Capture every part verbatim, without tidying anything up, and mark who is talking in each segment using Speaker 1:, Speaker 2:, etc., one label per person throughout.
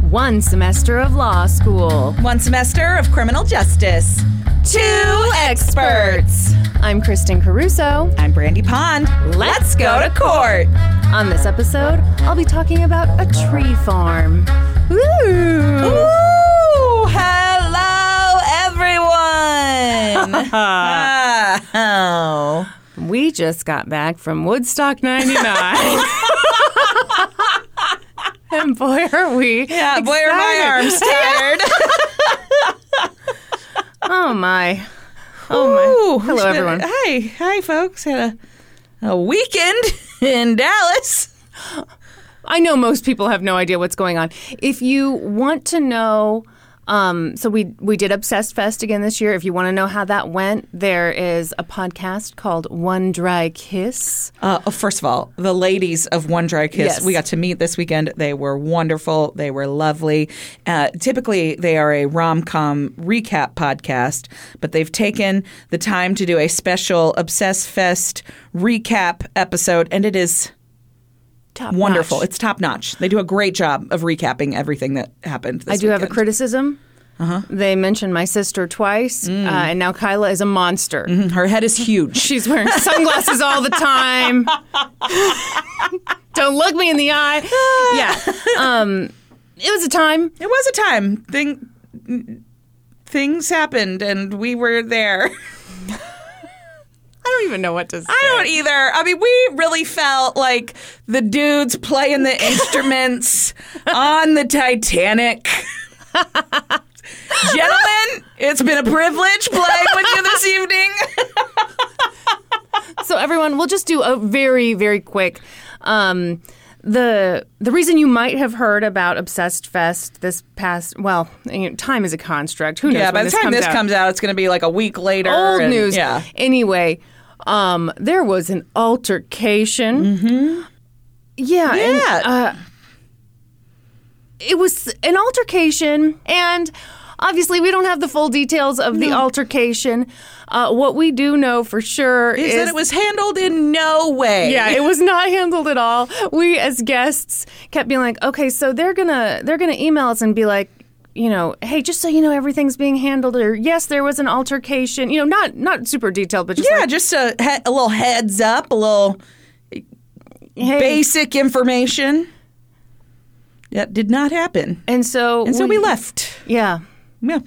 Speaker 1: One semester of law school.
Speaker 2: One semester of criminal justice. Two experts.
Speaker 1: I'm Kristen Caruso.
Speaker 2: I'm Brandy Pond. Let's go to court.
Speaker 1: On this episode, I'll be talking about a tree farm. Ooh.
Speaker 2: Ooh, hello, everyone. Oh.
Speaker 1: We just got back from Woodstock ninety-nine. And boy, are we
Speaker 2: Yeah,
Speaker 1: excited.
Speaker 2: boy, are my arms tired.
Speaker 1: Oh, my. Oh, my.
Speaker 2: Ooh,
Speaker 1: Hello, everyone.
Speaker 2: Hi. Hi, folks. Had a, a weekend in Dallas.
Speaker 1: I know most people have no idea what's going on. If you want to know, um, so we we did Obsessed Fest again this year. If you want to know how that went, there is a podcast called One Dry Kiss.
Speaker 2: Uh, first of all, the ladies of One Dry Kiss,
Speaker 1: Yes.
Speaker 2: we got to meet this weekend. They were wonderful. They were lovely. Uh, typically, they are a rom-com recap podcast, but they've taken the time to do a special Obsessed Fest recap episode, and it is
Speaker 1: Top
Speaker 2: wonderful.
Speaker 1: notch.
Speaker 2: It's top-notch. They do a great job of recapping everything that happened this
Speaker 1: I do have a
Speaker 2: weekend.
Speaker 1: criticism. Uh-huh. They mentioned my sister twice,
Speaker 2: Mm.
Speaker 1: uh, and now Kyla is a monster.
Speaker 2: Mhm. Her head is huge.
Speaker 1: She's wearing sunglasses all the time. Don't look me in the eye. Yeah. Um, it was a time.
Speaker 2: It was a time. Thing, things happened, and we were there.
Speaker 1: I don't even know what to say.
Speaker 2: I don't either. I mean, we really felt like the dudes playing the instruments on the Titanic. Gentlemen, it's been a privilege playing with you this evening.
Speaker 1: So everyone, we'll just do a very, very quick. Um, the the reason you might have heard about Obsessed Fest this past, well, you know, time is a construct. Who knows?
Speaker 2: Yeah, by
Speaker 1: when
Speaker 2: the
Speaker 1: this
Speaker 2: time
Speaker 1: comes
Speaker 2: this
Speaker 1: out.
Speaker 2: comes out, it's going to be like a week later.
Speaker 1: Old
Speaker 2: and-
Speaker 1: news.
Speaker 2: Yeah.
Speaker 1: Anyway, um, there was an altercation. Mm-hmm. Yeah.
Speaker 2: Yeah.
Speaker 1: And, uh, it was an altercation, and obviously we don't have the full details of the altercation. Uh, what we do know for sure
Speaker 2: Is,
Speaker 1: is,
Speaker 2: that it was handled in no way.
Speaker 1: yeah, it was not handled at all. We as guests kept being like, okay, so they're gonna they're gonna email us and be like, you know, hey, just so you know, everything's being handled, or yes, there was an altercation. You know, not not super detailed, but just
Speaker 2: Yeah,
Speaker 1: like,
Speaker 2: just a, he- a little heads up, a little
Speaker 1: hey,
Speaker 2: basic information. That did not happen.
Speaker 1: and so
Speaker 2: And so we left.
Speaker 1: Yeah,
Speaker 2: Yeah.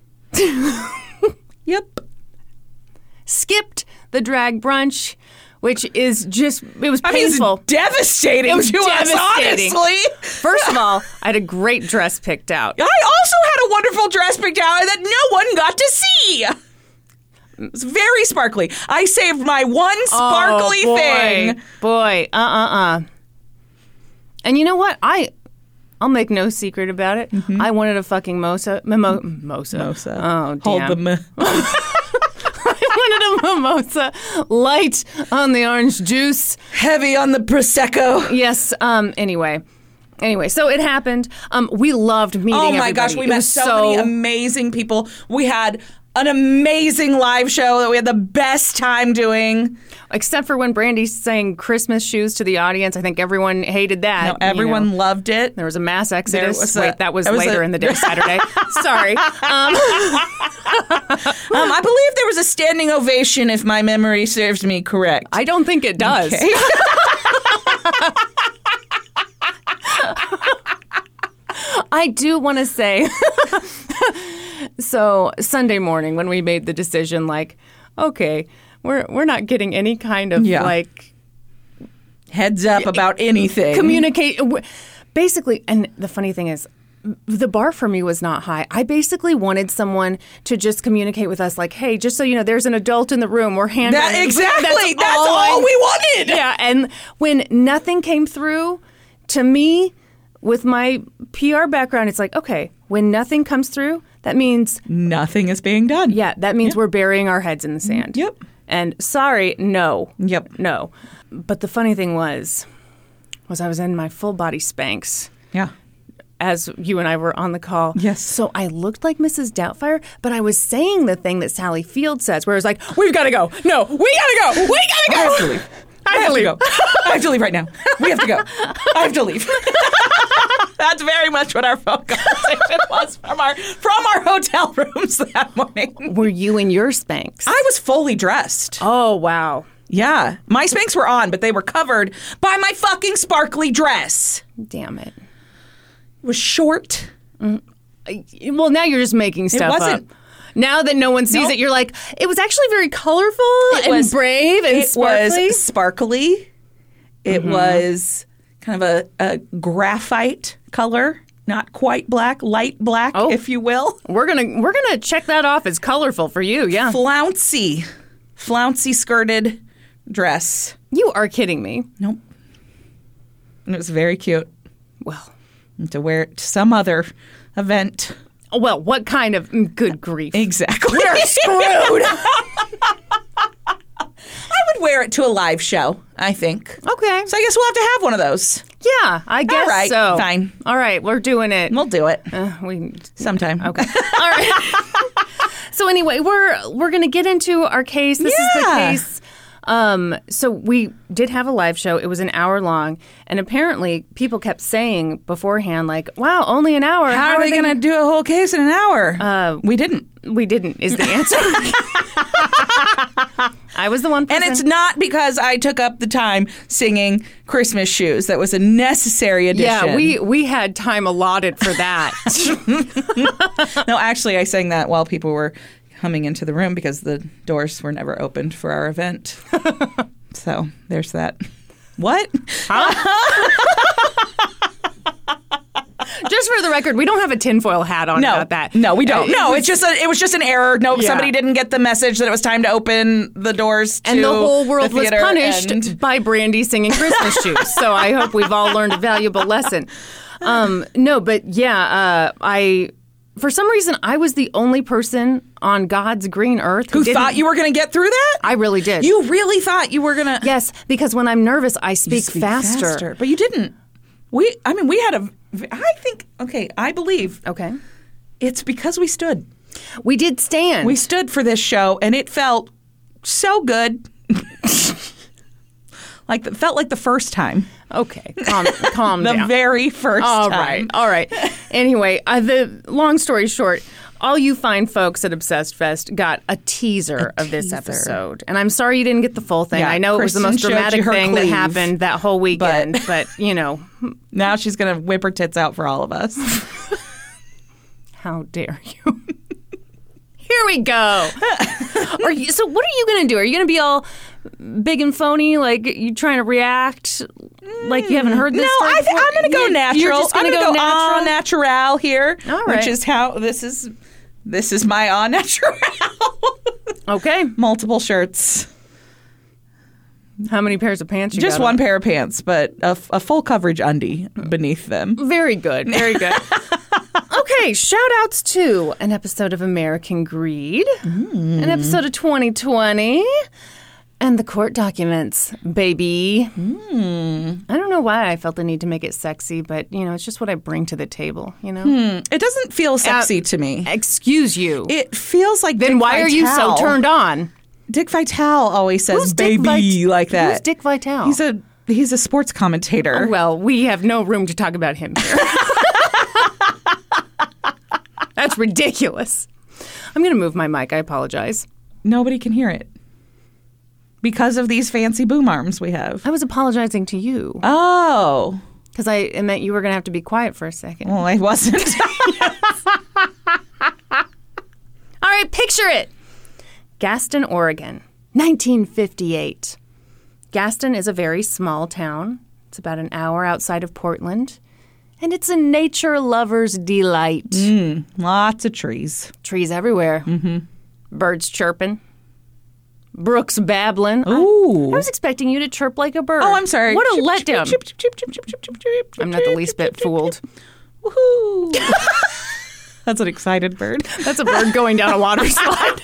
Speaker 2: Yep.
Speaker 1: skipped the drag brunch, which is just it was
Speaker 2: I mean,
Speaker 1: painful.
Speaker 2: it's devastating
Speaker 1: It was
Speaker 2: to
Speaker 1: devastating.
Speaker 2: us, honestly.
Speaker 1: First of all, I had a great dress picked out.
Speaker 2: I also had a wonderful dress picked out that no one got to see. It was very sparkly. I saved my one sparkly
Speaker 1: oh, boy,
Speaker 2: thing.
Speaker 1: Boy, uh uh uh. And you know what? I I'll make no secret about it.
Speaker 2: Mm-hmm.
Speaker 1: I wanted a fucking mosa, mimo, mimosa.
Speaker 2: Mimosa.
Speaker 1: Oh,
Speaker 2: Hold
Speaker 1: damn.
Speaker 2: the mi-
Speaker 1: I wanted a mimosa, light on the orange juice.
Speaker 2: heavy on the prosecco.
Speaker 1: Yes. Um. Anyway. Anyway, so it happened. Um. We loved meeting.
Speaker 2: Oh my
Speaker 1: everybody.
Speaker 2: gosh, we
Speaker 1: It
Speaker 2: met
Speaker 1: was
Speaker 2: so, many amazing people. We had an amazing live show that we had the best time doing.
Speaker 1: Except for when Brandy sang Christmas shoes to the audience. I think everyone hated that.
Speaker 2: No, everyone
Speaker 1: You know.
Speaker 2: loved it.
Speaker 1: There was a mass exodus.
Speaker 2: was a-
Speaker 1: Wait, that was,
Speaker 2: there was
Speaker 1: later
Speaker 2: a-
Speaker 1: in the day, Saturday. Sorry. Um,
Speaker 2: Um, I believe there was a standing ovation, if my memory serves me correct.
Speaker 1: I don't think it does.
Speaker 2: Okay.
Speaker 1: I do want to say, so Sunday morning when we made the decision, like, okay, we're we're not getting any kind of
Speaker 2: Yeah.
Speaker 1: like
Speaker 2: Heads up about anything.
Speaker 1: communicate. w- Basically, and the funny thing is, the bar for me was not high. I basically wanted someone to just communicate with us, like, hey, just so you know, there's an adult in the room. We're handling
Speaker 2: That, exactly. That's,
Speaker 1: all
Speaker 2: all,
Speaker 1: I-
Speaker 2: we wanted.
Speaker 1: Yeah, and when nothing came through, to me, with my P R background, it's like, okay, when nothing comes through, that means,
Speaker 2: Nothing is being done.
Speaker 1: yeah, that means we're burying our heads in the sand.
Speaker 2: Yep.
Speaker 1: And sorry, no.
Speaker 2: Yep.
Speaker 1: No. But the funny thing was, was I was in my full body Spanx
Speaker 2: Yeah.
Speaker 1: as you and I were on the call.
Speaker 2: Yes.
Speaker 1: So I looked like Missus Doubtfire, but I was saying the thing that Sally Field says, where it's like, we've got to go. No, we got to go. We got to go.
Speaker 2: I have to leave. I have to go. I have to leave right now. We have to go. I have to leave. That's very much what our phone conversation was from our from our hotel rooms that morning.
Speaker 1: Were you in your Spanx?
Speaker 2: I was fully dressed.
Speaker 1: Oh, wow.
Speaker 2: Yeah. My Spanx were on, but they were covered by my fucking sparkly dress.
Speaker 1: Damn it.
Speaker 2: It was short.
Speaker 1: Mm-hmm. Well, now you're just making stuff
Speaker 2: it wasn't,
Speaker 1: up. Now that no one sees
Speaker 2: nope.
Speaker 1: it, you're like, it was actually very colorful
Speaker 2: it
Speaker 1: and
Speaker 2: was,
Speaker 1: brave and
Speaker 2: it
Speaker 1: sparkly.
Speaker 2: was sparkly. It mm-hmm. was kind of a, a graphite color. Not quite black, light black, oh. if you will.
Speaker 1: We're gonna we're gonna check that off as colorful for you, yeah.
Speaker 2: Flouncy. Flouncy skirted dress.
Speaker 1: You are kidding me.
Speaker 2: Nope. And it was very cute.
Speaker 1: Well.
Speaker 2: And to wear it to some other event.
Speaker 1: Well, what kind of good grief.
Speaker 2: Exactly.
Speaker 1: We're screwed.
Speaker 2: I would wear it to a live show, I think.
Speaker 1: Okay.
Speaker 2: So I guess we'll have to have one of those.
Speaker 1: Yeah, I guess
Speaker 2: All right,
Speaker 1: so.
Speaker 2: Fine.
Speaker 1: All right, we're doing it.
Speaker 2: We'll do it.
Speaker 1: Uh, we
Speaker 2: Sometime.
Speaker 1: Okay. All right. So anyway, we're we're going to get into our case. This
Speaker 2: yeah.
Speaker 1: is the case. Um, so we did have a live show. It was an hour long. And apparently people kept saying beforehand, like, wow, only an hour.
Speaker 2: How,
Speaker 1: How
Speaker 2: are,
Speaker 1: are
Speaker 2: they,
Speaker 1: they
Speaker 2: going to do a whole case in an hour?
Speaker 1: Uh,
Speaker 2: we didn't.
Speaker 1: We didn't, is the answer. I was the one person.
Speaker 2: And it's not because I took up the time singing Christmas Shoes. That was a necessary addition.
Speaker 1: Yeah, we, we had time allotted for that.
Speaker 2: No, actually, I sang that while people were coming into the room because the doors were never opened for our event. So there's that. What?
Speaker 1: Huh? Just for the record, we don't have a tinfoil hat on
Speaker 2: no,
Speaker 1: about that.
Speaker 2: No, we don't.
Speaker 1: Uh,
Speaker 2: no,
Speaker 1: it was,
Speaker 2: it's just a, it was just an error. No,
Speaker 1: yeah.
Speaker 2: somebody didn't get the message that it was time to open the doors to
Speaker 1: and the whole world
Speaker 2: the
Speaker 1: was punished
Speaker 2: and...
Speaker 1: by Brandy singing Christmas Shoes. So I hope we've all learned a valuable lesson. Um, no, but yeah, uh, I for some reason I was the only person on God's green earth who,
Speaker 2: who thought you were going to get through that.
Speaker 1: I really did.
Speaker 2: You really thought you were going to?
Speaker 1: Yes, because when I'm nervous, I speak,
Speaker 2: speak
Speaker 1: faster.
Speaker 2: faster. But you didn't. We, I mean, we had a. I think. Okay, I believe.
Speaker 1: Okay,
Speaker 2: it's because we stood.
Speaker 1: We did stand.
Speaker 2: We stood for this show, and it felt so good. Like it felt like the first time.
Speaker 1: Okay, calm, calm
Speaker 2: the
Speaker 1: down.
Speaker 2: The very first
Speaker 1: all
Speaker 2: time.
Speaker 1: All right, all right. Anyway, uh, the long story short, all you fine folks at Obsessed Fest got a teaser
Speaker 2: a
Speaker 1: of this
Speaker 2: teaser.
Speaker 1: episode. And I'm sorry you didn't get the full thing.
Speaker 2: Yeah,
Speaker 1: I know
Speaker 2: Kristen
Speaker 1: it was the most dramatic thing
Speaker 2: cleave,
Speaker 1: that happened that whole weekend, but,
Speaker 2: but
Speaker 1: you know.
Speaker 2: Now she's going to whip her tits out for all of us.
Speaker 1: How dare you? Here we go. Are you, so what are you going to do? Are you going to be all big and phony, like you trying to react like you haven't heard this?
Speaker 2: No, I th- I'm going to go natural.
Speaker 1: You're just
Speaker 2: I'm
Speaker 1: going to
Speaker 2: go,
Speaker 1: go natural?
Speaker 2: au natural here,
Speaker 1: all right.
Speaker 2: Which is how this is. This is my au natural.
Speaker 1: Okay.
Speaker 2: Multiple shirts.
Speaker 1: How many pairs of pants you
Speaker 2: Just
Speaker 1: got
Speaker 2: one
Speaker 1: on?
Speaker 2: pair of pants, but a, a full coverage undie beneath them.
Speaker 1: Very good. Very good. Okay, shout outs to an episode of American Greed, mm. an episode of twenty twenty, and the court documents, baby.
Speaker 2: Mm.
Speaker 1: I don't know why I felt the need to make it sexy, but, you know, it's just what I bring to the table, you know?
Speaker 2: Hmm. It doesn't feel sexy
Speaker 1: uh,
Speaker 2: to me.
Speaker 1: Excuse you.
Speaker 2: It feels like
Speaker 1: Then
Speaker 2: Dick
Speaker 1: why
Speaker 2: Vitale.
Speaker 1: are you so turned on?
Speaker 2: Dick Vitale always says
Speaker 1: Who's Dick
Speaker 2: baby
Speaker 1: Vit-
Speaker 2: like that.
Speaker 1: Who's Dick Vitale?
Speaker 2: He's a he's a sports commentator.
Speaker 1: Oh, well, we have no room to talk about him here. That's ridiculous. I'm going to move my mic. I apologize.
Speaker 2: Nobody can hear it. Because of these fancy boom arms we have.
Speaker 1: I was apologizing to you.
Speaker 2: Oh.
Speaker 1: Because I it meant you were going to have to be quiet for a second.
Speaker 2: Well, I wasn't.
Speaker 1: All right, picture it. Gaston, Oregon, nineteen fifty-eight. Gaston is a very small town. It's about an hour outside of Portland. And it's a nature lover's delight.
Speaker 2: Mm, lots of trees.
Speaker 1: Trees everywhere.
Speaker 2: Mm-hmm.
Speaker 1: Birds chirping. Brooks babbling.
Speaker 2: Ooh.
Speaker 1: I, I was expecting you to chirp like a bird.
Speaker 2: Oh, I'm sorry.
Speaker 1: What a
Speaker 2: chip,
Speaker 1: letdown.
Speaker 2: Chip, chip, chip, chip, chip, chip, chip, chip,
Speaker 1: I'm not the least bit fooled.
Speaker 2: Woohoo. That's an excited bird.
Speaker 1: That's a bird going down a water slide.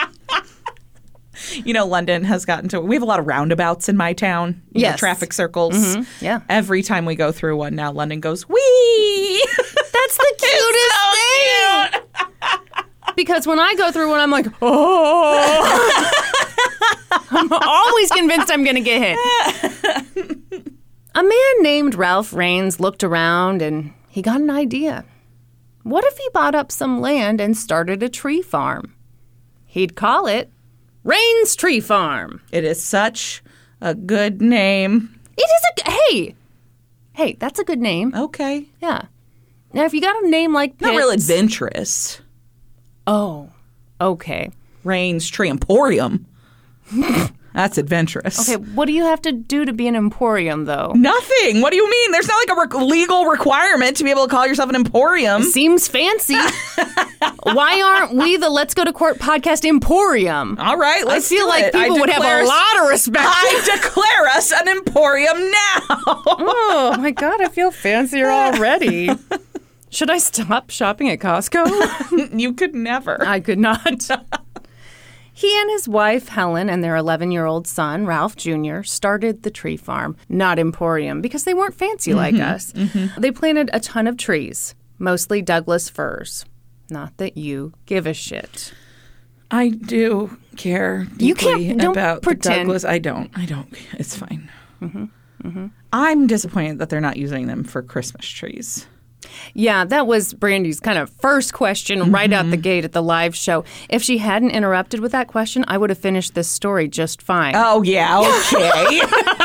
Speaker 2: You know, London has gotten to, we have a lot of roundabouts in my town. You
Speaker 1: Yes.
Speaker 2: know, traffic circles.
Speaker 1: Mm-hmm. Yeah.
Speaker 2: Every time we go through one now, London goes, wee!
Speaker 1: That's the cutest
Speaker 2: so
Speaker 1: thing.
Speaker 2: Cute.
Speaker 1: Because when I go through one, I'm like, oh. I'm always convinced I'm going to get hit. A man named Ralph Raines looked around and he got an idea. What if he bought up some land and started a tree farm? He'd call it Rain's Tree Farm.
Speaker 2: It is such a good name.
Speaker 1: It is a... Hey! Hey, that's a good name.
Speaker 2: Okay.
Speaker 1: Yeah. Now, if you got a name like Pitts...
Speaker 2: Not real adventurous.
Speaker 1: Oh, okay.
Speaker 2: Rain's Tree Emporium. That's adventurous.
Speaker 1: Okay, what do you have to do to be an emporium, though?
Speaker 2: Nothing. What do you mean? There's not like a re- legal requirement to be able to call yourself an emporium.
Speaker 1: Seems fancy. Why aren't we the Let's Go to Court podcast emporium?
Speaker 2: All right, let's
Speaker 1: I feel
Speaker 2: do
Speaker 1: like
Speaker 2: it.
Speaker 1: people
Speaker 2: I
Speaker 1: would have
Speaker 2: declare
Speaker 1: a
Speaker 2: us-
Speaker 1: lot of respect.
Speaker 2: I declare us an emporium now.
Speaker 1: Oh, my God, I feel fancier already. Should I stop shopping at Costco?
Speaker 2: You could never.
Speaker 1: I could not. He and his wife, Helen, and their eleven-year-old son, Ralph Junior, started the tree farm, not emporium, because they weren't fancy mm-hmm, like us. Mm-hmm. They planted a ton of trees, mostly Douglas firs. Not that you give a shit.
Speaker 2: I do care deeply
Speaker 1: you can't, don't
Speaker 2: about
Speaker 1: pretend.
Speaker 2: the Douglas. I don't. I don't. It's fine.
Speaker 1: Mm-hmm, mm-hmm.
Speaker 2: I'm disappointed that they're not using them for Christmas trees.
Speaker 1: Yeah, that was Brandy's kind of first question mm-hmm. right out the gate at the live show. If she hadn't interrupted with that question, I would have finished this story just fine.
Speaker 2: Oh, yeah, okay.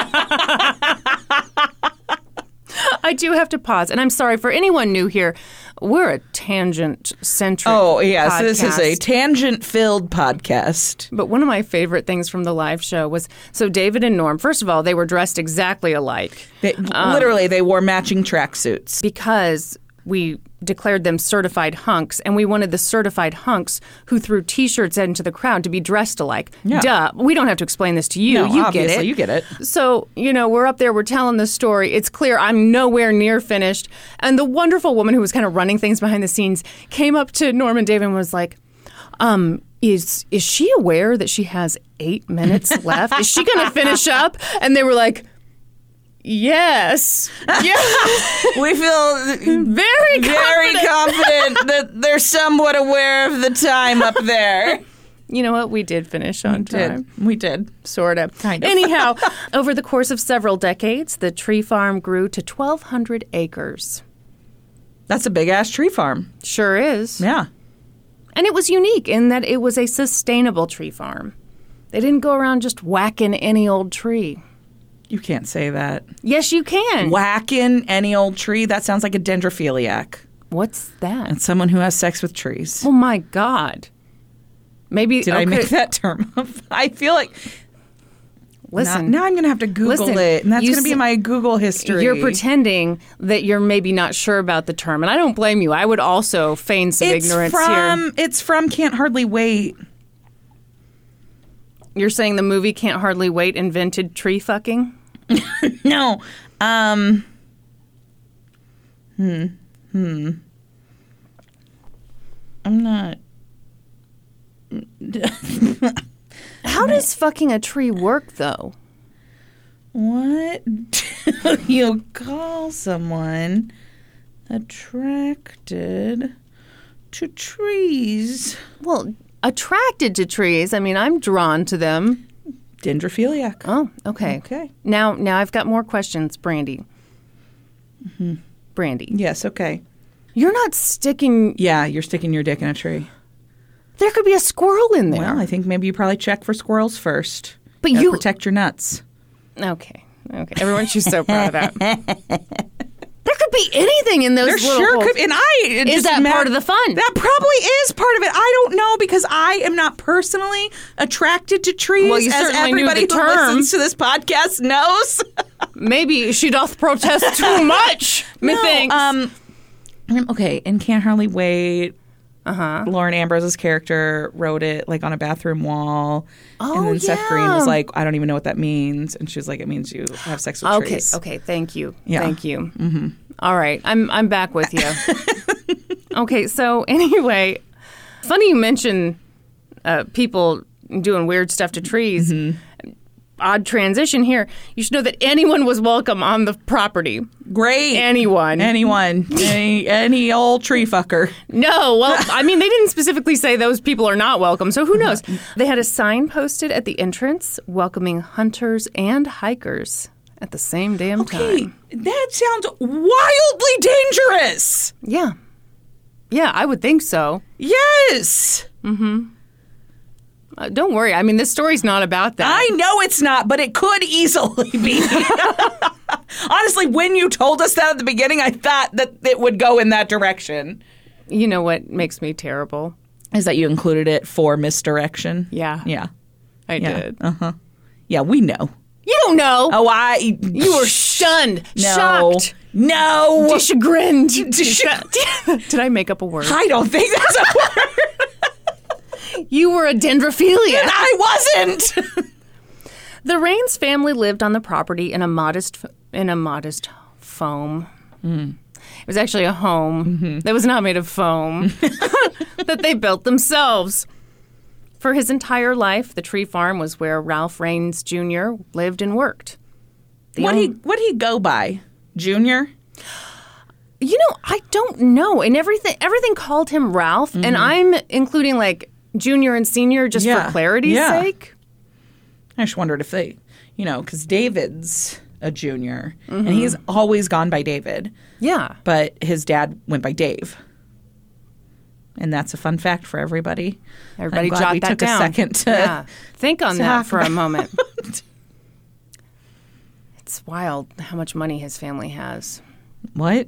Speaker 1: I do have to pause, and I'm sorry for anyone new here. We're a tangent-centric
Speaker 2: Oh, yes,
Speaker 1: podcast.
Speaker 2: This is a tangent-filled podcast.
Speaker 1: But one of my favorite things from the live show was, so David and Norm, first of all, they were dressed exactly alike.
Speaker 2: They, um, literally, they wore matching tracksuits.
Speaker 1: Because we declared them certified hunks, and we wanted the certified hunks who threw T-shirts into the crowd to be dressed alike.
Speaker 2: Yeah.
Speaker 1: Duh. We don't have to explain this to you.
Speaker 2: No,
Speaker 1: you
Speaker 2: obviously,
Speaker 1: get it.
Speaker 2: you get it.
Speaker 1: So, you know, we're up there, we're telling the story. It's clear I'm nowhere near finished. And the wonderful woman who was kind of running things behind the scenes came up to Norm and David and was like, um, is is she aware that she has eight minutes left? Is she going to finish up? And they were like, yes. Yeah.
Speaker 2: We feel
Speaker 1: very confident.
Speaker 2: very confident that they're somewhat aware of the time up there.
Speaker 1: You know what? We did finish on
Speaker 2: we
Speaker 1: time.
Speaker 2: Did. We did.
Speaker 1: Sort of.
Speaker 2: Kind of.
Speaker 1: Anyhow, over the course of several decades, the tree farm grew to twelve hundred acres.
Speaker 2: That's a big-ass tree farm.
Speaker 1: Sure is.
Speaker 2: Yeah.
Speaker 1: And it was unique in that it was a sustainable tree farm. They didn't go around just whacking any old tree.
Speaker 2: You can't say that.
Speaker 1: Yes, you can.
Speaker 2: Whacking any old tree? That sounds like a dendrophiliac.
Speaker 1: What's that?
Speaker 2: And someone who has sex with trees.
Speaker 1: Oh, my God. Maybe.
Speaker 2: Did
Speaker 1: okay.
Speaker 2: I make that term up? I feel like.
Speaker 1: Listen.
Speaker 2: Now, now I'm going to have to Google
Speaker 1: listen,
Speaker 2: it. And that's going to be
Speaker 1: s-
Speaker 2: my Google history.
Speaker 1: You're pretending that you're maybe not sure about the term. And I don't blame you. I would also feign some
Speaker 2: it's
Speaker 1: ignorance
Speaker 2: from,
Speaker 1: here.
Speaker 2: It's from Can't Hardly Wait.
Speaker 1: You're saying the movie Can't Hardly Wait invented tree fucking?
Speaker 2: No. Um. Hmm. Hmm. I'm not.
Speaker 1: How does fucking a tree work, though?
Speaker 2: What do you call someone attracted to trees?
Speaker 1: Well, attracted to trees. I mean, I'm drawn to them.
Speaker 2: Dendrophiliac.
Speaker 1: Oh, okay.
Speaker 2: Okay.
Speaker 1: Now, now I've got more questions, Brandy.
Speaker 2: Mm-hmm.
Speaker 1: Brandy.
Speaker 2: Yes, okay.
Speaker 1: You're not sticking...
Speaker 2: Yeah, you're sticking your dick in a tree.
Speaker 1: There could be a squirrel in there.
Speaker 2: Well, I think maybe you probably check for squirrels first.
Speaker 1: But
Speaker 2: Gotta
Speaker 1: you...
Speaker 2: protect your nuts.
Speaker 1: Okay. Okay. Everyone, she's so proud of that. There could be anything in those
Speaker 2: there
Speaker 1: little
Speaker 2: sure
Speaker 1: holes.
Speaker 2: could. And I it
Speaker 1: Is
Speaker 2: just
Speaker 1: that
Speaker 2: ma-
Speaker 1: part of the fun?
Speaker 2: That probably is part of it. I don't know because I am not personally attracted to trees.
Speaker 1: Well, you
Speaker 2: as
Speaker 1: certainly knew
Speaker 2: everybody
Speaker 1: the
Speaker 2: who
Speaker 1: term.
Speaker 2: listens to this podcast knows.
Speaker 1: Maybe she doth protest too much, methinks.
Speaker 2: Um, okay, and Can't Hardly Wait.
Speaker 1: Uh-huh.
Speaker 2: Lauren Ambrose's character wrote it like on a bathroom wall.
Speaker 1: Oh,
Speaker 2: and then
Speaker 1: yeah.
Speaker 2: Seth Green was like, I don't even know what that means. And she was like, it means you have sex with
Speaker 1: Okay.
Speaker 2: trees.
Speaker 1: Okay. Thank you.
Speaker 2: Yeah.
Speaker 1: Thank you. Mm-hmm. All right. I'm I'm back with you. Okay. So anyway, funny you mention uh, people doing weird stuff to trees.
Speaker 2: Mm-hmm.
Speaker 1: Odd transition here. You should know that anyone was welcome on the property.
Speaker 2: Great.
Speaker 1: Anyone.
Speaker 2: Anyone. any, any old tree fucker.
Speaker 1: No, well, I mean, they didn't specifically say those people are not welcome, so who knows? They had a sign posted at the entrance welcoming hunters and hikers at the same damn
Speaker 2: Okay,
Speaker 1: time.
Speaker 2: that sounds wildly dangerous.
Speaker 1: Yeah. Yeah, I would think so.
Speaker 2: Yes.
Speaker 1: Uh, don't worry. I mean, this story's not about that.
Speaker 2: I know it's not, but it could easily be. Honestly, when you told us that at the beginning, I thought that it would go in that direction.
Speaker 1: You know what makes me terrible?
Speaker 2: Is that you included it for misdirection?
Speaker 1: Yeah.
Speaker 2: Yeah.
Speaker 1: I
Speaker 2: Yeah.
Speaker 1: did.
Speaker 2: Uh-huh. Yeah, we know.
Speaker 1: You don't know.
Speaker 2: Oh, I...
Speaker 1: You were stunned,
Speaker 2: No.
Speaker 1: shocked,
Speaker 2: No.
Speaker 1: chagrined.
Speaker 2: Dis-
Speaker 1: Did I make up a word?
Speaker 2: I don't think that's a word.
Speaker 1: You were a dendrophilia.
Speaker 2: I wasn't.
Speaker 1: The Rains family lived on the property in a modest in a modest foam.
Speaker 2: Mm.
Speaker 1: It was actually a home mm-hmm. that was not made of foam that they built themselves. For his entire life, the tree farm was where Ralph Rains Junior lived and worked.
Speaker 2: What he what he go by? Junior?
Speaker 1: You know, I don't know. And everything everything called him Ralph, mm-hmm. and I'm including like Junior and Senior just
Speaker 2: yeah.
Speaker 1: for clarity's
Speaker 2: yeah.
Speaker 1: sake.
Speaker 2: I just wondered if they, you know, because David's a junior, mm-hmm. and he's always gone by David.
Speaker 1: Yeah.
Speaker 2: But his dad went by Dave. And that's a fun fact for everybody.
Speaker 1: Everybody
Speaker 2: I'm glad
Speaker 1: jot
Speaker 2: we
Speaker 1: that
Speaker 2: took
Speaker 1: down.
Speaker 2: a second to
Speaker 1: yeah. think on that for a moment.
Speaker 2: It.
Speaker 1: It's wild how much money his family has.
Speaker 2: What?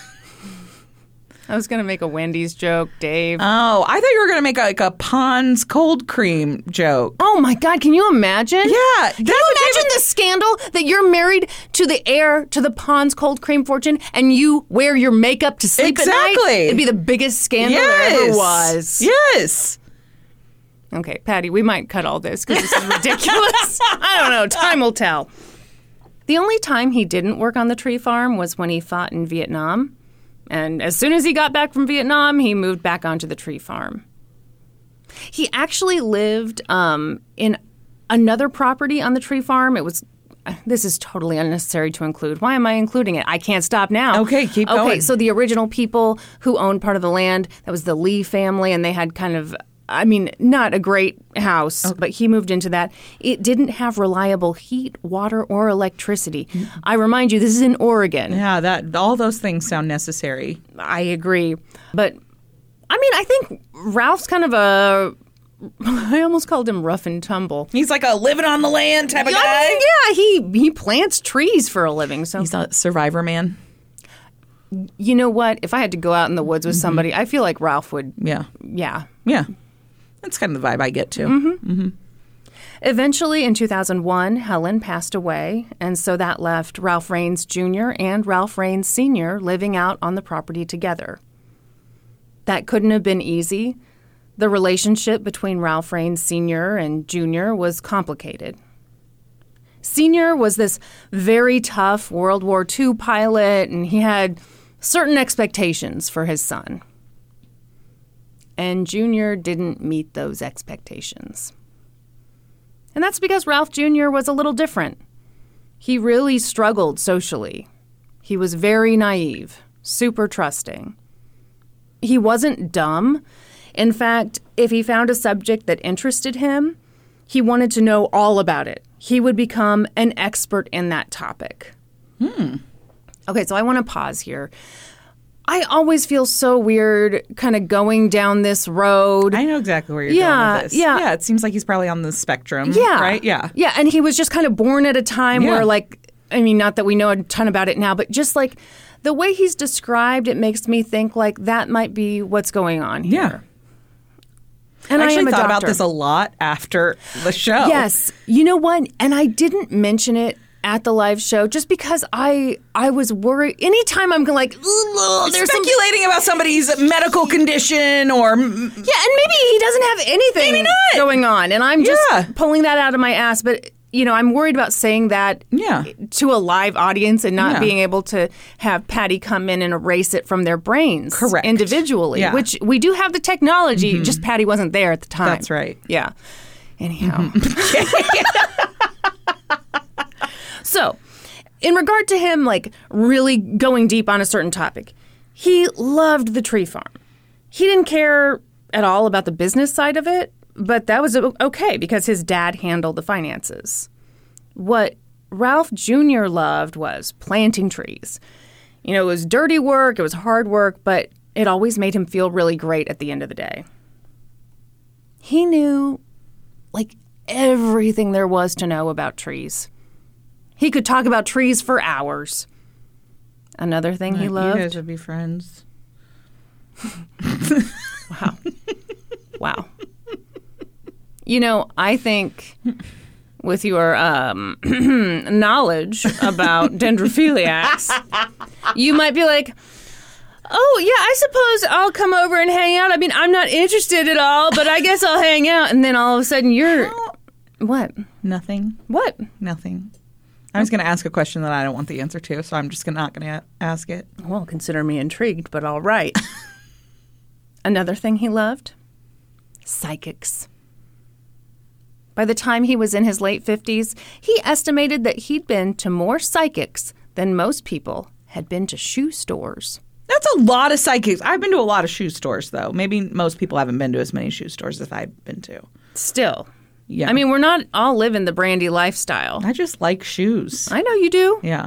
Speaker 1: I was going to make a Wendy's joke, Dave.
Speaker 2: Oh, I thought you were going to make a, like a Pond's cold cream joke.
Speaker 1: Oh, my God. Can you imagine?
Speaker 2: Yeah.
Speaker 1: Can you imagine the scandal that you're married to the heir to the Pond's cold cream fortune and you wear your makeup to sleep
Speaker 2: exactly.
Speaker 1: at night? It'd be the biggest scandal
Speaker 2: yes.
Speaker 1: there ever was.
Speaker 2: Yes.
Speaker 1: Okay, Patty, we might cut all this because this is ridiculous. I don't know. Time will tell. The only time he didn't work on the tree farm was when he fought in Vietnam. And as soon as he got back from Vietnam, he moved back onto the tree farm. He actually lived um, in another property on the tree farm. It was, this is totally unnecessary to include. Why am I including it? I can't stop now.
Speaker 2: Okay, keep
Speaker 1: okay,
Speaker 2: going.
Speaker 1: Okay, so the original people who owned part of the land, that was the Lee family, and they had kind of, I mean, not a great house, okay. but he moved into that. It didn't have reliable heat, water, or electricity. Mm-hmm. I remind you, this is in Oregon.
Speaker 2: Yeah, that all those things sound necessary.
Speaker 1: I agree. But, I mean, I think Ralph's kind of a, I almost called him rough and tumble.
Speaker 2: He's like a living on the land type of
Speaker 1: I
Speaker 2: guy.
Speaker 1: mean, yeah, he, he plants trees for a living. So
Speaker 2: he's a survivor man.
Speaker 1: You know what? If I had to go out in the woods with mm-hmm. somebody, I feel like Ralph would.
Speaker 2: Yeah.
Speaker 1: Yeah.
Speaker 2: Yeah. That's kind of the vibe I get, too.
Speaker 1: Mm-hmm.
Speaker 2: Mm-hmm.
Speaker 1: Eventually, in two thousand one, Helen passed away, and so that left Ralph Rains Junior and Ralph Rains Senior living out on the property together. That couldn't have been easy. The relationship between Ralph Rains Senior and Junior was complicated. Senior was this very tough World War Two pilot, and he had certain expectations for his son. And Junior didn't meet those expectations. And that's because Ralph Junior was a little different. He really struggled socially. He was very naive, super trusting. He wasn't dumb. In fact, if he found a subject that interested him, he wanted to know all about it. He would become an expert in that topic.
Speaker 2: Hmm.
Speaker 1: Okay, so I want to pause here. I always feel so weird kind of going down this road.
Speaker 2: I know exactly where you're
Speaker 1: yeah,
Speaker 2: going with this.
Speaker 1: Yeah.
Speaker 2: Yeah, it seems like he's probably on the spectrum,
Speaker 1: yeah.
Speaker 2: right? Yeah.
Speaker 1: Yeah, and he was just kind of born at a time
Speaker 2: yeah.
Speaker 1: where, like, I mean, not that we know a ton about it now, but just, like, the way he's described, it makes me think, like, that might be what's going on here.
Speaker 2: Yeah.
Speaker 1: And
Speaker 2: I actually
Speaker 1: I am a
Speaker 2: thought
Speaker 1: doctor.
Speaker 2: about this a lot after the show.
Speaker 1: Yes. You know what? And I didn't mention it at the live show just because I I was worried. Anytime I'm like, ugh, there's
Speaker 2: speculating
Speaker 1: some...
Speaker 2: about somebody's medical condition or...
Speaker 1: Yeah, and maybe he doesn't have anything
Speaker 2: maybe not.
Speaker 1: going on. And I'm just
Speaker 2: yeah.
Speaker 1: pulling that out of my ass. But, you know, I'm worried about saying that
Speaker 2: yeah.
Speaker 1: to a live audience and not
Speaker 2: yeah.
Speaker 1: being able to have Patty come in and erase it from their brains
Speaker 2: Correct.
Speaker 1: individually,
Speaker 2: yeah.
Speaker 1: which we do have the technology,
Speaker 2: mm-hmm.
Speaker 1: just Patty wasn't there at the time.
Speaker 2: That's right.
Speaker 1: Yeah. Anyhow.
Speaker 2: Mm-hmm.
Speaker 1: So, in regard to him, like, really going deep on a certain topic, he loved the tree farm. He didn't care at all about the business side of it, but that was okay because his dad handled the finances. What Ralph Junior loved was planting trees. You know, it was dirty work, it was hard work, but it always made him feel really great at the end of the day. He knew, like, everything there was to know about trees. He could talk about trees for hours. Another thing he loved...
Speaker 2: You guys would be friends.
Speaker 1: Wow. Wow. You know, I think with your um, knowledge about dendrophiliacs, you might be like, oh, yeah, I suppose I'll come over and hang out. I mean, I'm not interested at all, but I guess I'll hang out. And then all of a sudden you're... What?
Speaker 2: Nothing.
Speaker 1: What?
Speaker 2: Nothing. I was going to ask a question that I don't want the answer to, so I'm just not going to ask it.
Speaker 1: Well, consider me intrigued, but all right. Another thing he loved? Psychics. By the time he was in his late fifties, he estimated that he'd been to more psychics than most people had been to shoe stores.
Speaker 2: That's a lot of psychics. I've been to a lot of shoe stores, though. Maybe most people haven't been to as many shoe stores as I've been to.
Speaker 1: Still.
Speaker 2: Yeah.
Speaker 1: I mean, we're not all living the Brandy lifestyle.
Speaker 2: I just like shoes.
Speaker 1: I know you do.
Speaker 2: Yeah.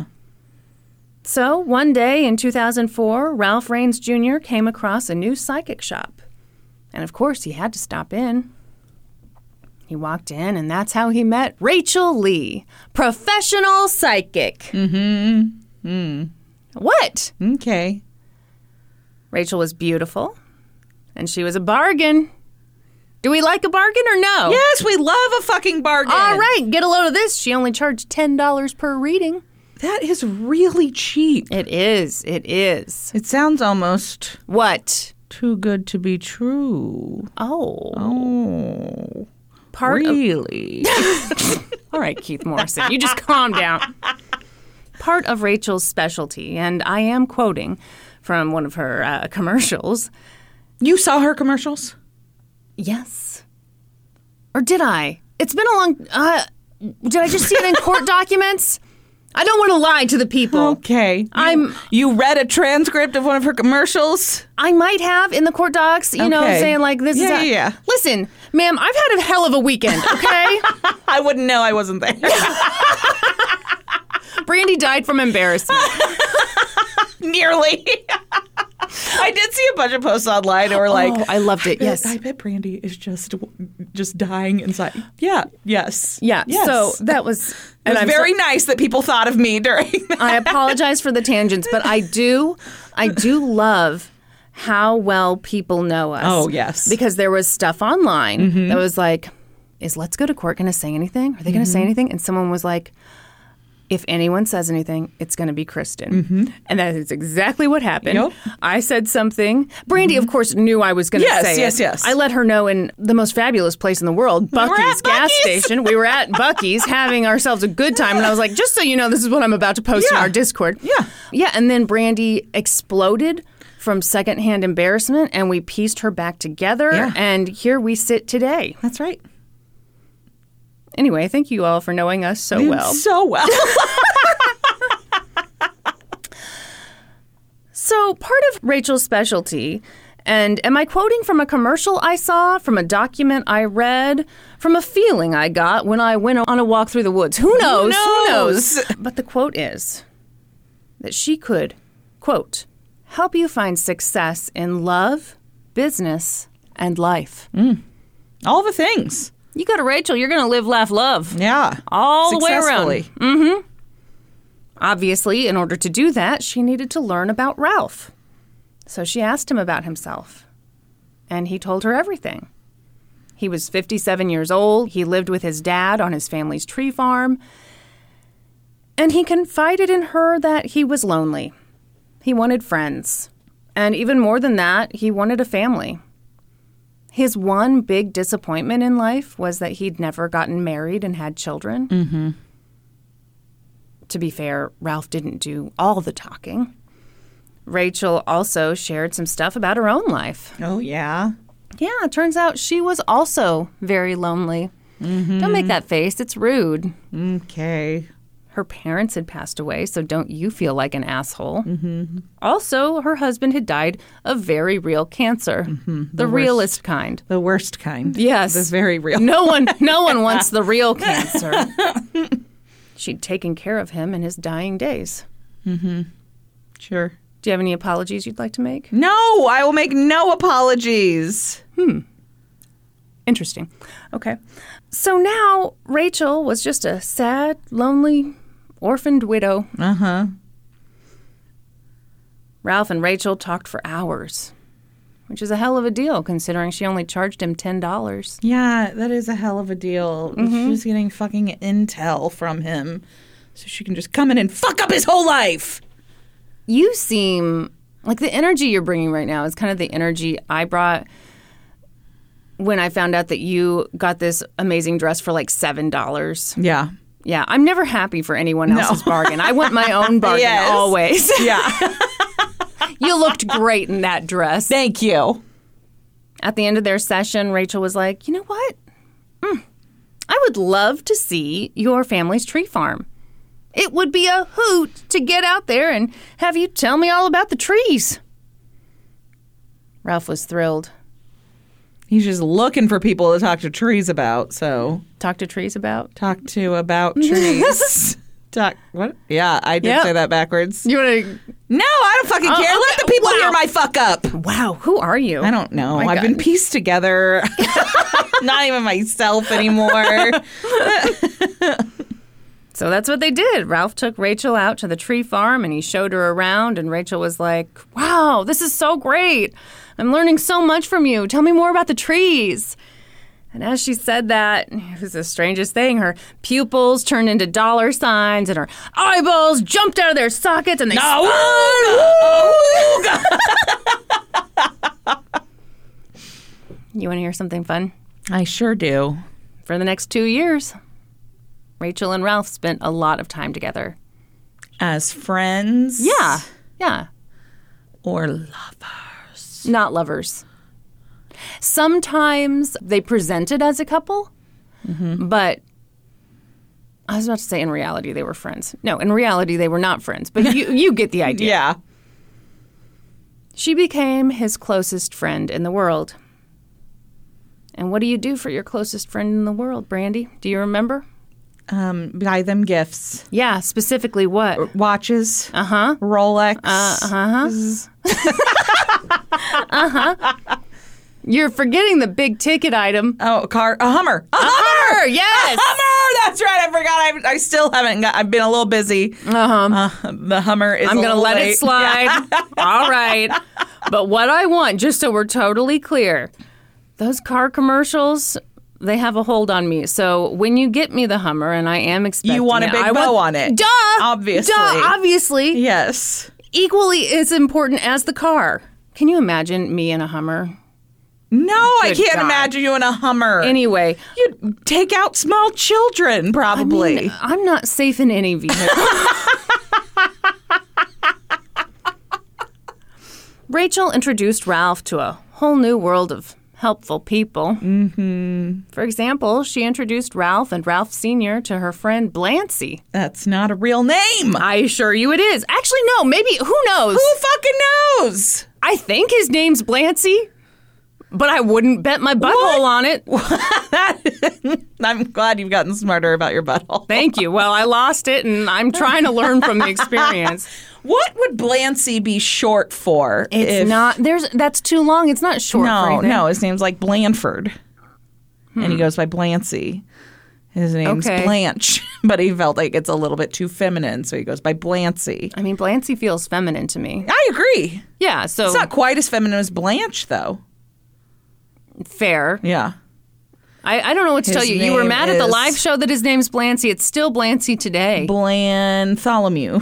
Speaker 1: So, one day in two thousand four, Ralph Raines Junior came across a new psychic shop. And of course, he had to stop in. He walked in, and that's how he met Rachel Lee, professional psychic.
Speaker 2: Mm-hmm. Mm.
Speaker 1: What?
Speaker 2: Okay.
Speaker 1: Rachel was beautiful, and she was a bargain. Do we like a bargain or no?
Speaker 2: Yes, we love a fucking bargain.
Speaker 1: All right, get a load of this. She only charged ten dollars per reading.
Speaker 2: That is really cheap.
Speaker 1: It is. It is.
Speaker 2: It sounds almost...
Speaker 1: What?
Speaker 2: Too good to be true.
Speaker 1: Oh.
Speaker 2: Oh.
Speaker 1: Part
Speaker 2: really?
Speaker 1: Of... All right, Keith Morrison, you just calm down. Part of Rachel's specialty, and I am quoting from one of her uh, commercials.
Speaker 2: You saw her commercials?
Speaker 1: Yes. Or did I? It's been a long... Uh, did I just see it in court documents? I don't want to lie to the people.
Speaker 2: Okay. You,
Speaker 1: I'm.
Speaker 2: You read a transcript of one of her commercials?
Speaker 1: I might have in the court docs, you
Speaker 2: okay.
Speaker 1: know, saying like this
Speaker 2: yeah,
Speaker 1: is. A,
Speaker 2: yeah, yeah.
Speaker 1: Listen, ma'am, I've had a hell of a weekend, okay?
Speaker 2: I wouldn't know I wasn't there.
Speaker 1: Brandy died from embarrassment.
Speaker 2: Nearly. I did see a bunch of posts online that were like,
Speaker 1: oh, I loved it,
Speaker 2: I bet,
Speaker 1: yes.
Speaker 2: I bet Brandy is just just dying inside. Yeah, yes.
Speaker 1: Yeah,
Speaker 2: yes.
Speaker 1: so that was...
Speaker 2: It was
Speaker 1: I'm
Speaker 2: very
Speaker 1: so,
Speaker 2: nice that people thought of me during that.
Speaker 1: I apologize for the tangents, but I do, I do love how well people know us.
Speaker 2: Oh, yes.
Speaker 1: Because there was stuff online
Speaker 2: mm-hmm.
Speaker 1: that was like, is Let's Go to Court going to say anything? Are they going to
Speaker 2: mm-hmm.
Speaker 1: say anything? And someone was like, if anyone says anything, it's going to be Kristen.
Speaker 2: Mm-hmm.
Speaker 1: And that is exactly what happened.
Speaker 2: Yep.
Speaker 1: I said something. Brandy, mm-hmm. of course, knew I was going to
Speaker 2: yes,
Speaker 1: say
Speaker 2: yes,
Speaker 1: it.
Speaker 2: Yes, yes,
Speaker 1: I let her know in the most fabulous place in the world, Buc-ee's
Speaker 2: we
Speaker 1: gas
Speaker 2: Buc-ee's.
Speaker 1: station. We were at Buc-ee's having ourselves a good time. And I was like, just so you know, this is what I'm about to post
Speaker 2: yeah.
Speaker 1: in our Discord.
Speaker 2: Yeah.
Speaker 1: Yeah, and then Brandy exploded from secondhand embarrassment, and we pieced her back together.
Speaker 2: Yeah.
Speaker 1: And here we sit today.
Speaker 2: That's right.
Speaker 1: Anyway, thank you all for knowing us so well.
Speaker 2: So well.
Speaker 1: So part of Rachel's specialty, and am I quoting from a commercial I saw, from a document I read, from a feeling I got when I went on a walk through the woods? Who knows?
Speaker 2: Who knows?
Speaker 1: Who knows? But the quote is that she could, quote, help you find success in love, business, and life.
Speaker 2: Mm. All the things.
Speaker 1: You go to Rachel, you're going to live, laugh, love.
Speaker 2: Yeah.
Speaker 1: All the way around.
Speaker 2: Mm-hmm.
Speaker 1: Obviously, in order to do that, she needed to learn about Ralph. So she asked him about himself. And he told her everything. He was fifty-seven years old. He lived with his dad on his family's tree farm. And he confided in her that he was lonely. He wanted friends. And even more than that, he wanted a family. His one big disappointment in life was that he'd never gotten married and had children.
Speaker 2: Mm-hmm.
Speaker 1: To be fair, Ralph didn't do all the talking. Rachel also shared some stuff about her own life.
Speaker 2: Oh, yeah?
Speaker 1: Yeah, it turns out she was also very lonely. Mm-hmm. Don't make that face. It's rude.
Speaker 2: Okay.
Speaker 1: Her parents had passed away, so don't you feel like an asshole.
Speaker 2: Mm-hmm.
Speaker 1: Also, her husband had died of very real cancer. Mm-hmm. The, the realest kind.
Speaker 2: The worst kind.
Speaker 1: Yes.
Speaker 2: The very real.
Speaker 1: No one, no one wants the real cancer. she'd taken care of him in his dying days.
Speaker 2: Sure.
Speaker 1: Do you have any apologies you'd like to make?
Speaker 2: No, I will make no apologies.
Speaker 1: Interesting. Okay. So now Rachel was just a sad, lonely, orphaned widow.
Speaker 2: Uh-huh.
Speaker 1: Ralph and Rachel talked for hours, which is a hell of a deal considering she only charged him ten dollars.
Speaker 2: Yeah, that is a hell of a deal. She's getting fucking intel from him so she can just come in and fuck up his whole life.
Speaker 1: You seem like the energy you're bringing right now is kind of the energy I brought when I found out that you got this amazing dress for like seven dollars.
Speaker 2: Yeah.
Speaker 1: Yeah, I'm never happy for anyone else's bargain. I want my own bargain
Speaker 2: Yes.
Speaker 1: always.
Speaker 2: Yeah.
Speaker 1: You looked great in that dress.
Speaker 2: Thank you.
Speaker 1: At the end of their session, Rachel was like, you know what? Mm, I would love to see your family's tree farm. It would be a hoot to get out there and have you tell me all about the trees. Ralph was thrilled.
Speaker 2: He's just looking for people to talk to trees about, so
Speaker 1: Talk to trees about?
Speaker 2: talk to about trees. Talk what? Yeah, I did
Speaker 1: Yep.
Speaker 2: say that backwards.
Speaker 1: You want to...
Speaker 2: No, I don't fucking
Speaker 1: Oh,
Speaker 2: care. Let
Speaker 1: okay.
Speaker 2: the people
Speaker 1: Wow.
Speaker 2: hear my fuck up.
Speaker 1: Wow, who are you?
Speaker 2: I don't know.
Speaker 1: My
Speaker 2: I've
Speaker 1: God.
Speaker 2: been pieced together. Not even myself anymore.
Speaker 1: So that's what they did. Ralph took Rachel out to the tree farm and he showed her around, and Rachel was like, wow, this is so great. I'm learning so much from you. Tell me more about the trees. And as she said that, it was the strangest thing. Her pupils turned into dollar signs and her eyeballs jumped out of their sockets and they spun. You want to hear something fun?
Speaker 2: I sure do.
Speaker 1: For the next two years, Rachel and Ralph spent a lot of time together.
Speaker 2: As friends?
Speaker 1: Yeah, yeah.
Speaker 2: Or lovers?
Speaker 1: Not lovers. Sometimes they presented as a couple, but I was about to say in reality they were friends. No, in reality they were not friends, but you, you get the idea.
Speaker 2: Yeah.
Speaker 1: She became his closest friend in the world. And what do you do for your closest friend in the world, Brandy? Do you remember?
Speaker 2: Um, buy them gifts.
Speaker 1: Yeah, specifically what?
Speaker 2: Watches.
Speaker 1: Uh-huh.
Speaker 2: Rolex.
Speaker 1: Uh-huh. You're forgetting the big ticket item.
Speaker 2: Oh, a car. A Hummer. A,
Speaker 1: A
Speaker 2: Hummer.
Speaker 1: Hummer, yes.
Speaker 2: A Hummer. That's right. I forgot. I, I still haven't got. I've been a little busy.
Speaker 1: Uh-huh.
Speaker 2: Uh, the Hummer is.
Speaker 1: I'm
Speaker 2: a
Speaker 1: going to
Speaker 2: little
Speaker 1: let
Speaker 2: late.
Speaker 1: it slide. All right. But what I want, just so we're totally clear, those car commercials, they have a hold on me. So when you get me the Hummer, and I am expecting
Speaker 2: You want a
Speaker 1: it,
Speaker 2: big
Speaker 1: I
Speaker 2: bow
Speaker 1: want,
Speaker 2: on it.
Speaker 1: Duh.
Speaker 2: Obviously.
Speaker 1: Duh, obviously.
Speaker 2: Yes.
Speaker 1: Equally as important as the car. Can you imagine me in a Hummer?
Speaker 2: No, I
Speaker 1: Good
Speaker 2: can't
Speaker 1: God.
Speaker 2: imagine you in a Hummer.
Speaker 1: Anyway,
Speaker 2: You'd take out small children,
Speaker 1: I
Speaker 2: probably.
Speaker 1: mean, I'm not safe in any vehicle. Rachel introduced Ralph to a whole new world of helpful people. Mm-hmm. For example, she introduced Ralph and Ralph Senior to her friend Blancy.
Speaker 2: That's not a real name.
Speaker 1: I assure you it is. Actually, no, maybe, who knows?
Speaker 2: Who fucking knows?
Speaker 1: I think his name's Blancy, but I wouldn't bet my butthole on it.
Speaker 2: I'm glad you've gotten smarter about your butthole.
Speaker 1: Thank you. Well, I lost it, and I'm trying to learn from the experience.
Speaker 2: What would Blancy be short for?
Speaker 1: It's
Speaker 2: if-
Speaker 1: not, there's, that's too long. It's not short for
Speaker 2: No,
Speaker 1: anything.
Speaker 2: no. His name's like Blanford. And he goes by Blancy. His name's
Speaker 1: Okay.
Speaker 2: Blanche. But he felt like it's a little bit too feminine, so he goes by Blancy.
Speaker 1: I mean, Blancy feels feminine to me.
Speaker 2: I agree.
Speaker 1: Yeah, so
Speaker 2: It's not quite as feminine as Blanche, though.
Speaker 1: fair.
Speaker 2: Yeah.
Speaker 1: I, I don't know what to
Speaker 2: His
Speaker 1: tell you. You were
Speaker 2: name
Speaker 1: mad at the
Speaker 2: is-
Speaker 1: live show that his name's Blancy. It's still Blancy today.
Speaker 2: Blantholomew.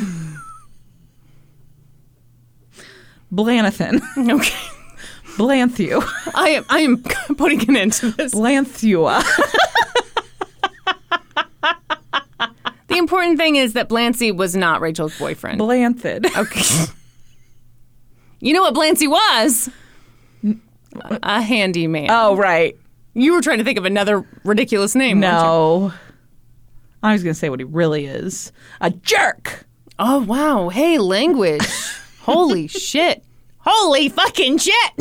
Speaker 2: Blanathan.
Speaker 1: Okay.
Speaker 2: Blanthew.
Speaker 1: I am I am putting an end to this.
Speaker 2: Blanthua.
Speaker 1: The important thing is that Blancy was not Rachel's boyfriend.
Speaker 2: Blanthid.
Speaker 1: Okay. You know what Blancy was? A handyman.
Speaker 2: Oh, right.
Speaker 1: You were trying to think of another ridiculous name, weren't you?
Speaker 2: No. I was going to say what he really is. A jerk.
Speaker 1: Oh, wow. Hey, language. Holy shit. Holy fucking shit.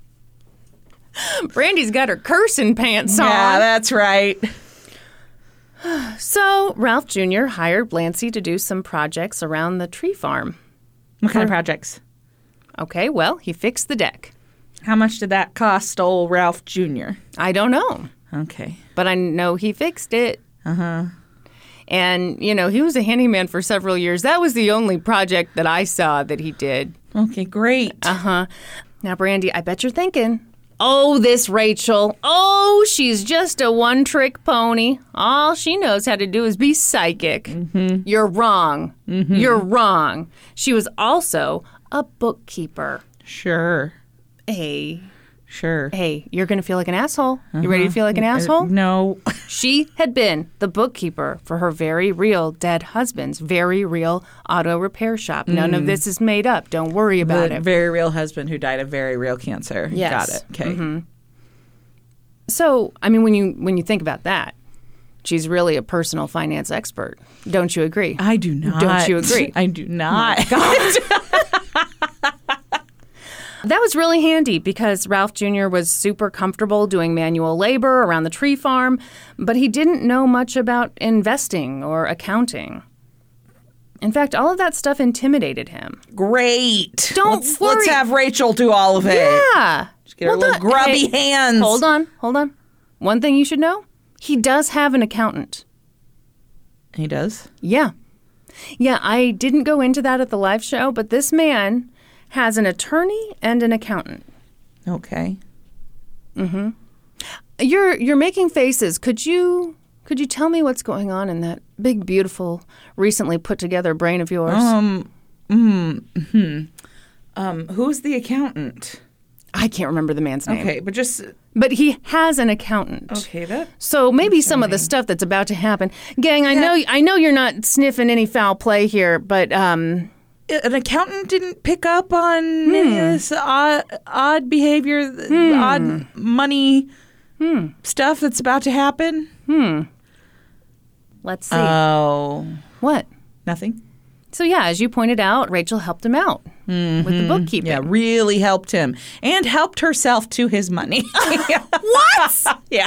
Speaker 1: Brandy's got her cursing pants on.
Speaker 2: Yeah, that's right.
Speaker 1: So Ralph Junior hired Blancy to do some projects around the tree farm.
Speaker 2: What kind of projects?
Speaker 1: Okay, well, he fixed the deck.
Speaker 2: How much did that cost old Ralph Junior?
Speaker 1: I don't know,
Speaker 2: Okay.
Speaker 1: but I know he fixed it.
Speaker 2: Uh-huh.
Speaker 1: And, you know, he was a handyman for several years. That was the only project that I saw that he did.
Speaker 2: Okay, great.
Speaker 1: Uh-huh. Now, Brandy, I bet you're thinking, oh, this Rachel. Oh, she's just a one-trick pony. All she knows how to do is be psychic. Mm-hmm. You're wrong. Mm-hmm. You're wrong. She was also a bookkeeper.
Speaker 2: Sure.
Speaker 1: Hey.
Speaker 2: Sure.
Speaker 1: Hey, you're going to feel like an asshole. Uh-huh. You ready to feel like an asshole?
Speaker 2: Uh, no.
Speaker 1: She had been the bookkeeper for her very real dead husband's very real auto repair shop. Mm. None of this is made up. Don't worry about
Speaker 2: the
Speaker 1: it.
Speaker 2: Very real husband who died of very real cancer.
Speaker 1: Yes.
Speaker 2: Got it. Okay.
Speaker 1: Mm-hmm. So, I mean, when you when you think about that, she's really a personal finance expert. Don't you agree?
Speaker 2: I do not.
Speaker 1: Don't you agree?
Speaker 2: I do not.
Speaker 1: Oh That was really handy because Ralph Junior was super comfortable doing manual labor around the tree farm, but he didn't know much about investing or accounting. In fact, all of that stuff intimidated him.
Speaker 2: Great.
Speaker 1: Don't
Speaker 2: let's,
Speaker 1: worry.
Speaker 2: Let's have Rachel do all of it.
Speaker 1: Yeah.
Speaker 2: Just get her
Speaker 1: Well,
Speaker 2: little
Speaker 1: the-
Speaker 2: grubby
Speaker 1: hey,
Speaker 2: hands.
Speaker 1: Hold on, hold on. One thing you should know, he does have an accountant.
Speaker 2: He does?
Speaker 1: Yeah. Yeah, I didn't go into that at the live show, but this man has an attorney and an accountant.
Speaker 2: Okay.
Speaker 1: Mm-hmm. You're you're making faces. Could you could you tell me what's going on in that big, beautiful, recently put together brain of yours?
Speaker 2: Um, mm, hmm. Um, who's the accountant?
Speaker 1: I can't remember the man's name.
Speaker 2: Okay, but just
Speaker 1: But he has an accountant.
Speaker 2: okay. That
Speaker 1: So maybe some of the stuff that's about to happen, gang. I
Speaker 2: Yeah.
Speaker 1: know I know you're not sniffing any foul play here, but um.
Speaker 2: an accountant didn't pick up on any of this odd, odd behavior,
Speaker 1: Hmm.
Speaker 2: odd money stuff that's about to happen.
Speaker 1: Hmm. Let's see.
Speaker 2: Oh,
Speaker 1: what?
Speaker 2: nothing.
Speaker 1: So yeah, as you pointed out, Rachel helped him out with the bookkeeping.
Speaker 2: Yeah, really helped him and helped herself to his money.
Speaker 1: What?
Speaker 2: Yeah.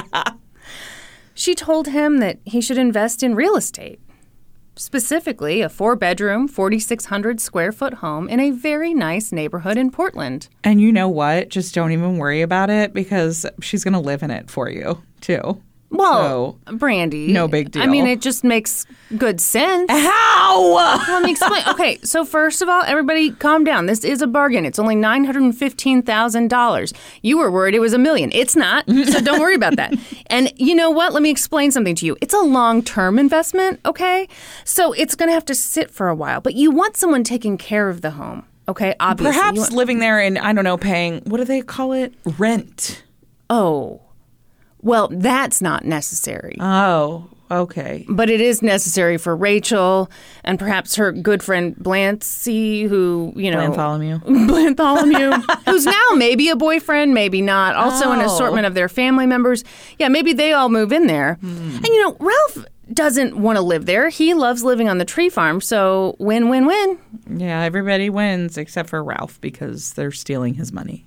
Speaker 1: She told him that he should invest in real estate. Specifically, a four-bedroom, forty-six hundred square foot home in a very nice neighborhood in Portland.
Speaker 2: And you know what? Just don't even worry about it because she's going to live in it for you, too.
Speaker 1: Well,
Speaker 2: So,
Speaker 1: Brandy.
Speaker 2: no big deal.
Speaker 1: I mean, it just makes good sense.
Speaker 2: How?
Speaker 1: Let me explain. Okay, so first of all, everybody calm down. This is a bargain. It's only nine hundred fifteen thousand dollars. You were worried it was a million. It's not, so don't worry about that. And you know what? Let me explain something to you. It's a long-term investment, okay? So it's going to have to sit for a while, but you want someone taking care of the home, okay? Obviously.
Speaker 2: Perhaps
Speaker 1: You want-
Speaker 2: living there and, I don't know, paying, what do they call it? Rent.
Speaker 1: Oh, well, that's not necessary.
Speaker 2: Oh, okay.
Speaker 1: But it is necessary for Rachel and perhaps her good friend Blancy, who, you know...
Speaker 2: Bartholomew.
Speaker 1: Bartholomew, who's now maybe a boyfriend, maybe not. Also an
Speaker 2: Oh.
Speaker 1: assortment of their family members. Yeah, maybe they all move in there. And, you know, Ralph doesn't want to live there. He loves living on the tree farm, so win, win, win.
Speaker 2: Yeah, everybody wins except for Ralph because they're stealing his money.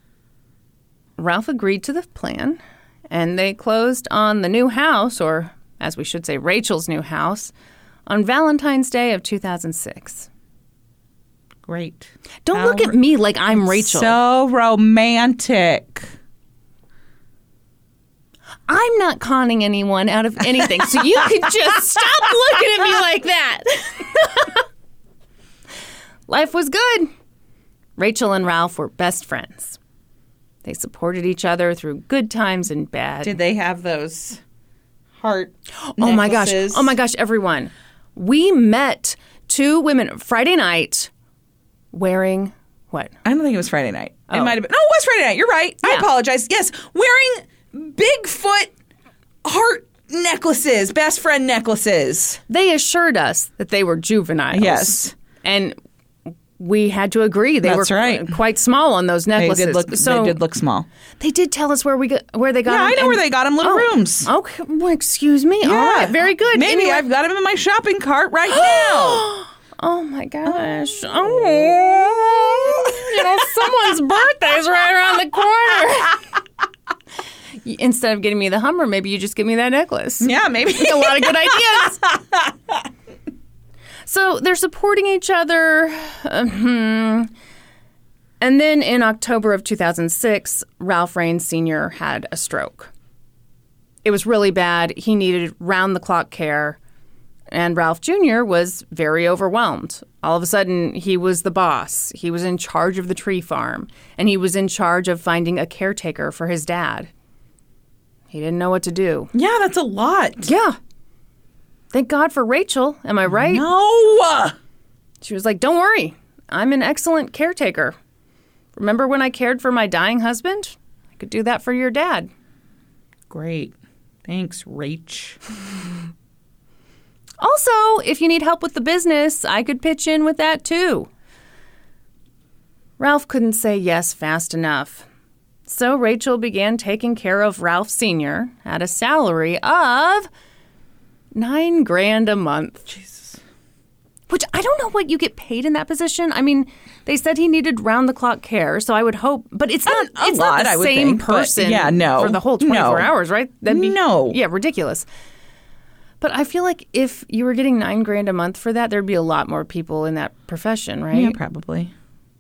Speaker 1: Ralph agreed to the plan, and they closed on the new house, or as we should say, Rachel's new house, on Valentine's Day of two thousand six.
Speaker 2: Great.
Speaker 1: Don't
Speaker 2: How
Speaker 1: look at me like I'm Rachel.
Speaker 2: So romantic.
Speaker 1: I'm not conning anyone out of anything, so you could just stop looking at me like that. Life was good. Rachel and Ralph were best friends. They supported each other through good times and bad.
Speaker 2: Did they have those heart
Speaker 1: Oh my gosh.
Speaker 2: necklaces?
Speaker 1: Oh my gosh, everyone. We met two women Friday night wearing what?
Speaker 2: I don't think it was Friday night. It
Speaker 1: Oh.
Speaker 2: might have been. No, it was Friday night. You're right. I
Speaker 1: Yeah.
Speaker 2: apologize. Yes, wearing Bigfoot heart necklaces, best friend necklaces.
Speaker 1: They assured us that they were juveniles.
Speaker 2: Yes.
Speaker 1: And we had to agree. They
Speaker 2: That's
Speaker 1: were
Speaker 2: right.
Speaker 1: quite small on those
Speaker 2: They
Speaker 1: necklaces.
Speaker 2: did look.
Speaker 1: so
Speaker 2: they did look small.
Speaker 1: They did tell us where we got, where they got
Speaker 2: Yeah,
Speaker 1: them.
Speaker 2: I know
Speaker 1: and-
Speaker 2: where they got them. Little
Speaker 1: Oh,
Speaker 2: rooms.
Speaker 1: Okay, well, excuse me. All
Speaker 2: Yeah.
Speaker 1: right, very good.
Speaker 2: Maybe
Speaker 1: Anyway-
Speaker 2: I've got them in my shopping cart right now.
Speaker 1: Oh my gosh. Oh, you know, someone's birthday's right around the corner. Instead of getting me the Hummer, maybe you just give me that necklace.
Speaker 2: Yeah, maybe.
Speaker 1: A lot of good ideas. So they're supporting each other. Uh-huh. And then in October of two thousand six, Ralph Raines Senior had a stroke. It was really bad. He needed round-the-clock care. And Ralph Junior was very overwhelmed. All of a sudden, he was the boss. He was in charge of the tree farm. And he was in charge of finding a caretaker for his dad. He didn't know what to do.
Speaker 2: Yeah, that's a lot.
Speaker 1: Yeah. Thank God for Rachel. Am I right?
Speaker 2: No.
Speaker 1: She was like, don't worry. I'm an excellent caretaker. Remember when I cared for my dying husband? I could do that for your dad.
Speaker 2: Great. Thanks, Rach.
Speaker 1: Also, if you need help with the business, I could pitch in with that too. Ralph couldn't say yes fast enough. So Rachel began taking care of Ralph Senior at a salary of nine grand a month.
Speaker 2: Jesus.
Speaker 1: Which I don't know what you get paid in that position. I mean, they said he needed round-the-clock care, so I would hope. But it's not,
Speaker 2: A
Speaker 1: it's
Speaker 2: lot,
Speaker 1: not the
Speaker 2: I would
Speaker 1: same
Speaker 2: think, but
Speaker 1: person
Speaker 2: yeah, no.
Speaker 1: for the whole twenty-four
Speaker 2: No.
Speaker 1: hours, right? That'd be,
Speaker 2: No.
Speaker 1: Yeah, ridiculous. But I feel like if you were getting nine grand a month for that, there'd be a lot more people in that profession, right?
Speaker 2: Yeah, probably.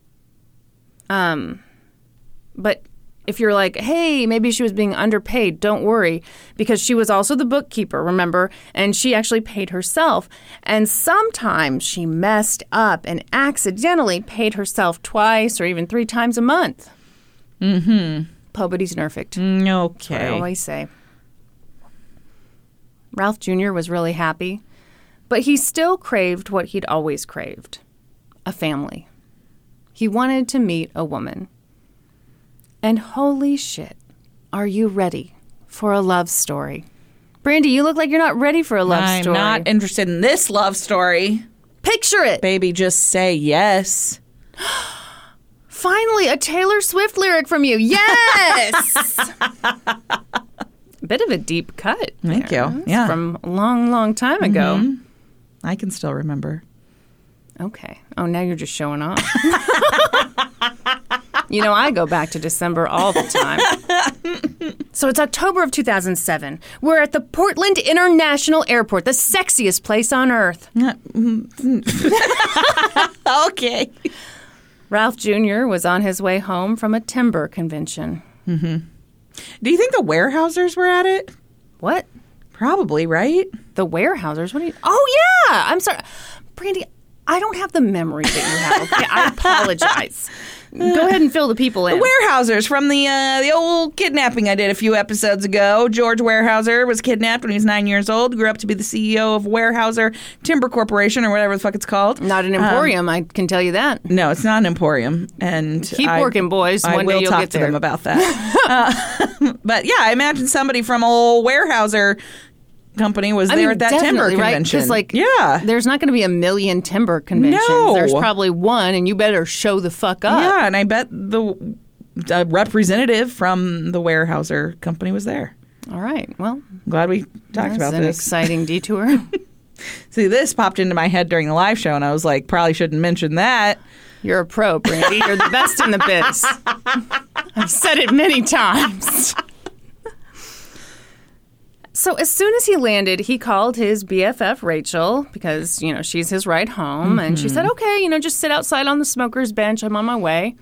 Speaker 1: Um, but if you're like, hey, maybe she was being underpaid, don't worry, because she was also the bookkeeper, remember? And she actually paid herself. And sometimes she messed up and accidentally paid herself twice or even three times a month. Mm-hmm. Poverty's perfect.
Speaker 2: Mm,
Speaker 1: That's what I
Speaker 2: okay.
Speaker 1: always say. Ralph Junior was really happy, but he still craved what he'd always craved, a family. He wanted to meet a woman. And holy shit, are you ready for a love story? Brandy, you look like you're not ready for a love
Speaker 2: I'm
Speaker 1: story.
Speaker 2: not interested in this love story.
Speaker 1: Picture it.
Speaker 2: Baby, just say yes.
Speaker 1: Finally, a Taylor Swift lyric from you. Yes! Bit of a deep cut.
Speaker 2: Thank
Speaker 1: there.
Speaker 2: you.
Speaker 1: It's
Speaker 2: Yeah.
Speaker 1: From a long, long time ago.
Speaker 2: Mm-hmm. I can still remember.
Speaker 1: Okay. Oh, now you're just showing off. You know, I go back to December all the time. So it's October of two thousand seven. We're at the Portland International Airport, the sexiest place on earth.
Speaker 2: Okay.
Speaker 1: Ralph Junior was on his way home from a timber convention.
Speaker 2: Do you think the Warehousers were at it?
Speaker 1: What?
Speaker 2: Probably, right?
Speaker 1: The Warehousers? What do you... Oh, yeah! I'm sorry. Brandy, I don't have the memory that you have, okay? I apologize. Go ahead and fill the people in.
Speaker 2: The Warehousers from the uh, the old kidnapping I did a few episodes ago. George Warehouser was kidnapped when he was nine years old. Grew up to be the C E O of Warehouser Timber Corporation or whatever the fuck it's called.
Speaker 1: Not an emporium, I can tell you that.
Speaker 2: No, it's not an emporium. And
Speaker 1: Keep
Speaker 2: I,
Speaker 1: working, boys.
Speaker 2: I
Speaker 1: One day
Speaker 2: will
Speaker 1: you'll
Speaker 2: talk
Speaker 1: get
Speaker 2: to
Speaker 1: there.
Speaker 2: them about that. uh, but yeah, I imagine somebody from old Warehouser company was
Speaker 1: I
Speaker 2: there
Speaker 1: mean,
Speaker 2: at that timber
Speaker 1: definitely, right?
Speaker 2: convention.
Speaker 1: 'Cause, like,
Speaker 2: yeah.
Speaker 1: there's not going to be a million timber conventions.
Speaker 2: No.
Speaker 1: There's probably one, and you better show the fuck up.
Speaker 2: Yeah, and I bet the uh, representative from the Warehouser company was there.
Speaker 1: All right. Well,
Speaker 2: Glad we talked
Speaker 1: that's
Speaker 2: about
Speaker 1: an
Speaker 2: this.
Speaker 1: exciting detour.
Speaker 2: See, this popped into my head during the live show, and I was like, probably shouldn't mention that.
Speaker 1: You're a pro, Brandy. You're the best in the biz. I've said it many times. So as soon as he landed, he called his B F F, Rachel, because, you know, she's his ride home. And she said, okay, you know, just sit outside on the smoker's bench. I'm on my way.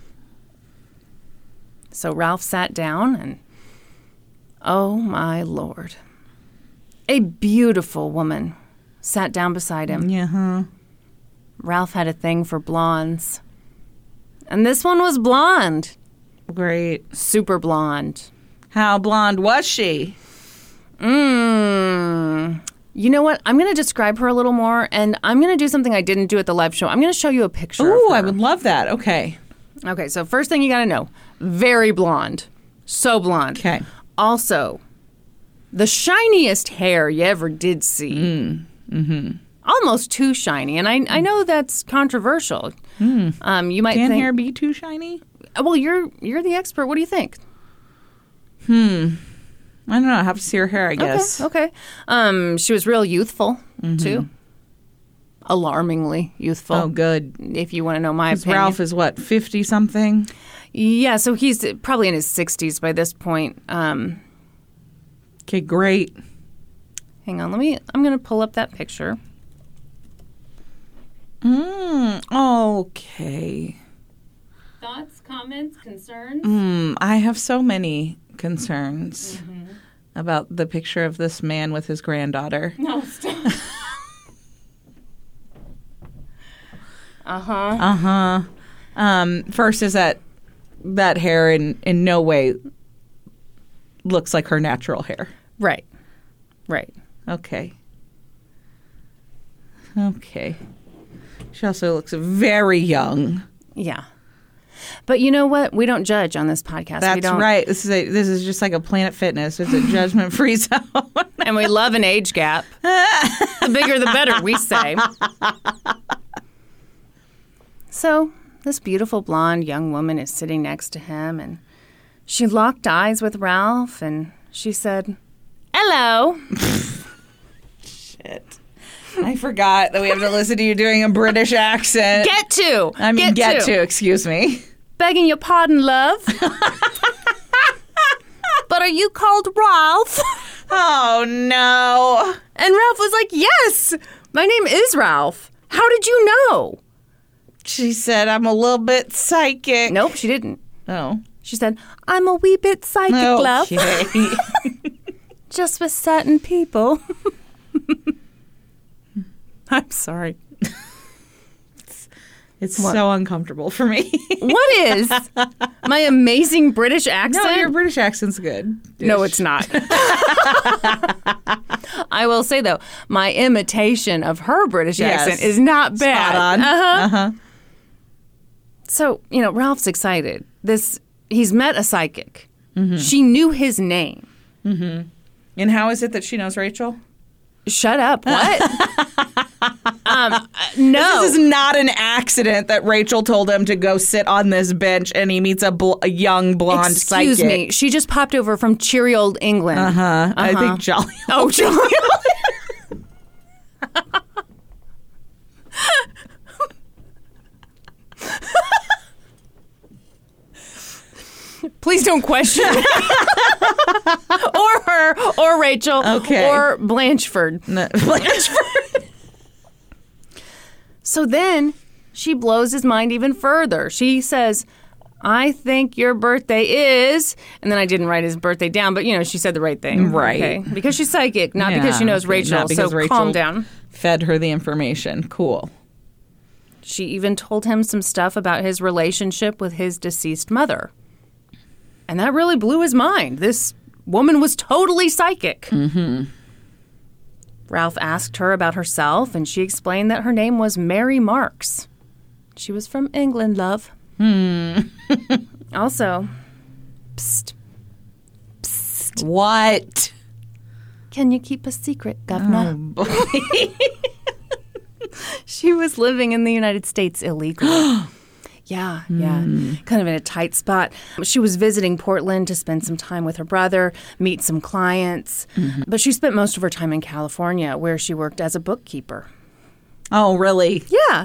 Speaker 1: So Ralph sat down and, oh, my Lord. A beautiful woman sat down beside him.
Speaker 2: Yeah, huh?
Speaker 1: Ralph had a thing for blondes. And this one was blonde.
Speaker 2: Great.
Speaker 1: Super blonde.
Speaker 2: How blonde was she?
Speaker 1: Mmm. You know what? I'm going to describe her a little more, and I'm going to do something I didn't do at the live show. I'm going to show you a picture of
Speaker 2: Ooh,
Speaker 1: her.
Speaker 2: I would love that. Okay.
Speaker 1: Okay, so first thing you got to know, very blonde. So blonde.
Speaker 2: Okay.
Speaker 1: Also, the shiniest hair you ever did see.
Speaker 2: Mm. Mm-hmm.
Speaker 1: Almost too shiny, and I I know that's controversial.
Speaker 2: Mm.
Speaker 1: Um, you might
Speaker 2: Can
Speaker 1: think,
Speaker 2: hair be too shiny?
Speaker 1: well, you're you're the expert. What do you think?
Speaker 2: Hmm. I don't know. I have to see her hair, I guess.
Speaker 1: Okay. Okay. Um, she was real youthful too. Alarmingly youthful.
Speaker 2: Oh, good.
Speaker 1: If you want to know my
Speaker 2: Because
Speaker 1: opinion.
Speaker 2: Ralph is what, fifty something?
Speaker 1: Yeah, so he's probably in his sixties by this point. Um,
Speaker 2: Okay, great.
Speaker 1: hang on, let me, I'm going to pull up that picture.
Speaker 2: Mm, okay.
Speaker 1: Thoughts, comments, concerns?
Speaker 2: Mm, I have so many concerns mm-hmm. about the picture of this man with his granddaughter.
Speaker 1: No, stop. uh-huh.
Speaker 2: Uh-huh. Um, first is that that hair in, in no way looks like her natural hair.
Speaker 1: Right. Right.
Speaker 2: Okay. Okay. She also looks very young.
Speaker 1: Yeah. But you know what? We don't judge on this podcast.
Speaker 2: That's
Speaker 1: we don't.
Speaker 2: right. This is a, this is just like a Planet Fitness. It's a judgment-free zone.
Speaker 1: And we love an age gap. The bigger the better, we say. So this beautiful blonde young woman is sitting next to him, and she locked eyes with Ralph, and she said, "Hello."
Speaker 2: Shit. I forgot that we have to listen to you doing a British accent.
Speaker 1: Get to.
Speaker 2: I mean, get,
Speaker 1: get
Speaker 2: to. to, excuse me.
Speaker 1: Begging your pardon, love. But are you called Ralph?
Speaker 2: Oh, no.
Speaker 1: And Ralph was like, yes, my name is Ralph. How did you know?
Speaker 2: She said, I'm a little bit psychic.
Speaker 1: Nope, she didn't.
Speaker 2: Oh.
Speaker 1: She said, I'm a wee bit psychic,
Speaker 2: okay.
Speaker 1: love. Just with certain people. I'm sorry.
Speaker 2: It's, it's so uncomfortable for me.
Speaker 1: What is? My amazing British accent?
Speaker 2: No, your British accent's good.
Speaker 1: No, it's not. I will say, though, my imitation of her British
Speaker 2: yes.
Speaker 1: accent is not bad.
Speaker 2: Spot on.
Speaker 1: Uh-huh.
Speaker 2: Uh-huh.
Speaker 1: So, you know, Ralph's excited. This he's met a psychic. Mm-hmm. She knew his name.
Speaker 2: Mm-hmm. And how is it that she knows Rachel?
Speaker 1: Shut up. What? um, no.
Speaker 2: This is not an accident that Rachel told him to go sit on this bench and he meets a, bl- a young blonde
Speaker 1: Excuse
Speaker 2: psychic.
Speaker 1: Excuse me. She just popped over from cheery old England.
Speaker 2: Uh-huh. uh-huh. I think Jolly.
Speaker 1: Oh, Jolly. Please don't question me. Or her, or Rachel,
Speaker 2: okay.
Speaker 1: or Blanchford.
Speaker 2: No, Blanchford.
Speaker 1: So then she blows his mind even further. She says, I think your birthday is, and then I didn't write his birthday down, but, you know, she said the right thing.
Speaker 2: Right.
Speaker 1: Okay? Because she's psychic, not
Speaker 2: yeah,
Speaker 1: because she knows
Speaker 2: okay.
Speaker 1: Rachel,
Speaker 2: not because
Speaker 1: so
Speaker 2: Rachel
Speaker 1: calm down.
Speaker 2: Fed her the information. Cool.
Speaker 1: She even told him some stuff about his relationship with his deceased mother. And that really blew his mind. This woman was totally psychic.
Speaker 2: Mm-hmm.
Speaker 1: Ralph asked her about herself, and she explained that her name was Mary Marks. She was from England, love.
Speaker 2: Hmm.
Speaker 1: Also, psst, psst.
Speaker 2: What?
Speaker 1: Can you keep a secret, Governor?
Speaker 2: Oh, boy.
Speaker 1: She was living in the United States illegally. Yeah, yeah. Mm. Kind of in a tight spot. She was visiting Portland to spend some time with her brother, meet some clients. Mm-hmm. But she spent most of her time in California, where she worked as a bookkeeper.
Speaker 2: Oh, really?
Speaker 1: Yeah.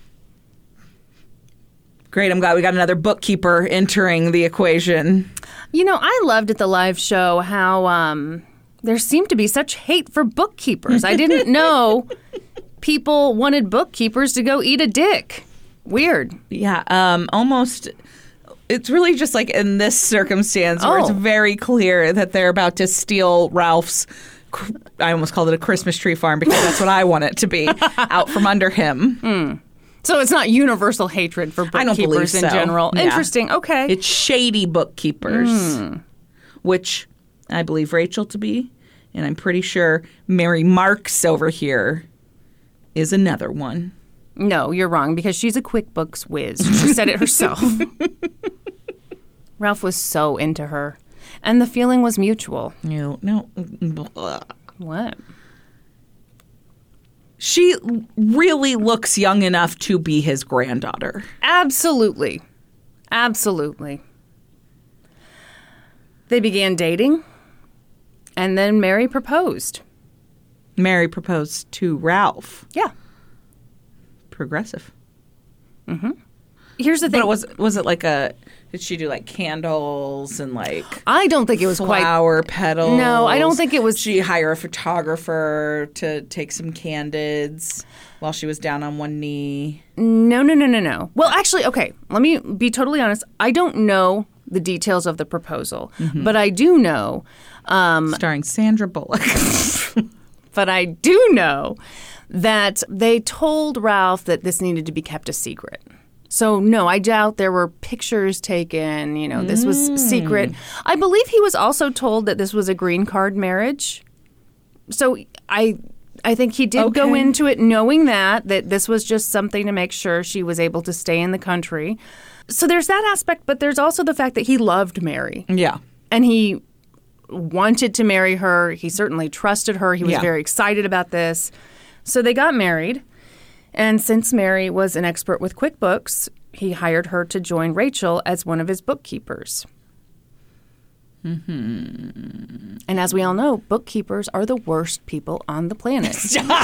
Speaker 2: Great. I'm glad we got another bookkeeper entering the equation.
Speaker 1: You know, I loved at the live show how um, there seemed to be such hate for bookkeepers. I didn't know people wanted bookkeepers to go eat a dick. Weird.
Speaker 2: Yeah, um, almost. It's really just like in this circumstance where
Speaker 1: Oh.
Speaker 2: it's very clear that they're about to steal Ralph's. I almost called it a Christmas tree farm because that's what I want it to be, out from under him.
Speaker 1: Mm. So it's not universal hatred for
Speaker 2: I don't believe
Speaker 1: bookkeepers in
Speaker 2: so.
Speaker 1: general.
Speaker 2: Yeah.
Speaker 1: Interesting. Okay.
Speaker 2: It's shady bookkeepers,
Speaker 1: Mm.
Speaker 2: which I believe Rachel to be, and I'm pretty sure Mary Marks over here is another one.
Speaker 1: No, you're wrong, because she's a QuickBooks whiz. She said it herself. Ralph was so into her, and the feeling was mutual.
Speaker 2: No, no. Blah.
Speaker 1: What?
Speaker 2: She really looks young enough to be his granddaughter.
Speaker 1: Absolutely. Absolutely. They began dating, and then Mary proposed.
Speaker 2: Mary proposed to Ralph.
Speaker 1: Yeah.
Speaker 2: Progressive.
Speaker 1: Mm-hmm. Here's the thing.
Speaker 2: But was was it like a Did she do like candles and like
Speaker 1: I don't think it was quite.
Speaker 2: flower petals?
Speaker 1: No, I don't think it was.
Speaker 2: Did she hire a photographer to take some candids while she was down on one knee?
Speaker 1: No, no, no, no, no. Well, actually, okay, let me be totally honest. I don't know the details of the proposal,
Speaker 2: Mm-hmm.
Speaker 1: but I do know, um,
Speaker 2: Starring Sandra Bullock.
Speaker 1: but I do know that they told Ralph that this needed to be kept a secret. So, no, I doubt there were pictures taken. You know, this was
Speaker 2: Mm.
Speaker 1: secret. I believe he was also told that this was a green card marriage. So, I I think he did go
Speaker 2: Okay.
Speaker 1: into it knowing that, that this was just something to make sure she was able to stay in the country. So, there's that aspect, but there's also the fact that he loved Mary.
Speaker 2: Yeah.
Speaker 1: And he wanted to marry her. He certainly trusted her. He was
Speaker 2: Yeah.
Speaker 1: very excited about this. So they got married. And since Mary was an expert with QuickBooks, he hired her to join Rachel as one of his bookkeepers. Mm-hmm. And as we all know, bookkeepers are the worst people on the planet.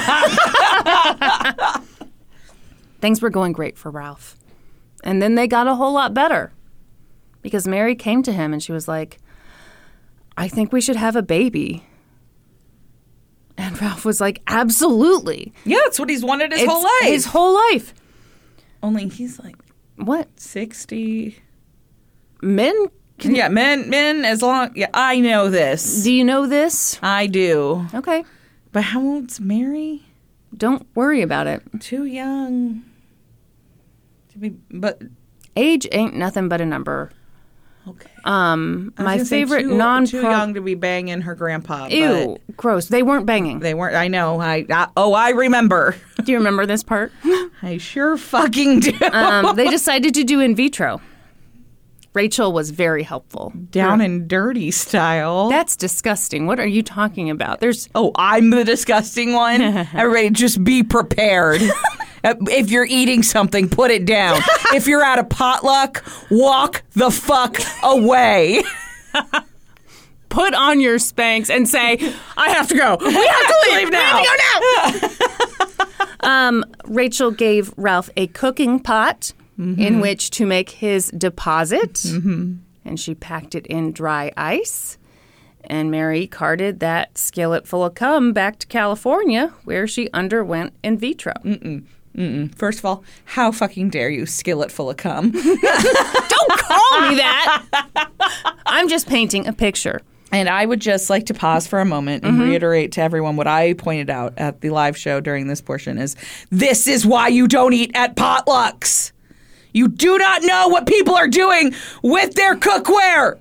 Speaker 1: Things were going great for Ralph. And then they got a whole lot better. Because Mary came to him and she was like, I think we should have a baby. And Ralph was like, absolutely.
Speaker 2: Yeah, that's what he's wanted his
Speaker 1: It's
Speaker 2: whole life.
Speaker 1: His whole life.
Speaker 2: Only he's like
Speaker 1: What?
Speaker 2: sixty.
Speaker 1: Men? Can,
Speaker 2: Yeah, men, men, as long. Yeah, I know this.
Speaker 1: Do you know this?
Speaker 2: I do.
Speaker 1: Okay.
Speaker 2: But how old's Mary?
Speaker 1: Don't worry about it.
Speaker 2: Too young. To be, but
Speaker 1: Age ain't nothing but a number.
Speaker 2: okay.
Speaker 1: Um,
Speaker 2: I was
Speaker 1: my
Speaker 2: gonna say
Speaker 1: favorite
Speaker 2: too,
Speaker 1: non
Speaker 2: too young to be banging her grandpa.
Speaker 1: Ew,
Speaker 2: but
Speaker 1: gross. They weren't banging.
Speaker 2: they weren't. I know. I, I oh, I remember.
Speaker 1: Do you remember this part?
Speaker 2: I sure fucking do.
Speaker 1: um, they decided to do in vitro. Rachel was very helpful.
Speaker 2: Down and dirty style.
Speaker 1: That's disgusting. What are you talking about? There's
Speaker 2: Oh, I'm the disgusting one? Everybody just be prepared. Uh, If you're eating something, put it down. If you're at a potluck, walk the fuck away.
Speaker 1: put on your Spanx and say, I have to go. We have to leave,
Speaker 2: Leave now.
Speaker 1: We have to go now. um, Rachel gave Ralph a cooking pot mm-hmm. in which to make his deposit. Mm-hmm. And she packed it in dry ice. And Mary carted that skillet full of cum back to California, where she underwent in vitro.
Speaker 2: Mm-mm. Mm-mm. First of all, how fucking dare you, skillet full of cum?
Speaker 1: Don't call me that. I'm just painting a picture.
Speaker 2: And I would just like to pause for a moment and mm-hmm. reiterate to everyone what I pointed out at the live show during this portion is this is why you don't eat at potlucks. You do not know what people are doing with their cookware.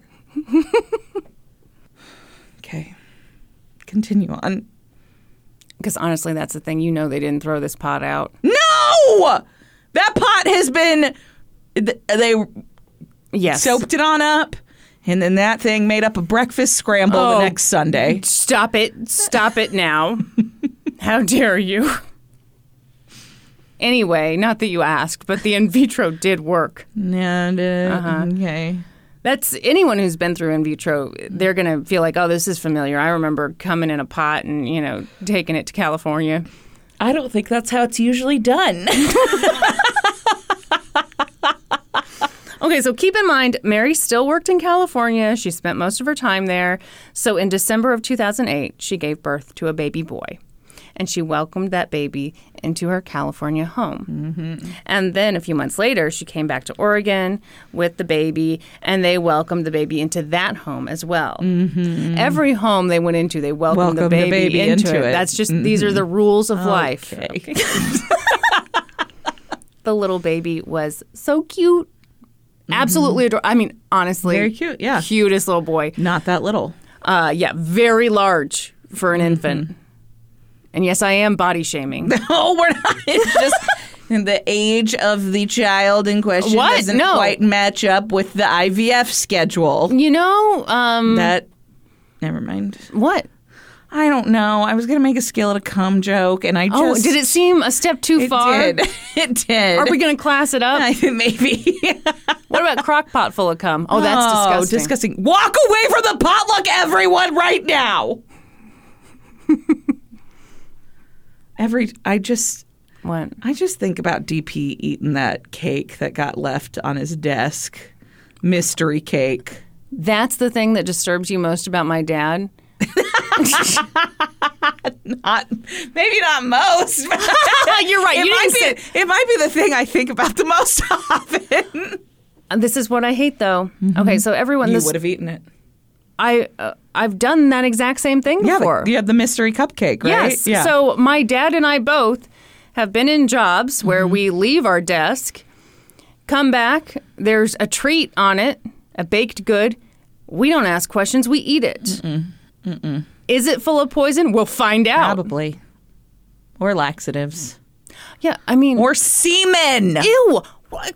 Speaker 2: Okay. Continue on.
Speaker 1: Because honestly, that's the thing. You know they didn't throw this pot out.
Speaker 2: No! That pot has been... They
Speaker 1: yes.
Speaker 2: soaped it on up, and then that thing made up a breakfast scramble
Speaker 1: oh,
Speaker 2: the next Sunday.
Speaker 1: Stop it. Stop it now. How dare you? Anyway, not that you asked, but the in vitro did work.
Speaker 2: Yeah, uh,
Speaker 1: Uh-huh.
Speaker 2: okay.
Speaker 1: That's anyone who's been through in vitro, they're going to feel like, oh, this is familiar. I remember coming in a pot and, you know, taking it to California.
Speaker 2: I don't think that's how it's usually done.
Speaker 1: Okay, so keep in mind, Mary still worked in California. She spent most of her time there. So in December of two thousand eight, she gave birth to a baby boy. And she welcomed that baby into her California home. Mm-hmm. And then a few months later, she came back to Oregon with the baby, and they welcomed the baby into that home as well. Mm-hmm. Every home they went into, they welcomed
Speaker 2: Welcome
Speaker 1: the, baby
Speaker 2: the baby
Speaker 1: into,
Speaker 2: into
Speaker 1: it.
Speaker 2: it.
Speaker 1: That's just,
Speaker 2: Mm-hmm.
Speaker 1: these are the rules of
Speaker 2: Okay.
Speaker 1: life. Okay. The little baby was so cute. Absolutely adorable. I mean, honestly.
Speaker 2: Very cute, yeah.
Speaker 1: Cutest little boy.
Speaker 2: Not that little.
Speaker 1: Uh, yeah, very large for an mm-hmm. infant. And yes, I am body shaming.
Speaker 2: No, we're not. It's just the age of the child in question
Speaker 1: what?
Speaker 2: doesn't
Speaker 1: no.
Speaker 2: quite match up with the I V F schedule.
Speaker 1: You know, um...
Speaker 2: That, never mind.
Speaker 1: What?
Speaker 2: I don't know. I was going to make a skillet of cum joke, and I just...
Speaker 1: Oh, did it seem a step too
Speaker 2: it
Speaker 1: far?
Speaker 2: It did. It did.
Speaker 1: Are we going to class it up?
Speaker 2: Maybe.
Speaker 1: What about crock pot full of cum? Oh, that's
Speaker 2: oh,
Speaker 1: disgusting.
Speaker 2: disgusting. Walk away from the potluck, everyone, right now. Every, I just...
Speaker 1: What?
Speaker 2: I just think about D P eating that cake that got left on his desk mystery cake.
Speaker 1: That's the thing that disturbs you most about my dad?
Speaker 2: Not, maybe not most.
Speaker 1: You're right.
Speaker 2: It,
Speaker 1: You
Speaker 2: might
Speaker 1: didn't
Speaker 2: be,
Speaker 1: say-
Speaker 2: it might be the thing I think about the most often.
Speaker 1: This is what I hate, though. Mm-hmm. Okay, so everyone...
Speaker 2: You
Speaker 1: this,
Speaker 2: would have eaten it.
Speaker 1: I, uh, I've done that exact same thing
Speaker 2: Yeah,
Speaker 1: before.
Speaker 2: the, you had the mystery cupcake, right?
Speaker 1: Yes.
Speaker 2: Yeah.
Speaker 1: So my dad and I both have been in jobs where
Speaker 2: Mm-hmm.
Speaker 1: we leave our desk, come back, there's a treat on it, a baked good. We don't ask questions, we eat it.
Speaker 2: Mm-mm. Mm-mm.
Speaker 1: Is it full of poison? We'll find out.
Speaker 2: Probably. Or laxatives.
Speaker 1: Yeah, I mean...
Speaker 2: Or semen.
Speaker 1: Ew! Why?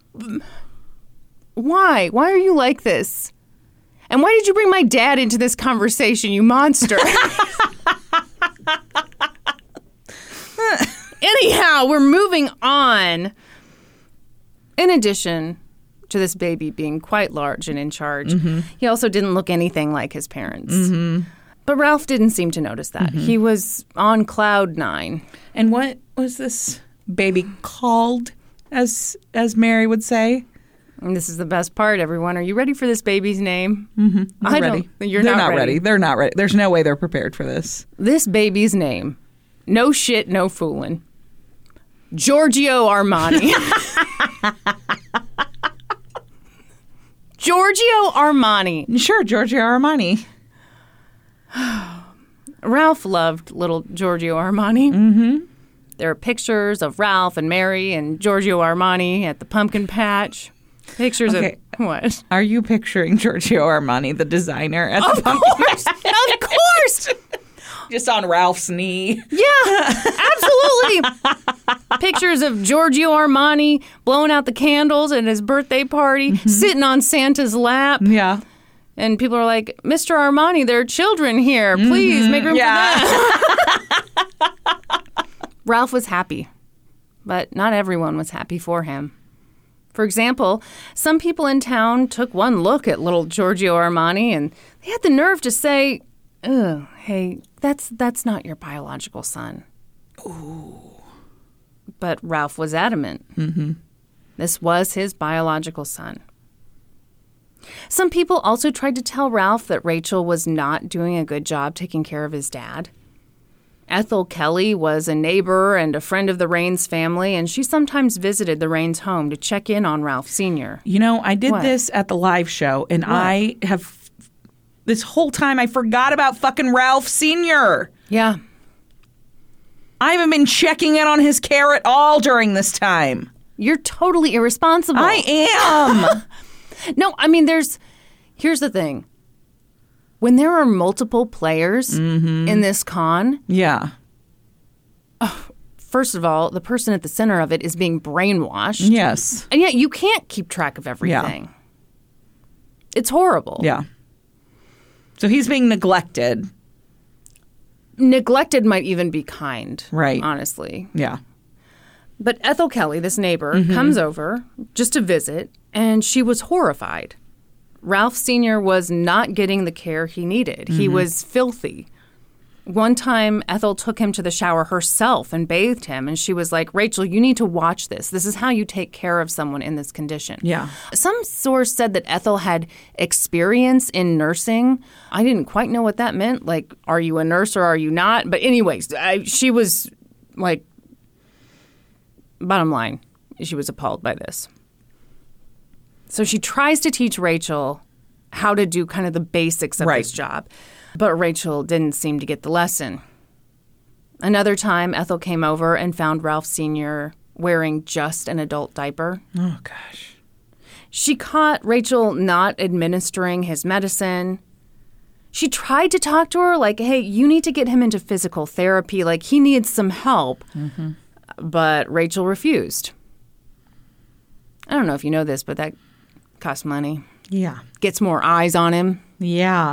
Speaker 1: Why? Why are you like this? And why did you bring my dad into this conversation, you monster? Anyhow, we're moving on. In addition to this baby being quite large and in charge, mm-hmm. he also didn't look anything like his parents. Mm-hmm. But Ralph didn't seem to notice that. Mm-hmm. He was on cloud nine.
Speaker 2: And what was this baby called, as as Mary would say?
Speaker 1: And this is the best part, everyone. Are you ready for this baby's name?
Speaker 2: Mm-hmm. I'm
Speaker 1: I
Speaker 2: ready.
Speaker 1: Don't, you're
Speaker 2: they're
Speaker 1: not,
Speaker 2: not
Speaker 1: ready.
Speaker 2: ready. They're not ready. There's no way they're prepared for this.
Speaker 1: This baby's name, no shit, no fooling, Giorgio Armani. Giorgio Armani.
Speaker 2: Sure, Giorgio Armani.
Speaker 1: Ralph loved little Giorgio Armani.
Speaker 2: Mm-hmm.
Speaker 1: There are pictures of Ralph and Mary and Giorgio Armani at the pumpkin patch. Pictures
Speaker 2: Okay.
Speaker 1: of what?
Speaker 2: Are you picturing Giorgio Armani, the designer, at
Speaker 1: Of
Speaker 2: the pumpkin
Speaker 1: course! Of course!
Speaker 2: just on Ralph's knee?
Speaker 1: Yeah, absolutely. Pictures of Giorgio Armani blowing out the candles at his birthday party, mm-hmm. sitting on Santa's lap.
Speaker 2: Yeah.
Speaker 1: And people are like, Mister Armani, there are children here. Please
Speaker 2: Mm-hmm.
Speaker 1: make room
Speaker 2: Yeah.
Speaker 1: for them. Ralph was happy, but not everyone was happy for him. For example, some people in town took one look at little Giorgio Armani and they had the nerve to say, "Ugh, hey, that's that's not your biological son." Ooh. But Ralph was adamant. Mm-hmm. This was his biological son. Some people also tried to tell Ralph that Rachel was not doing a good job taking care of his dad. Ethel Kelly was a neighbor and a friend of the Raines family, and she sometimes visited the Raines home to check in on Ralph Senior
Speaker 2: You know, I did
Speaker 1: What?
Speaker 2: this at the live show, and
Speaker 1: What?
Speaker 2: I have, this whole time, I forgot about fucking Ralph Senior
Speaker 1: Yeah.
Speaker 2: I haven't been checking in on his care at all during this time.
Speaker 1: You're totally irresponsible.
Speaker 2: I am.
Speaker 1: No, I mean, there's, here's the thing. When there are multiple players
Speaker 2: Mm-hmm.
Speaker 1: in this con,
Speaker 2: Yeah.
Speaker 1: first of all, the person at the center of it is being brainwashed.
Speaker 2: Yes.
Speaker 1: And yet you can't keep track of everything. It's horrible.
Speaker 2: Yeah. So he's being neglected.
Speaker 1: Neglected might even be kind.
Speaker 2: Right.
Speaker 1: Honestly.
Speaker 2: Yeah.
Speaker 1: But Ethel Kelly, this neighbor,
Speaker 2: Mm-hmm.
Speaker 1: comes over just to visit, and she was horrified. Ralph Senior was not getting the care he needed.
Speaker 2: Mm-hmm.
Speaker 1: He was filthy. One time, Ethel took him to the shower herself and bathed him, and she was like, Rachel, you need to watch this. This is how you take care of someone in this condition.
Speaker 2: Yeah.
Speaker 1: Some source said that Ethel had experience in nursing. I didn't quite know what that meant. Like, are you a nurse or are you not? But anyways, I, she was like, bottom line, she was appalled by this. So she tries to teach Rachel how to do kind of the basics of
Speaker 2: Right.
Speaker 1: this job. But Rachel didn't seem to get the lesson. Another time, Ethel came over and found Ralph Senior wearing just an adult diaper.
Speaker 2: Oh, gosh.
Speaker 1: She caught Rachel not administering his medicine. She tried to talk to her like, hey, you need to get him into physical therapy. Like, he needs some help. Mm-hmm. But Rachel refused. I don't know if you know this, but that costs money.
Speaker 2: Yeah.
Speaker 1: Gets more eyes on him.
Speaker 2: Yeah.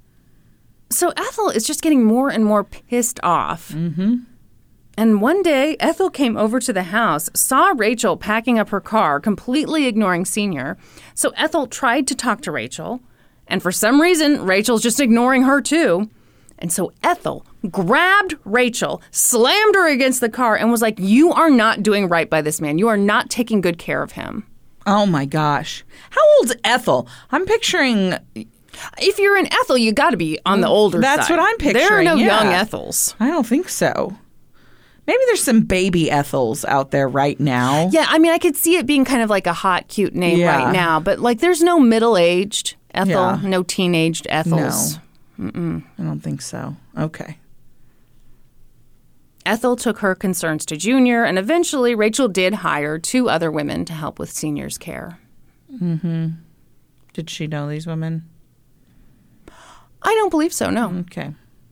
Speaker 1: So Ethel is just getting more and more pissed off. Mm-hmm. And one day, Ethel came over to the house, saw Rachel packing up her car, completely ignoring Senior. So Ethel tried to talk to Rachel, and for some reason, Rachel's just ignoring her too. And so Ethel grabbed Rachel, slammed her against the car, and was like, you are not doing right by this man. You are not taking good care of him.
Speaker 2: Oh, my gosh. How old's Ethel? I'm picturing...
Speaker 1: If you're an Ethel, you got to be on the older
Speaker 2: That's
Speaker 1: side.
Speaker 2: what I'm picturing,
Speaker 1: There are no
Speaker 2: yeah.
Speaker 1: young Ethels.
Speaker 2: I don't think so. Maybe there's some baby Ethels out there right now.
Speaker 1: Yeah, I mean, I could see it being kind of like a hot, cute name
Speaker 2: Yeah.
Speaker 1: right now, but like there's no middle-aged Ethel,
Speaker 2: Yeah.
Speaker 1: no teenaged Ethels.
Speaker 2: No. Mm-mm. I don't think so. Okay.
Speaker 1: Ethel took her concerns to Junior, and eventually Rachel did hire two other women to help with Senior's care.
Speaker 2: Mm-hmm. Did she know these women?
Speaker 1: I don't believe so, no.
Speaker 2: Okay.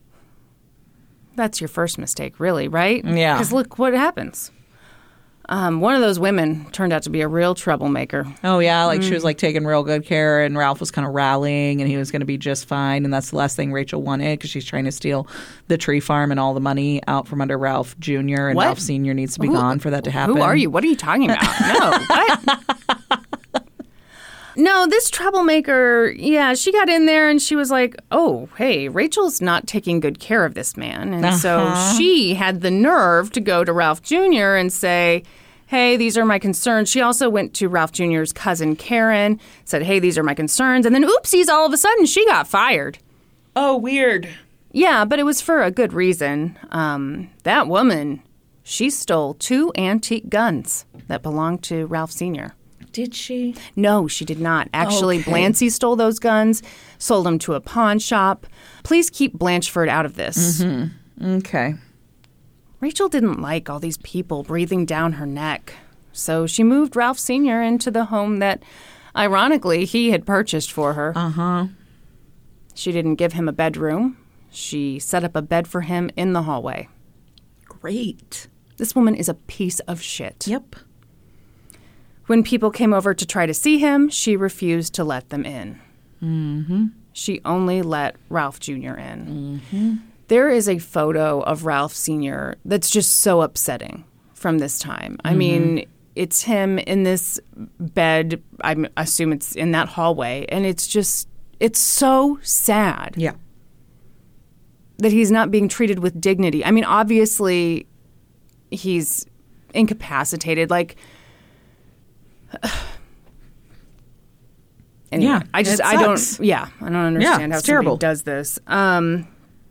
Speaker 1: That's your first mistake, really, right?
Speaker 2: Yeah.
Speaker 1: Because look what happens. Um, one of those women turned out to be a real troublemaker.
Speaker 2: Oh, yeah, like
Speaker 1: Mm.
Speaker 2: she was like taking real good care, and Ralph was kind of rallying, and he was going to be just fine, and that's the last thing Rachel wanted because she's trying to steal the tree farm and all the money out from under Ralph Junior, and
Speaker 1: What?
Speaker 2: Ralph Senior needs to be
Speaker 1: Who-
Speaker 2: gone for that to happen.
Speaker 1: Who are you? What are you talking about? No. What? No, this troublemaker, yeah, she got in there and she was like, oh, hey, Rachel's not taking good care of this man. And
Speaker 2: Uh-huh.
Speaker 1: so she had the nerve to go to Ralph Junior and say, hey, these are my concerns. She also went to Ralph Junior's cousin, Karen, said, hey, these are my concerns. And then, oopsies, all of a sudden, she got fired.
Speaker 2: Oh, weird.
Speaker 1: Yeah, but it was for a good reason. Um, that woman, she stole two antique guns that belonged to Ralph Senior
Speaker 2: Did she?
Speaker 1: No, she did not. Actually,
Speaker 2: Okay.
Speaker 1: Blancy stole those guns, sold them to a pawn shop. Please keep Blanchford out of this.
Speaker 2: Mm-hmm. Okay.
Speaker 1: Rachel didn't like all these people breathing down her neck, so she moved Ralph Senior into the home that, ironically, he had purchased for her.
Speaker 2: Uh-huh.
Speaker 1: She didn't give him a bedroom. She set up a bed for him in the hallway.
Speaker 2: Great.
Speaker 1: This woman is a piece of shit.
Speaker 2: Yep.
Speaker 1: When people came over to try to see him, she refused to let them in.
Speaker 2: Mm-hmm.
Speaker 1: She only let Ralph Junior in.
Speaker 2: Mm-hmm.
Speaker 1: There is a photo of Ralph Senior that's just so upsetting from this time. I
Speaker 2: Mm-hmm.
Speaker 1: mean, it's him in this bed. I assume it's in that hallway. And it's just, it's so sad
Speaker 2: Yeah.
Speaker 1: that he's not being treated with dignity. I mean, obviously, he's incapacitated. Like, anyway,
Speaker 2: Yeah,
Speaker 1: I just,
Speaker 2: it
Speaker 1: I don't,
Speaker 2: sucks.
Speaker 1: yeah, I don't understand
Speaker 2: Yeah,
Speaker 1: how
Speaker 2: it's
Speaker 1: somebody
Speaker 2: terrible.
Speaker 1: does this. Um,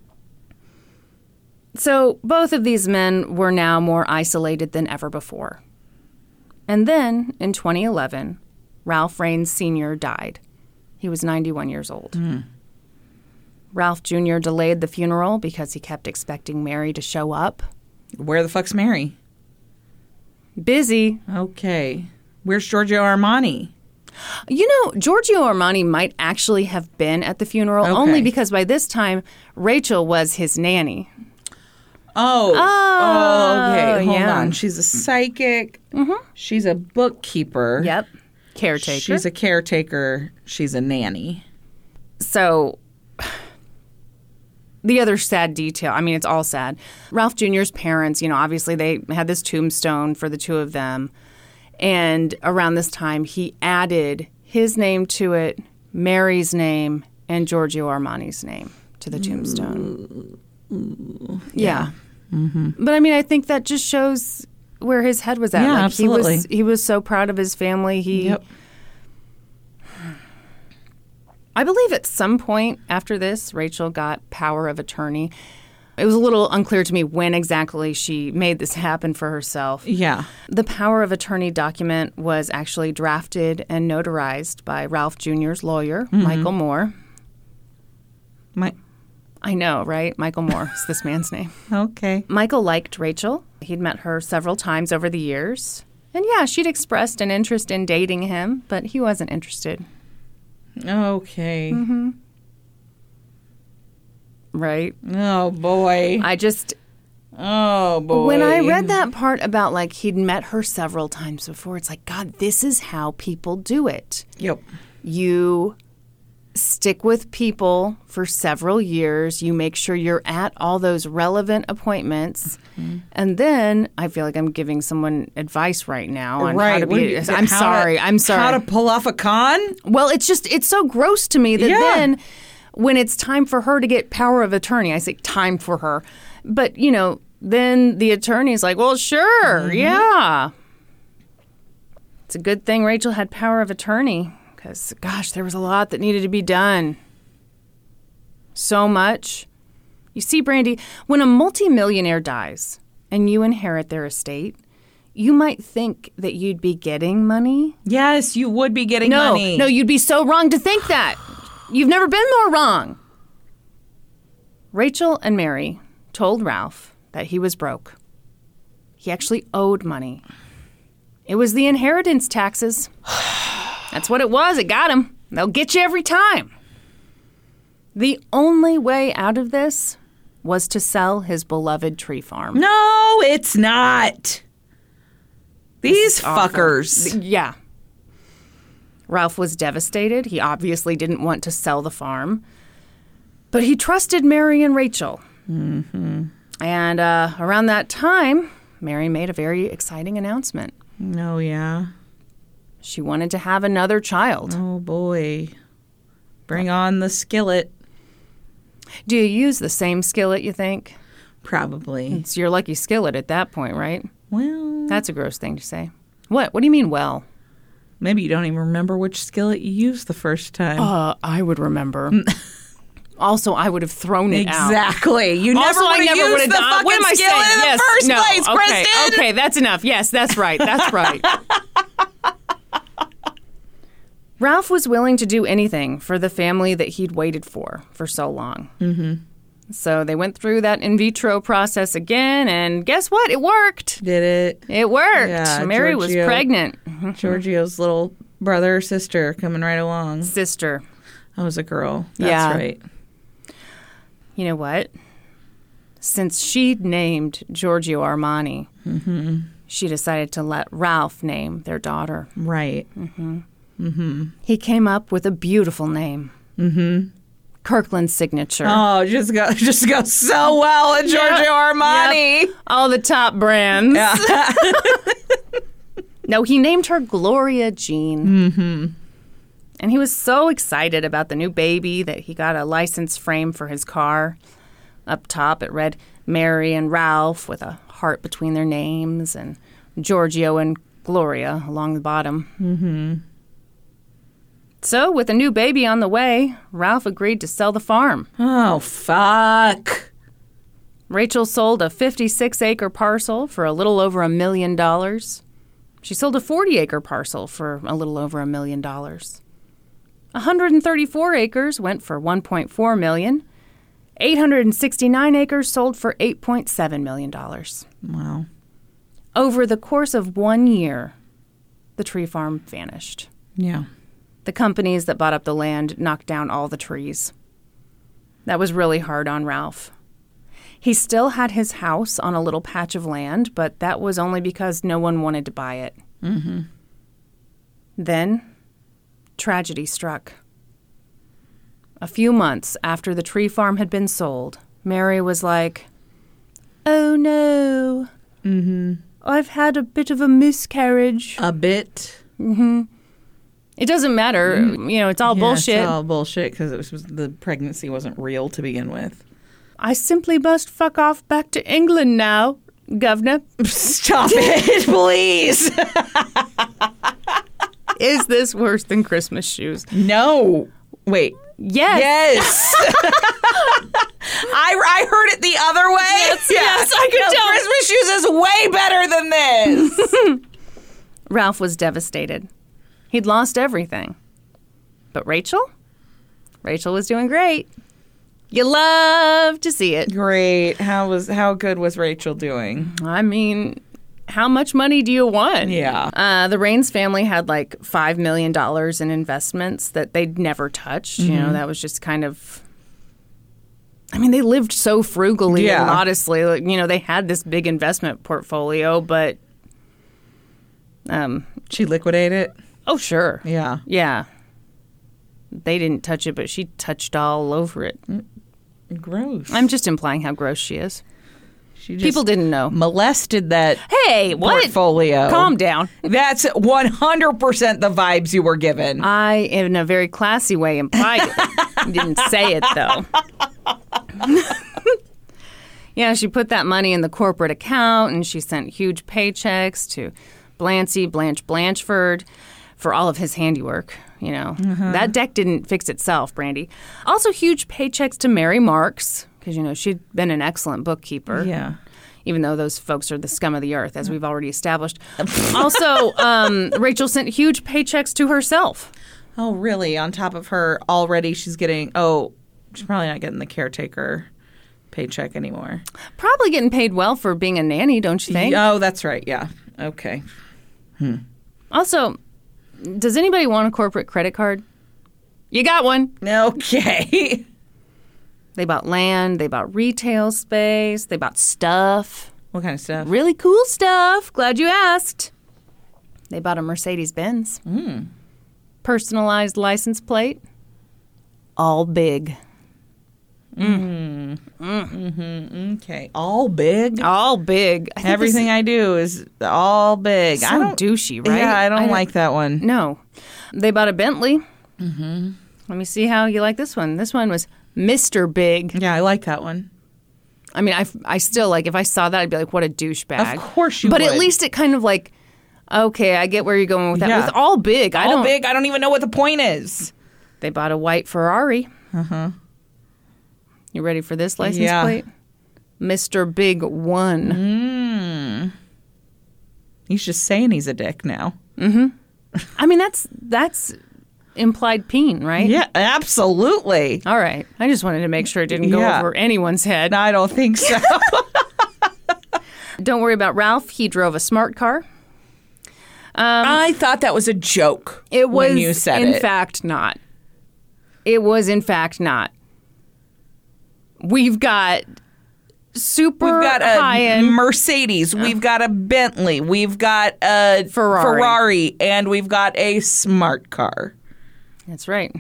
Speaker 1: so both of these men were now more isolated than ever before. And then, in twenty eleven, Ralph Raines Senior died. He was ninety-one years old.
Speaker 2: Mm.
Speaker 1: Ralph Junior delayed the funeral because he kept expecting Mary to show up.
Speaker 2: Where the fuck's Mary?
Speaker 1: Busy.
Speaker 2: Okay. Where's Giorgio Armani?
Speaker 1: You know, Giorgio Armani might actually have been at the funeral,
Speaker 2: Okay.
Speaker 1: only because by this time, Rachel was his nanny.
Speaker 2: Oh.
Speaker 1: Oh,
Speaker 2: okay. Hold
Speaker 1: yeah.
Speaker 2: on. She's a psychic. Mm-hmm. She's a bookkeeper.
Speaker 1: Yep. Caretaker.
Speaker 2: She's a caretaker. She's a nanny.
Speaker 1: So, the other sad detail, I mean, it's all sad. Ralph Junior's parents, you know, obviously they had this tombstone for the two of them. And around this time, he added his name to it, Mary's name, and Giorgio Armani's name to the tombstone.
Speaker 2: Ooh.
Speaker 1: Yeah.
Speaker 2: Mm-hmm.
Speaker 1: But I mean, I think that just shows where his head was at.
Speaker 2: Yeah,
Speaker 1: like,
Speaker 2: absolutely.
Speaker 1: He was, he was so proud of his family. He,
Speaker 2: Yep.
Speaker 1: I believe at some point after this, Rachel got power of attorney. It was a little unclear to me when exactly she made this happen for herself.
Speaker 2: Yeah.
Speaker 1: The power of attorney document was actually drafted and notarized by Ralph Junior's lawyer,
Speaker 2: Mm-hmm.
Speaker 1: Michael Moore.
Speaker 2: My.
Speaker 1: I know, right? Michael Moore is this man's name.
Speaker 2: Okay.
Speaker 1: Michael liked Rachel. He'd met her several times over the years. And yeah, she'd expressed an interest in dating him, but he wasn't interested.
Speaker 2: Okay.
Speaker 1: Mm-hmm. Right?
Speaker 2: Oh boy.
Speaker 1: I just,
Speaker 2: oh boy.
Speaker 1: when I read that part about like he'd met her several times before, it's like, God, this is how people do it.
Speaker 2: Yep.
Speaker 1: You stick with people for several years. You make sure you're at all those relevant appointments. Mm-hmm. And then I feel like I'm giving someone advice right now on
Speaker 2: right.
Speaker 1: how to
Speaker 2: What do
Speaker 1: be.
Speaker 2: you-
Speaker 1: I'm
Speaker 2: how
Speaker 1: sorry.
Speaker 2: To,
Speaker 1: I'm sorry.
Speaker 2: How to pull off a con?
Speaker 1: Well, it's just, it's so gross to me that
Speaker 2: Yeah.
Speaker 1: then when it's time for her to get power of attorney, I say time for her. But, you know, then the attorney's like, well, sure,
Speaker 2: Mm-hmm.
Speaker 1: yeah. It's a good thing Rachel had power of attorney because, gosh, there was a lot that needed to be done. So much. You see, Brandy, when a multimillionaire dies and you inherit their estate, you might think that you'd be getting money.
Speaker 2: Yes, you would be getting
Speaker 1: no,
Speaker 2: money.
Speaker 1: No, you'd be so wrong to think that. You've never been more wrong. Rachel and Mary told Ralph that he was broke. He actually owed money. It was the inheritance taxes. That's what it was. It got him. They'll get you every time. The only way out of this was to sell his beloved tree farm.
Speaker 2: No, it's not. These fuckers.
Speaker 1: Awful. Yeah. Ralph was devastated. He obviously didn't want to sell the farm. But he trusted Mary and Rachel.
Speaker 2: Mm-hmm.
Speaker 1: And uh, around that time, Mary made a very exciting announcement.
Speaker 2: Oh, yeah?
Speaker 1: She wanted to have another child.
Speaker 2: Oh, boy. Bring on the skillet.
Speaker 1: Do you use the same skillet, you think?
Speaker 2: Probably.
Speaker 1: It's your lucky skillet at that point, right?
Speaker 2: Well.
Speaker 1: That's a gross thing to say. What? What do you mean, well?
Speaker 2: Maybe you don't even remember which skillet you used the first time.
Speaker 1: Uh, I would remember. Also, I would have thrown it
Speaker 2: exactly.
Speaker 1: out.
Speaker 2: Exactly. You never
Speaker 1: also,
Speaker 2: would have used
Speaker 1: would've
Speaker 2: the
Speaker 1: done,
Speaker 2: fucking
Speaker 1: what am I
Speaker 2: skillet
Speaker 1: saying?
Speaker 2: in the
Speaker 1: Yes,
Speaker 2: first
Speaker 1: no,
Speaker 2: place,
Speaker 1: okay,
Speaker 2: Kristen.
Speaker 1: Okay, that's enough. Yes, that's right. That's right. Ralph was willing to do anything for the family that he'd waited for for so long.
Speaker 2: Mm-hmm.
Speaker 1: So they went through that in vitro process again, and guess what? It worked.
Speaker 2: Did it?
Speaker 1: It worked.
Speaker 2: Yeah,
Speaker 1: Mary
Speaker 2: Giorgio,
Speaker 1: was pregnant.
Speaker 2: Giorgio's little brother or sister coming right along.
Speaker 1: Sister.
Speaker 2: I was a girl. That's
Speaker 1: yeah.
Speaker 2: right.
Speaker 1: You know what? Since she'd named Giorgio Armani,
Speaker 2: mm-hmm.
Speaker 1: she decided to let Ralph name their daughter.
Speaker 2: Right.
Speaker 1: Mm-hmm.
Speaker 2: Mm-hmm.
Speaker 1: He came up with a beautiful name.
Speaker 2: Mm-hmm.
Speaker 1: Kirkland's signature.
Speaker 2: Oh, just go, just go so well at Giorgio
Speaker 1: Yep.
Speaker 2: Armani.
Speaker 1: Yep. All the top brands.
Speaker 2: Yeah.
Speaker 1: No, he named her Gloria Jean.
Speaker 2: Mm-hmm.
Speaker 1: And he was so excited about the new baby that he got a license frame for his car. Up top, it read Mary and Ralph with a heart between their names, and Giorgio and Gloria along the bottom.
Speaker 2: Mm-hmm.
Speaker 1: So, with a new baby on the way, Ralph agreed to sell the farm.
Speaker 2: Oh, fuck.
Speaker 1: Rachel sold a fifty-six acre parcel for a little over a million dollars. She sold a forty acre parcel for a little over a million dollars. one hundred thirty-four acres went for one point four million dollars. eight hundred sixty-nine acres sold for eight point seven million dollars.
Speaker 2: Wow.
Speaker 1: Over the course of one year, the tree farm vanished.
Speaker 2: Yeah.
Speaker 1: The companies that bought up the land knocked down all the trees. That was really hard on Ralph. He still had his house on a little patch of land, but that was only because no one wanted to buy it.
Speaker 2: Mm-hmm.
Speaker 1: Then, tragedy struck. A few months after the tree farm had been sold, Mary was like, "Oh no,
Speaker 2: Mm-hmm.
Speaker 1: I've had a bit of a miscarriage."
Speaker 2: A bit.
Speaker 1: Mm-hmm. It doesn't matter. Mm. You know, it's all
Speaker 2: yeah,
Speaker 1: bullshit.
Speaker 2: It's all bullshit because it was, was the pregnancy wasn't real to begin with.
Speaker 1: I simply must fuck off back to England now, governor.
Speaker 2: Stop it, please.
Speaker 1: Is this worse than Christmas shoes?
Speaker 2: No. Wait.
Speaker 1: Yes.
Speaker 2: Yes. I, I heard it the other way.
Speaker 1: Yes, yes, I could
Speaker 2: no,
Speaker 1: tell.
Speaker 2: Christmas shoes is way better than this.
Speaker 1: Ralph was devastated. He'd lost everything. But Rachel? Rachel was doing great. You love to see it.
Speaker 2: Great. How was how good was Rachel doing?
Speaker 1: I mean, how much money do you want?
Speaker 2: Yeah.
Speaker 1: Uh, the Raines family had like five million dollars in investments that they'd never touched. Mm-hmm. You know, that was just kind of... I mean, they lived so frugally
Speaker 2: yeah.
Speaker 1: and modestly. Like, you know, they had this big investment portfolio, but... Um,
Speaker 2: she liquidated it?
Speaker 1: Oh, sure.
Speaker 2: Yeah.
Speaker 1: Yeah. They didn't touch it, but she touched all over it.
Speaker 2: Gross.
Speaker 1: I'm just implying how gross she is.
Speaker 2: She just
Speaker 1: People didn't know.
Speaker 2: Molested that
Speaker 1: hey, what?
Speaker 2: portfolio.
Speaker 1: Calm down.
Speaker 2: That's one hundred percent the vibes you were given.
Speaker 1: I, in a very classy way, implied it. Didn't say it, though. Yeah, she put that money in the corporate account, and she sent huge paychecks to Blancy, Blanche Blanchford, for all of his handiwork. You know, mm-hmm. that deck didn't fix itself, Brandy. Also, huge paychecks to Mary Marks, because, you know, she'd been an excellent bookkeeper.
Speaker 2: Yeah.
Speaker 1: Even though those folks are the scum of the earth, as we've already established. Also, um, Rachel sent huge paychecks to herself.
Speaker 2: Oh, really? On top of her already, she's getting, oh, she's probably not getting the caretaker paycheck anymore.
Speaker 1: Probably getting paid well for being a nanny, don't you think?
Speaker 2: Oh, that's right. Yeah. Okay.
Speaker 1: Hmm. Also, does anybody want a corporate credit card? You got one.
Speaker 2: Okay.
Speaker 1: They bought land. They bought retail space. They bought stuff.
Speaker 2: What kind of stuff?
Speaker 1: Really cool stuff. Glad you asked. They bought a Mercedes-Benz.
Speaker 2: Mm.
Speaker 1: Personalized license plate. All big.
Speaker 2: Mm. Mm. Mm-hmm. Okay. All big?
Speaker 1: All big. I
Speaker 2: Everything I do is all big.
Speaker 1: So
Speaker 2: I don't,
Speaker 1: douchey, right?
Speaker 2: Yeah, I don't,
Speaker 1: I don't
Speaker 2: like that one.
Speaker 1: No. They bought a Bentley.
Speaker 2: Mm-hmm.
Speaker 1: Let me see how you like this one. This one was Mister Big.
Speaker 2: Yeah, I like that one.
Speaker 1: I mean, I, I still, like, if I saw that, I'd be like, what a douchebag.
Speaker 2: Of course you
Speaker 1: but
Speaker 2: would.
Speaker 1: But at least it kind of like, okay, I get where you're going with that.
Speaker 2: Yeah.
Speaker 1: With all big. I
Speaker 2: all
Speaker 1: don't,
Speaker 2: big, I don't even know what the point is.
Speaker 1: They bought a white Ferrari.
Speaker 2: Uh-huh.
Speaker 1: You ready for this license
Speaker 2: yeah.
Speaker 1: plate? Mister Big One.
Speaker 2: Mm. He's just saying he's a dick now.
Speaker 1: Mm-hmm. I mean, that's that's implied peen, right?
Speaker 2: Yeah, absolutely.
Speaker 1: All right. I just wanted to make sure it didn't go
Speaker 2: yeah.
Speaker 1: over anyone's head.
Speaker 2: I don't think so.
Speaker 1: Don't worry about Ralph. He drove a smart car. Um,
Speaker 2: I thought that was a joke.
Speaker 1: It was,
Speaker 2: when you said
Speaker 1: in
Speaker 2: it.
Speaker 1: fact, not. It was, in fact, not. We've got super
Speaker 2: We've got a
Speaker 1: high-end
Speaker 2: Mercedes. Uh, we've got a Bentley. We've got a
Speaker 1: Ferrari.
Speaker 2: Ferrari. And we've got a smart car.
Speaker 1: That's right.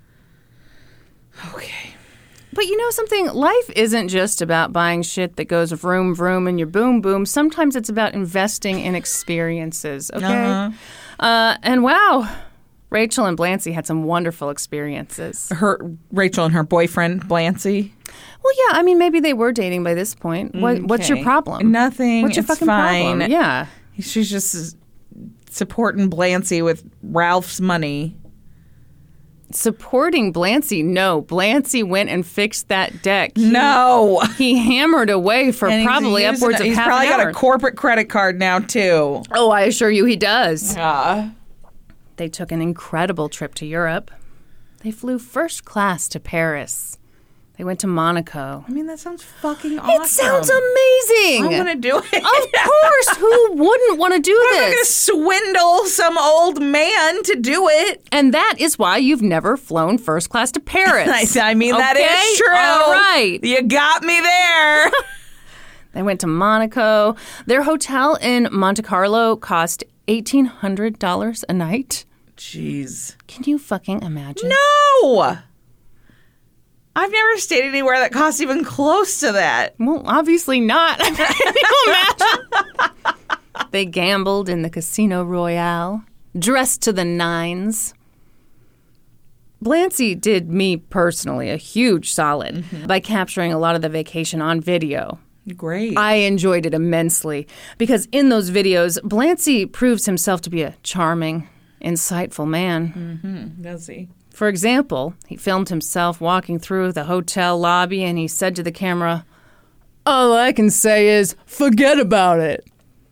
Speaker 2: Okay.
Speaker 1: But you know something? Life isn't just about buying shit that goes vroom, vroom, and your boom, boom. Sometimes it's about investing in experiences, okay?
Speaker 2: Uh-huh.
Speaker 1: Uh, and wow, Rachel and Blancy had some wonderful experiences.
Speaker 2: Her Rachel and her boyfriend, Blancy.
Speaker 1: Well, yeah, I mean, maybe they were dating by this point. What,
Speaker 2: okay.
Speaker 1: What's your problem?
Speaker 2: Nothing.
Speaker 1: What's your
Speaker 2: it's
Speaker 1: fucking
Speaker 2: fine.
Speaker 1: problem? Yeah.
Speaker 2: She's just supporting Blancy with Ralph's money.
Speaker 1: Supporting Blancy? No. Blancy went and fixed that deck. He,
Speaker 2: no.
Speaker 1: He hammered away for
Speaker 2: and
Speaker 1: probably
Speaker 2: using,
Speaker 1: upwards of
Speaker 2: he's
Speaker 1: half
Speaker 2: probably
Speaker 1: an hour.
Speaker 2: got a corporate credit card now, too.
Speaker 1: Oh, I assure you he does.
Speaker 2: Yeah.
Speaker 1: They took an incredible trip to Europe. They flew first class to Paris. They went to Monaco.
Speaker 2: I mean, that sounds fucking awesome.
Speaker 1: It sounds amazing.
Speaker 2: I'm going to do it.
Speaker 1: Of course. Who wouldn't want to do
Speaker 2: I'm
Speaker 1: this?
Speaker 2: not going to swindle some old man to do it.
Speaker 1: And that is why you've never flown first class to Paris.
Speaker 2: I mean,
Speaker 1: okay?
Speaker 2: that is true.
Speaker 1: All right.
Speaker 2: You got me there.
Speaker 1: They went to Monaco. Their hotel in Monte Carlo cost eighteen hundred dollars a night.
Speaker 2: Jeez.
Speaker 1: Can you fucking imagine?
Speaker 2: No. I've never stayed anywhere that costs even close to that.
Speaker 1: Well, obviously not. Can you imagine? They gambled in the Casino Royale, dressed to the nines. Blancy did me personally a huge solid mm-hmm. by capturing a lot of the vacation on video.
Speaker 2: Great.
Speaker 1: I enjoyed it immensely because in those videos, Blancy proves himself to be a charming, insightful man.
Speaker 2: Mm-hmm. Does he?
Speaker 1: For example, he filmed himself walking through the hotel lobby and he said to the camera, "All I can say is, forget about it."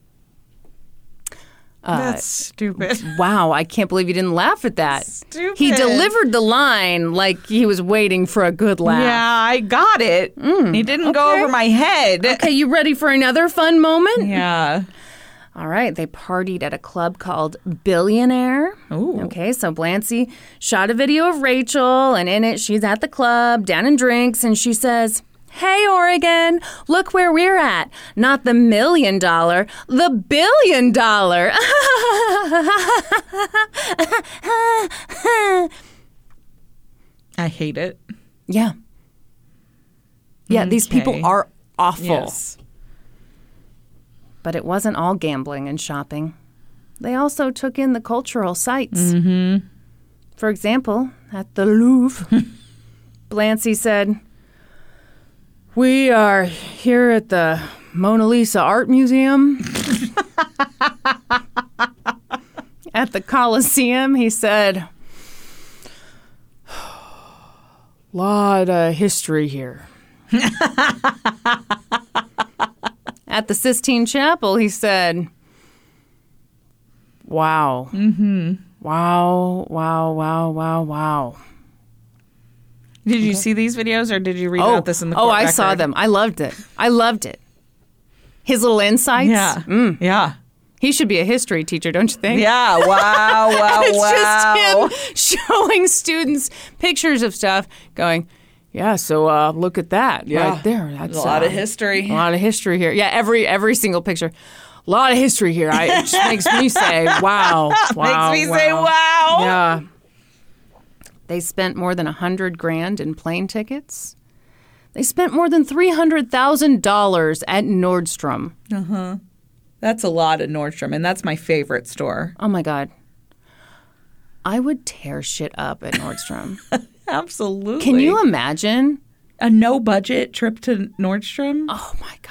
Speaker 1: Uh,
Speaker 2: That's stupid.
Speaker 1: Wow, I can't believe you didn't laugh at that.
Speaker 2: Stupid.
Speaker 1: He delivered the line like he was waiting for a good laugh.
Speaker 2: Yeah, I got it. Mm, it didn't
Speaker 1: okay.
Speaker 2: go over my head.
Speaker 1: Okay, you ready for another fun moment?
Speaker 2: Yeah.
Speaker 1: All right, they partied at a club called Billionaire.
Speaker 2: Ooh.
Speaker 1: Okay, so Blancy shot a video of Rachel, and in it, she's at the club, down in drinks, and she says, "Hey, Oregon, look where we're at. Not the million dollar, the billion dollar."
Speaker 2: I hate it.
Speaker 1: Yeah. Yeah,
Speaker 2: okay.
Speaker 1: These people are awful.
Speaker 2: Yes.
Speaker 1: But it wasn't all gambling and shopping. They also took in the cultural sights.
Speaker 2: Mm-hmm.
Speaker 1: For example, at the Louvre, Blancy said, "We are here at the Mona Lisa Art Museum." At the Coliseum, he said, lot of history here. At the Sistine Chapel, he said, wow. Mm-hmm. Wow, wow, wow, wow, wow.
Speaker 2: Did you see these videos, or did you read
Speaker 1: Oh,
Speaker 2: about this in the court
Speaker 1: oh, I
Speaker 2: record?
Speaker 1: saw them. I loved it. I loved it. His little insights.
Speaker 2: Yeah.
Speaker 1: Mm.
Speaker 2: Yeah.
Speaker 1: He should be a history teacher, don't you think?
Speaker 2: Yeah. Wow, wow,
Speaker 1: It's
Speaker 2: wow.
Speaker 1: just him showing students pictures of stuff, going, yeah, so uh, look at that
Speaker 2: Yeah.
Speaker 1: right there. That's
Speaker 2: a lot
Speaker 1: uh,
Speaker 2: of history.
Speaker 1: A lot of history here. Yeah, every every single picture. A lot of history here. I, it just makes me say, wow. wow
Speaker 2: Makes me
Speaker 1: wow.
Speaker 2: say, wow.
Speaker 1: Yeah. They spent more than a hundred grand in plane tickets. They spent more than three hundred thousand dollars at Nordstrom.
Speaker 2: That's a lot at Nordstrom, and that's my favorite store.
Speaker 1: Oh my God. I would tear shit up at Nordstrom.
Speaker 2: Absolutely.
Speaker 1: Can you imagine?
Speaker 2: A no-budget trip to Nordstrom?
Speaker 1: Oh my God.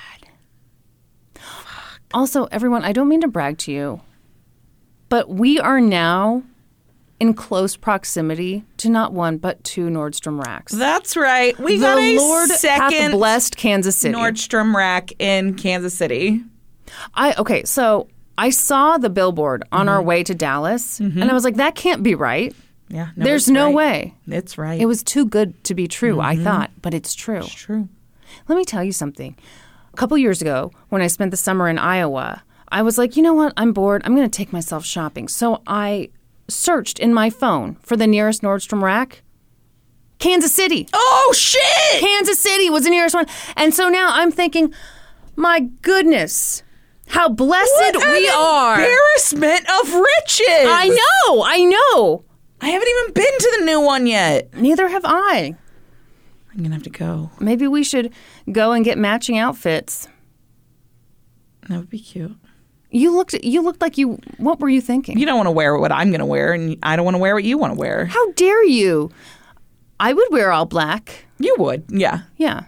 Speaker 1: Also, everyone, I don't mean to brag to you, but we are now in close proximity to not one, but two Nordstrom racks.
Speaker 2: That's right. We
Speaker 1: the
Speaker 2: got a
Speaker 1: Lord
Speaker 2: second
Speaker 1: hath blessed Kansas City.
Speaker 2: Nordstrom rack in Kansas City.
Speaker 1: I okay, so I saw the billboard on our way to Dallas, and I was like, that can't be right.
Speaker 2: Yeah. No,
Speaker 1: There's
Speaker 2: it's
Speaker 1: no
Speaker 2: right.
Speaker 1: way.
Speaker 2: It's right.
Speaker 1: It was too good to be true, I thought, but it's true.
Speaker 2: It's true.
Speaker 1: Let me tell you something. A couple years ago, when I spent the summer in Iowa, I was like, you know what? I'm bored. I'm going to take myself shopping. So I searched in my phone for the nearest Nordstrom rack. Kansas City.
Speaker 2: Oh, shit!
Speaker 1: Kansas City was the nearest one. And so now I'm thinking, my goodness, how blessed
Speaker 2: What
Speaker 1: we
Speaker 2: an
Speaker 1: are.
Speaker 2: embarrassment of riches.
Speaker 1: I know. I know.
Speaker 2: I haven't even been to the new one yet.
Speaker 1: Neither have I.
Speaker 2: I'm going to have to go.
Speaker 1: Maybe we should go and get matching outfits.
Speaker 2: That would be cute.
Speaker 1: You looked you looked like you what were you thinking?
Speaker 2: You don't want to wear what I'm going to wear, and I don't want to wear what you want to wear.
Speaker 1: How dare you? I would wear all black.
Speaker 2: You would. Yeah.
Speaker 1: Yeah.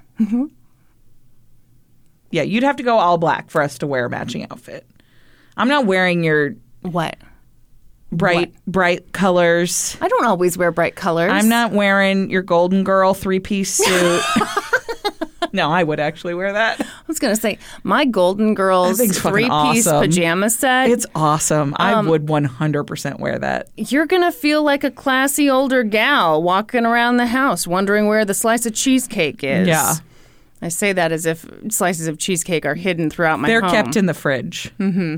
Speaker 2: Yeah, you'd have to go all black for us to wear a matching outfit. I'm not wearing your
Speaker 1: What?
Speaker 2: bright, bright colors.
Speaker 1: I don't always wear bright colors.
Speaker 2: I'm not wearing your Golden Girl three-piece suit. No, I would actually wear that.
Speaker 1: I was going to say, my Golden Girls
Speaker 2: That thing's fucking
Speaker 1: three-piece
Speaker 2: awesome.
Speaker 1: pajama set,
Speaker 2: It's awesome. I
Speaker 1: Um,
Speaker 2: would one hundred percent wear that.
Speaker 1: you're going to feel like a classy older gal walking around the house wondering where the slice of cheesecake is.
Speaker 2: Yeah.
Speaker 1: I say that as if slices of cheesecake are hidden throughout my
Speaker 2: They're
Speaker 1: home.
Speaker 2: kept in the fridge.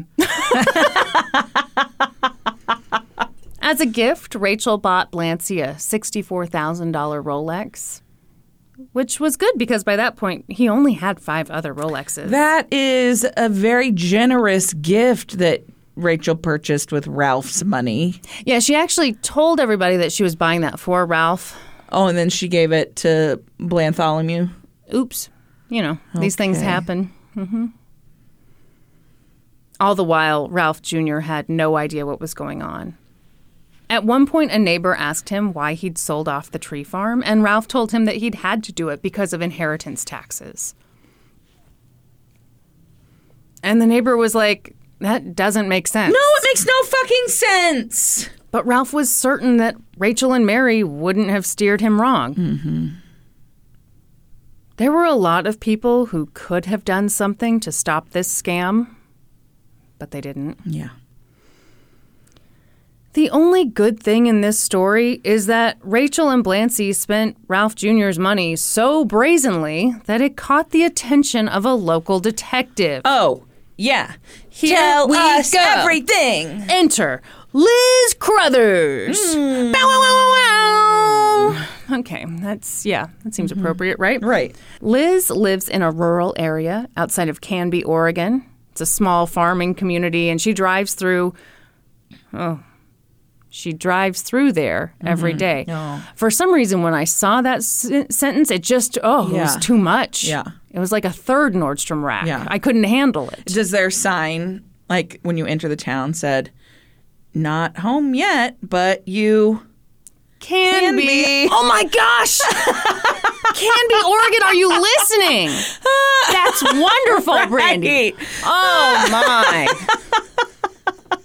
Speaker 1: As a gift, Rachel bought Blancy a sixty-four thousand dollars Rolex, which was good because by that point, he only had five other Rolexes.
Speaker 2: That is a very generous gift that Rachel purchased with Ralph's money.
Speaker 1: Yeah, she actually told everybody that she was buying that for Ralph.
Speaker 2: Oh, and then she gave it to Bartholomew.
Speaker 1: Oops. You know, these things
Speaker 2: Okay.
Speaker 1: happen. hmm All the while, Ralph Junior had no idea what was going on. At one point, a neighbor asked him why he'd sold off the tree farm, and Ralph told him that he'd had to do it because of inheritance taxes. And the neighbor was like, that doesn't make sense.
Speaker 2: No, it makes no fucking sense.
Speaker 1: But Ralph was certain that Rachel and Mary wouldn't have steered him wrong.
Speaker 2: Mm-hmm.
Speaker 1: There were a lot of people who could have done something to stop this scam, but they didn't.
Speaker 2: Yeah.
Speaker 1: The only good thing in this story is that Rachel and Blancy spent Ralph Junior's money so brazenly that it caught the attention of a local detective.
Speaker 2: Oh, yeah.
Speaker 1: Here
Speaker 2: Tell
Speaker 1: we
Speaker 2: us
Speaker 1: go.
Speaker 2: everything.
Speaker 1: Enter Liz Crothers. Bow, wow, wow, wow, wow. Okay, that's, yeah, that seems appropriate, right?
Speaker 2: Right.
Speaker 1: Liz lives in a rural area outside of Canby, Oregon. It's a small farming community, and she drives through, oh, she drives through there every day.
Speaker 2: Oh.
Speaker 1: For some reason, when I saw that s- sentence, it just, oh, it
Speaker 2: Yeah.
Speaker 1: was too much.
Speaker 2: Yeah.
Speaker 1: It was like a third Nordstrom rack.
Speaker 2: Yeah.
Speaker 1: I couldn't handle it.
Speaker 2: Does their sign, like when you enter the town, said, not home yet, but you...
Speaker 1: Can,
Speaker 2: Can
Speaker 1: be.
Speaker 2: be.
Speaker 1: Oh my gosh! Canby, Oregon, are you listening? That's wonderful, Brandy.
Speaker 2: Right.
Speaker 1: Oh my.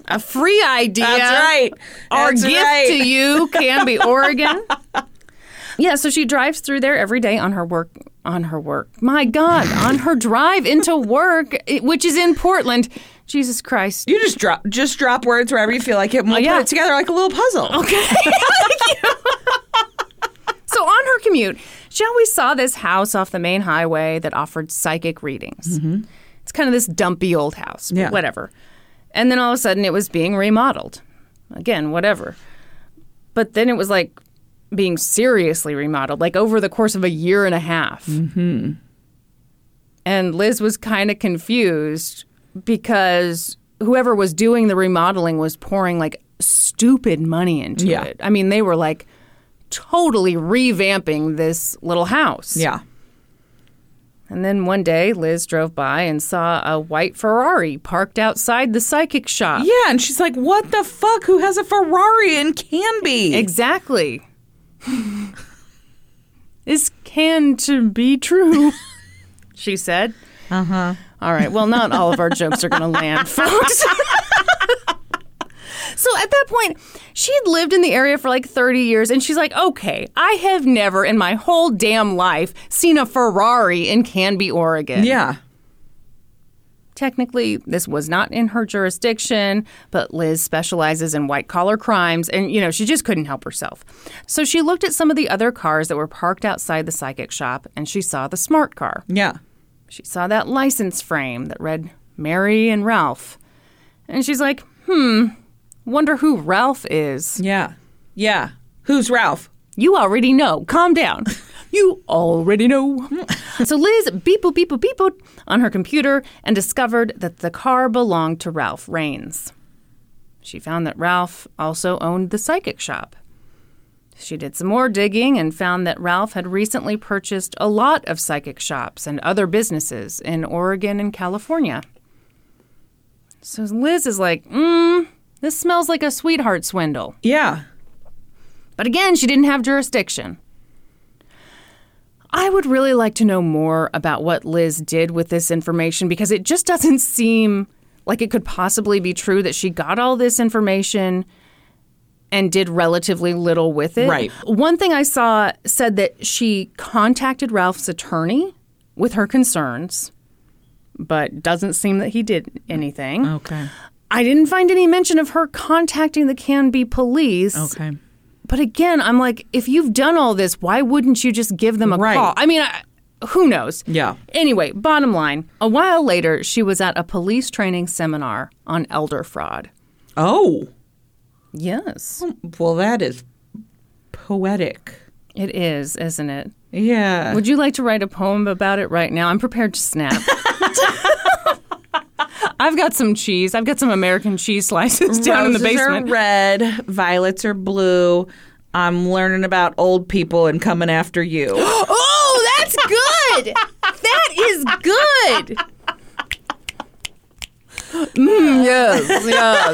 Speaker 1: A free idea.
Speaker 2: That's right.
Speaker 1: Our
Speaker 2: That's
Speaker 1: gift
Speaker 2: right.
Speaker 1: to you, Canby, Oregon. Yeah, so she drives through there every day on her work. On her work. My God, on her drive into work, which is in Portland. Jesus Christ.
Speaker 2: You just drop just drop words wherever you feel like it, and we'll
Speaker 1: Oh, yeah.
Speaker 2: put it together like a little puzzle.
Speaker 1: Okay. Thank you. So on her commute, she always saw this house off the main highway that offered psychic readings. Mm-hmm. It's kind of this dumpy old house, but
Speaker 2: Yeah.
Speaker 1: whatever. And then all of a sudden it was being remodeled. Again, whatever. But then it was like being seriously remodeled, like over the course of a year and a half. Mm-hmm. And Liz was kind of confused because whoever was doing the remodeling was pouring like stupid money into
Speaker 2: Yeah.
Speaker 1: it. I mean, they were like totally revamping this little house.
Speaker 2: Yeah.
Speaker 1: And then one day, Liz drove by and saw a white Ferrari parked outside the psychic shop.
Speaker 2: Yeah, and she's like, what the fuck? Who has a Ferrari in Canby?
Speaker 1: Exactly. This can to be true, she said.
Speaker 2: Uh-huh.
Speaker 1: All right. Well, not all of our jokes are going to land, folks. So at that point, she had lived in the area for like thirty years, and she's like, okay, I have never in my whole damn life seen a Ferrari in Canby, Oregon.
Speaker 2: Yeah.
Speaker 1: Technically, this was not in her jurisdiction, but Liz specializes in white-collar crimes, and, you know, she just couldn't help herself. So she looked at some of the other cars that were parked outside the psychic shop, and she saw the smart car.
Speaker 2: Yeah.
Speaker 1: She saw that license frame that read Mary and Ralph. And she's like, hmm, wonder who Ralph is.
Speaker 2: Yeah. Yeah. Who's Ralph?
Speaker 1: You already know. Calm down. You already know. So Liz beep-boop, beep-boop, beep-boop on her computer and discovered that the car belonged to Ralph Raines. She found that Ralph also owned the psychic shop. She did some more digging and found that Ralph had recently purchased a lot of psychic shops and other businesses in Oregon and California. So Liz is like, mm, this smells like a sweetheart swindle.
Speaker 2: Yeah.
Speaker 1: But again, she didn't have jurisdiction. I would really like to know more about what Liz did with this information because it just doesn't seem like it could possibly be true that she got all this information and did relatively little with it.
Speaker 2: Right.
Speaker 1: One thing I saw said that she contacted Ralph's attorney with her concerns, but doesn't seem that he did anything.
Speaker 2: Okay.
Speaker 1: I didn't find any mention of her contacting the Canby police.
Speaker 2: Okay.
Speaker 1: But again, I'm like, if you've done all this, why wouldn't you just give them a
Speaker 2: Right.
Speaker 1: call? I mean, I, who knows?
Speaker 2: Yeah.
Speaker 1: Anyway, bottom line, a while later, she was at a police training seminar on elder fraud.
Speaker 2: Oh.
Speaker 1: Yes.
Speaker 2: Well, that is poetic.
Speaker 1: It is, isn't it?
Speaker 2: Yeah.
Speaker 1: Would you like to write a poem about it right now? I'm prepared to snap. I've got some cheese. I've got some American cheese slices down in the
Speaker 2: Roses
Speaker 1: basement.
Speaker 2: are red, violets are blue. I'm learning about old people and coming after you.
Speaker 1: Oh, that's good. That is good. Mm, yes,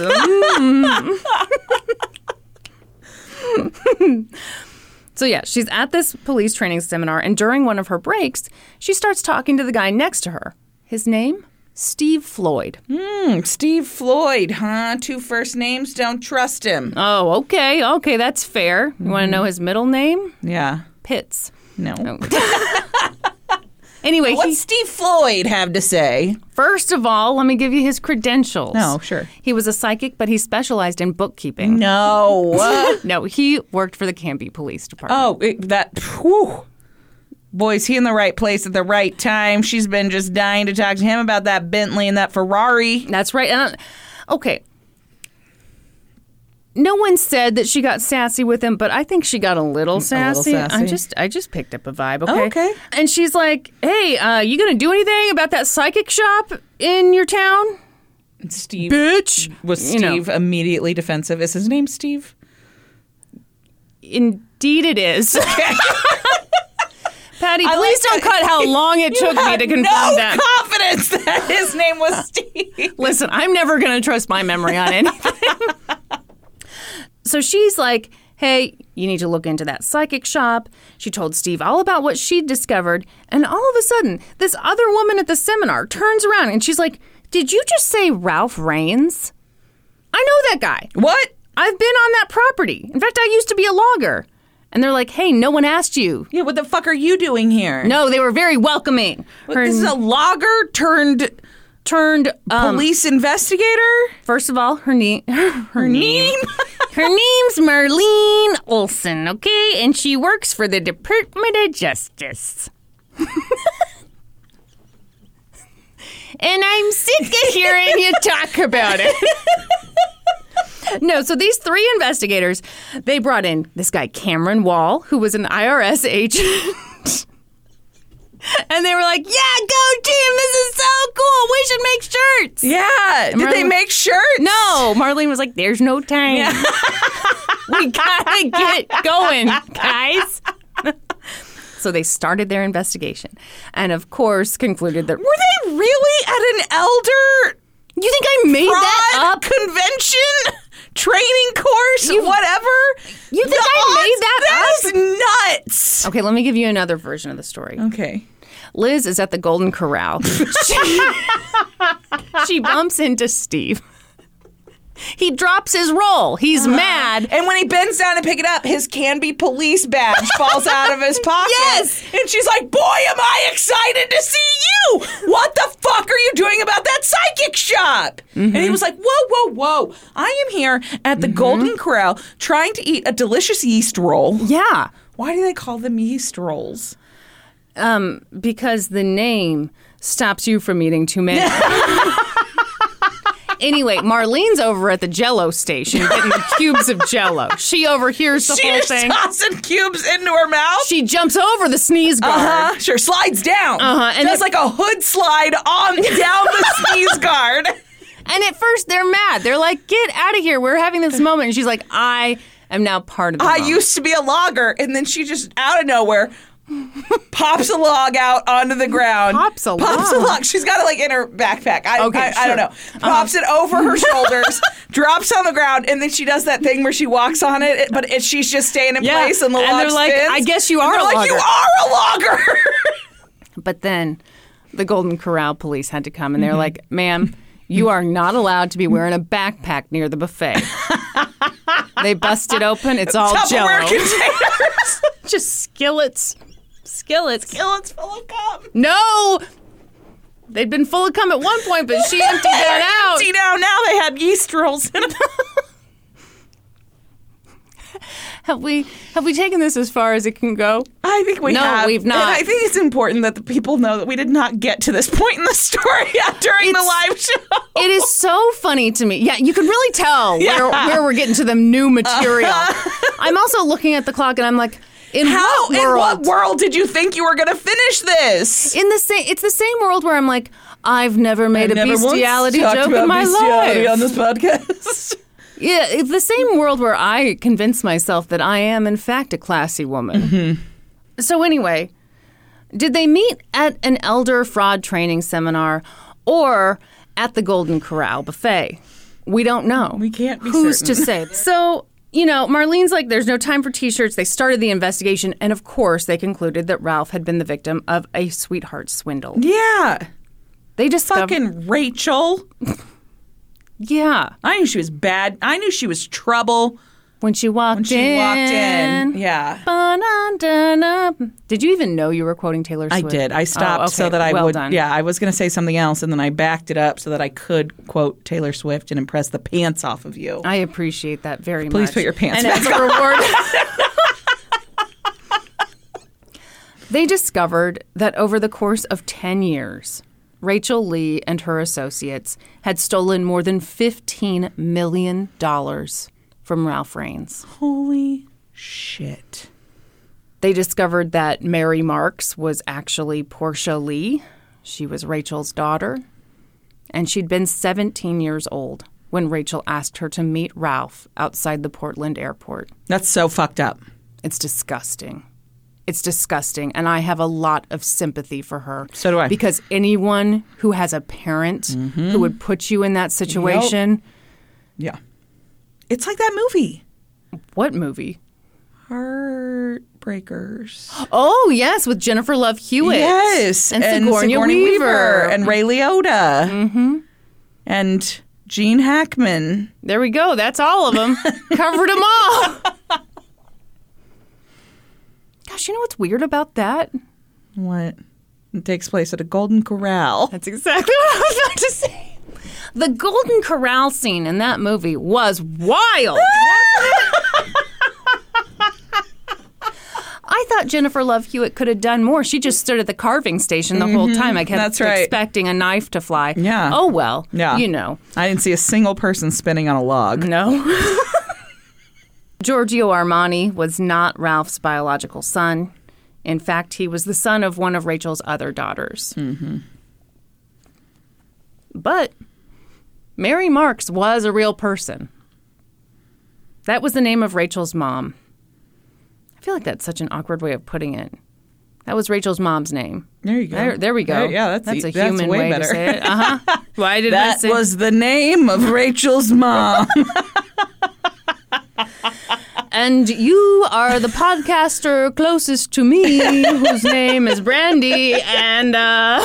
Speaker 1: yes. Mm. So yeah, she's at this police training seminar, and during one of her breaks, she starts talking to the guy next to her. His name? Steve Floyd.
Speaker 2: Hmm, Steve Floyd, huh? Two first names, don't trust him.
Speaker 1: Oh, okay, okay, that's fair. You want to know his middle name?
Speaker 2: Yeah.
Speaker 1: Pitts.
Speaker 2: No.
Speaker 1: Anyway,
Speaker 2: What's
Speaker 1: he,
Speaker 2: Steve Floyd have to say?
Speaker 1: first of all, let me give you his credentials.
Speaker 2: No, sure.
Speaker 1: He was a psychic, but he specialized in bookkeeping.
Speaker 2: No.
Speaker 1: No, he worked for the Canby Police Department.
Speaker 2: Oh, it, that, whew. Boy, is he in the right place at the right time. She's been just dying to talk to him about that Bentley and that Ferrari.
Speaker 1: That's right. And I, okay. No one said that she got sassy with him, but I think she got a little sassy.
Speaker 2: sassy.
Speaker 1: I just I just picked up a vibe, okay?
Speaker 2: Oh, okay.
Speaker 1: And she's like, "Hey, uh, you going to do anything about that psychic shop in your town?"
Speaker 2: Steve.
Speaker 1: Bitch.
Speaker 2: Was
Speaker 1: You know.
Speaker 2: Steve immediately defensive? Is his name Steve?
Speaker 1: Indeed it is. Patty,
Speaker 2: I
Speaker 1: please
Speaker 2: like
Speaker 1: don't
Speaker 2: that.
Speaker 1: cut how long it
Speaker 2: You
Speaker 1: took me
Speaker 2: had
Speaker 1: to confirm
Speaker 2: no
Speaker 1: that.
Speaker 2: confidence that his name was Steve.
Speaker 1: Listen, I'm never going to trust my memory on anything. So she's like, hey, you need to look into that psychic shop. She told Steve all about what she'd discovered. And all of a sudden, this other woman at the seminar turns around and she's like, did you just say Ralph Raines? I know that guy.
Speaker 2: What?
Speaker 1: I've been on that property. In fact, I used to be a logger. And they're like, hey, no one asked you.
Speaker 2: Yeah, what the fuck are you doing here?
Speaker 1: No, they were very welcoming.
Speaker 2: Her, this is a logger turned
Speaker 1: turned um,
Speaker 2: police investigator?
Speaker 1: First of all, her name her, her name her name's Marlene Olson, okay? And she works for the Department of Justice. And I'm sick of hearing you talk about it. No, so these three investigators, they brought in this guy, Cameron Wall, who was an I R S agent. And they were like, yeah, go team, this is so cool. We should make shirts.
Speaker 2: Yeah.
Speaker 1: And
Speaker 2: Did
Speaker 1: Marlene,
Speaker 2: they make shirts?
Speaker 1: No. Marlene was like, there's no time. Yeah. We gotta get going, guys. So they started their investigation. And of course, concluded that...
Speaker 2: Were they really at an elder...
Speaker 1: You think I made that up?
Speaker 2: Convention? Training course?
Speaker 1: You,
Speaker 2: whatever?
Speaker 1: You think
Speaker 2: the
Speaker 1: I
Speaker 2: odds,
Speaker 1: made that,
Speaker 2: that
Speaker 1: up?
Speaker 2: That is nuts.
Speaker 1: Okay, let me give you another version of the story.
Speaker 2: Okay.
Speaker 1: Liz is at the Golden Corral. she, she bumps into Steve. He drops his roll. He's uh-huh. mad.
Speaker 2: And when he bends down to pick it up, his Canby police badge falls out of his pocket.
Speaker 1: Yes.
Speaker 2: And she's like, boy, am I excited to see you. What the fuck are you doing about that psychic shop? Mm-hmm. And he was like, whoa, whoa, whoa. I am here at the mm-hmm. Golden Corral trying to eat a delicious yeast roll.
Speaker 1: Yeah.
Speaker 2: Why do they call them yeast rolls?
Speaker 1: Um, because the name stops you from eating too many. Anyway, Marlene's over at the Jell-O station getting the cubes of Jell-O. She overhears the
Speaker 2: she
Speaker 1: whole
Speaker 2: just
Speaker 1: thing.
Speaker 2: Tossing cubes into her mouth.
Speaker 1: She jumps over the sneeze guard.
Speaker 2: Uh-huh. Sure, slides down.
Speaker 1: Uh-huh.
Speaker 2: And does like a hood slide on down the sneeze guard.
Speaker 1: And at first they're mad. They're like, get out of here. We're having this moment. And she's like, I am now part of the
Speaker 2: I
Speaker 1: moment.
Speaker 2: used to be a logger. And then she just, out of nowhere, pops a log out onto the ground.
Speaker 1: Pops a
Speaker 2: Pops
Speaker 1: log?
Speaker 2: a log. She's got it like in her backpack. I,
Speaker 1: okay,
Speaker 2: I,
Speaker 1: sure.
Speaker 2: I don't know. Pops uh-huh. it over her shoulders, drops on the ground, and then she does that thing where she walks on it, but it, she's just staying in
Speaker 1: yeah.
Speaker 2: place and the
Speaker 1: and
Speaker 2: log
Speaker 1: they're like,
Speaker 2: spins.
Speaker 1: I guess you are
Speaker 2: and
Speaker 1: a
Speaker 2: they're
Speaker 1: logger.
Speaker 2: like, you are a logger.
Speaker 1: But then the Golden Corral police had to come, and they're mm-hmm. like, ma'am, you are not allowed to be wearing a backpack near the buffet. They bust it open. It's all Jell-O.
Speaker 2: Tupperware containers.
Speaker 1: Just skillets. Skillets.
Speaker 2: Skillets full of cum.
Speaker 1: No! They'd been full of cum at one point, but she emptied that out.
Speaker 2: Empty now. Now they had yeast rolls in them.
Speaker 1: Have we have we taken this as far as it can go?
Speaker 2: I think we
Speaker 1: no,
Speaker 2: have.
Speaker 1: No, we've not.
Speaker 2: And I think it's important that the people know that we did not get to this point in the story yet during
Speaker 1: it's,
Speaker 2: the live show.
Speaker 1: It is so funny to me. Yeah, you can really tell
Speaker 2: yeah.
Speaker 1: where, where we're getting to the new material. Uh-huh. I'm also looking at the clock and I'm like, in
Speaker 2: How,
Speaker 1: what world?
Speaker 2: In what world did you think you were going to finish this?
Speaker 1: In the same, it's the same world where I'm like, I've never made
Speaker 2: I've
Speaker 1: a
Speaker 2: never
Speaker 1: bestiality
Speaker 2: once
Speaker 1: joke
Speaker 2: about
Speaker 1: in my
Speaker 2: bestiality
Speaker 1: life
Speaker 2: on this podcast.
Speaker 1: Yeah, it's the same world where I convince myself that I am, in fact, a classy woman.
Speaker 2: Mm-hmm.
Speaker 1: So anyway, did they meet at an elder fraud training seminar or at the Golden Corral buffet? We don't know.
Speaker 2: We can't be
Speaker 1: Who's
Speaker 2: certain.
Speaker 1: to say? So, you know, Marlene's like, there's no time for T-shirts. They started the investigation, and of course, they concluded that Ralph had been the victim of a sweetheart swindle.
Speaker 2: Yeah.
Speaker 1: They discovered...
Speaker 2: Fucking Rachel.
Speaker 1: Yeah.
Speaker 2: I knew she was bad. I knew she was trouble.
Speaker 1: When she walked
Speaker 2: when she
Speaker 1: in.
Speaker 2: walked in. Yeah.
Speaker 1: Ba-na-da-na. Did you even know you were quoting Taylor Swift?
Speaker 2: I did. I stopped
Speaker 1: oh, okay.
Speaker 2: so that I
Speaker 1: well
Speaker 2: would.
Speaker 1: Done.
Speaker 2: Yeah, I was going to say something else, and then I backed it up so that I could quote Taylor Swift and impress the pants off of you.
Speaker 1: I appreciate that very
Speaker 2: Please
Speaker 1: much.
Speaker 2: Please put your pants
Speaker 1: and
Speaker 2: back
Speaker 1: as
Speaker 2: on.
Speaker 1: a reward. They discovered that over the course of ten years, Rachel Lee and her associates had stolen more than fifteen million dollars from Ralph Rains.
Speaker 2: Holy shit.
Speaker 1: They discovered that Mary Marks was actually Portia Lee. She was Rachel's daughter. And she'd been seventeen years old when Rachel asked her to meet Ralph outside the Portland airport.
Speaker 2: That's so fucked up.
Speaker 1: It's disgusting. It's disgusting, and I have a lot of sympathy for her.
Speaker 2: So do I.
Speaker 1: Because anyone who has a parent mm-hmm. who would put you in that situation...
Speaker 2: Yep. Yeah. It's like that movie.
Speaker 1: What movie?
Speaker 2: Heartbreakers.
Speaker 1: Oh, yes, with Jennifer Love Hewitt.
Speaker 2: Yes.
Speaker 1: And,
Speaker 2: and
Speaker 1: Sigourney,
Speaker 2: Sigourney
Speaker 1: Weaver.
Speaker 2: Weaver. And Ray Liotta.
Speaker 1: Mm-hmm.
Speaker 2: And Gene Hackman.
Speaker 1: There we go. That's all of them. Covered them all. Gosh, you know what's weird about that?
Speaker 2: What? It takes place at a Golden Corral.
Speaker 1: That's exactly what I was about to say. The Golden Corral scene in that movie was wild. I thought Jennifer Love Hewitt could have done more. She just stood at the carving station the mm-hmm. whole time. I kept
Speaker 2: That's right.
Speaker 1: expecting a knife to fly.
Speaker 2: Yeah.
Speaker 1: Oh, well.
Speaker 2: Yeah.
Speaker 1: You know.
Speaker 2: I didn't see a single person spinning on a log.
Speaker 1: No. Giorgio Armani was not Ralph's biological son. In fact, he was the son of one of Rachel's other daughters.
Speaker 2: Mm-hmm.
Speaker 1: But Mary Marks was a real person. That was the name of Rachel's mom. I feel like that's such an awkward way of putting it. That was Rachel's mom's name.
Speaker 2: There you go.
Speaker 1: There, there we go.
Speaker 2: There, yeah, that's,
Speaker 1: that's a
Speaker 2: that's
Speaker 1: human
Speaker 2: way,
Speaker 1: way
Speaker 2: better.
Speaker 1: to say it. Uh-huh. Why did
Speaker 2: that
Speaker 1: I say
Speaker 2: was the name of Rachel's mom.
Speaker 1: And you are the podcaster closest to me, whose name is Brandy, and uh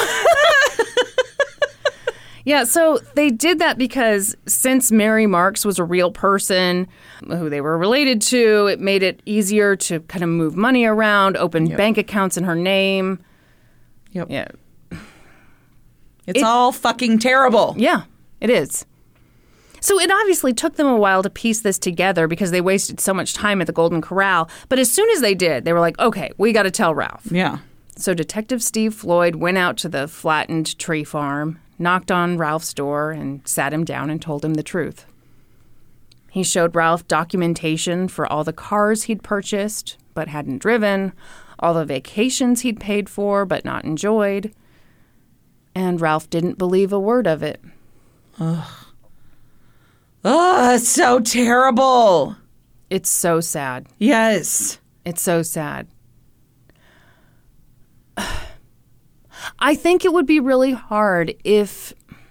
Speaker 1: yeah, so they did that because since Mary Marks was a real person who they were related to, it made it easier to kind of move money around, open
Speaker 2: yep.
Speaker 1: bank accounts in her name.
Speaker 2: Yep.
Speaker 1: Yeah.
Speaker 2: It's
Speaker 1: it,
Speaker 2: all fucking terrible.
Speaker 1: Yeah, it is. So it obviously took them a while to piece this together because they wasted so much time at the Golden Corral. But as soon as they did, they were like, okay, we got to tell Ralph.
Speaker 2: Yeah.
Speaker 1: So Detective Steve Floyd went out to the flattened tree farm, knocked on Ralph's door, and sat him down and told him the truth. He showed Ralph documentation for all the cars he'd purchased but hadn't driven, all the vacations he'd paid for but not enjoyed. And Ralph didn't believe a word of it.
Speaker 2: Ugh. Oh, it's so terrible.
Speaker 1: It's so sad.
Speaker 2: Yes.
Speaker 1: It's so sad. I think it would be really hard if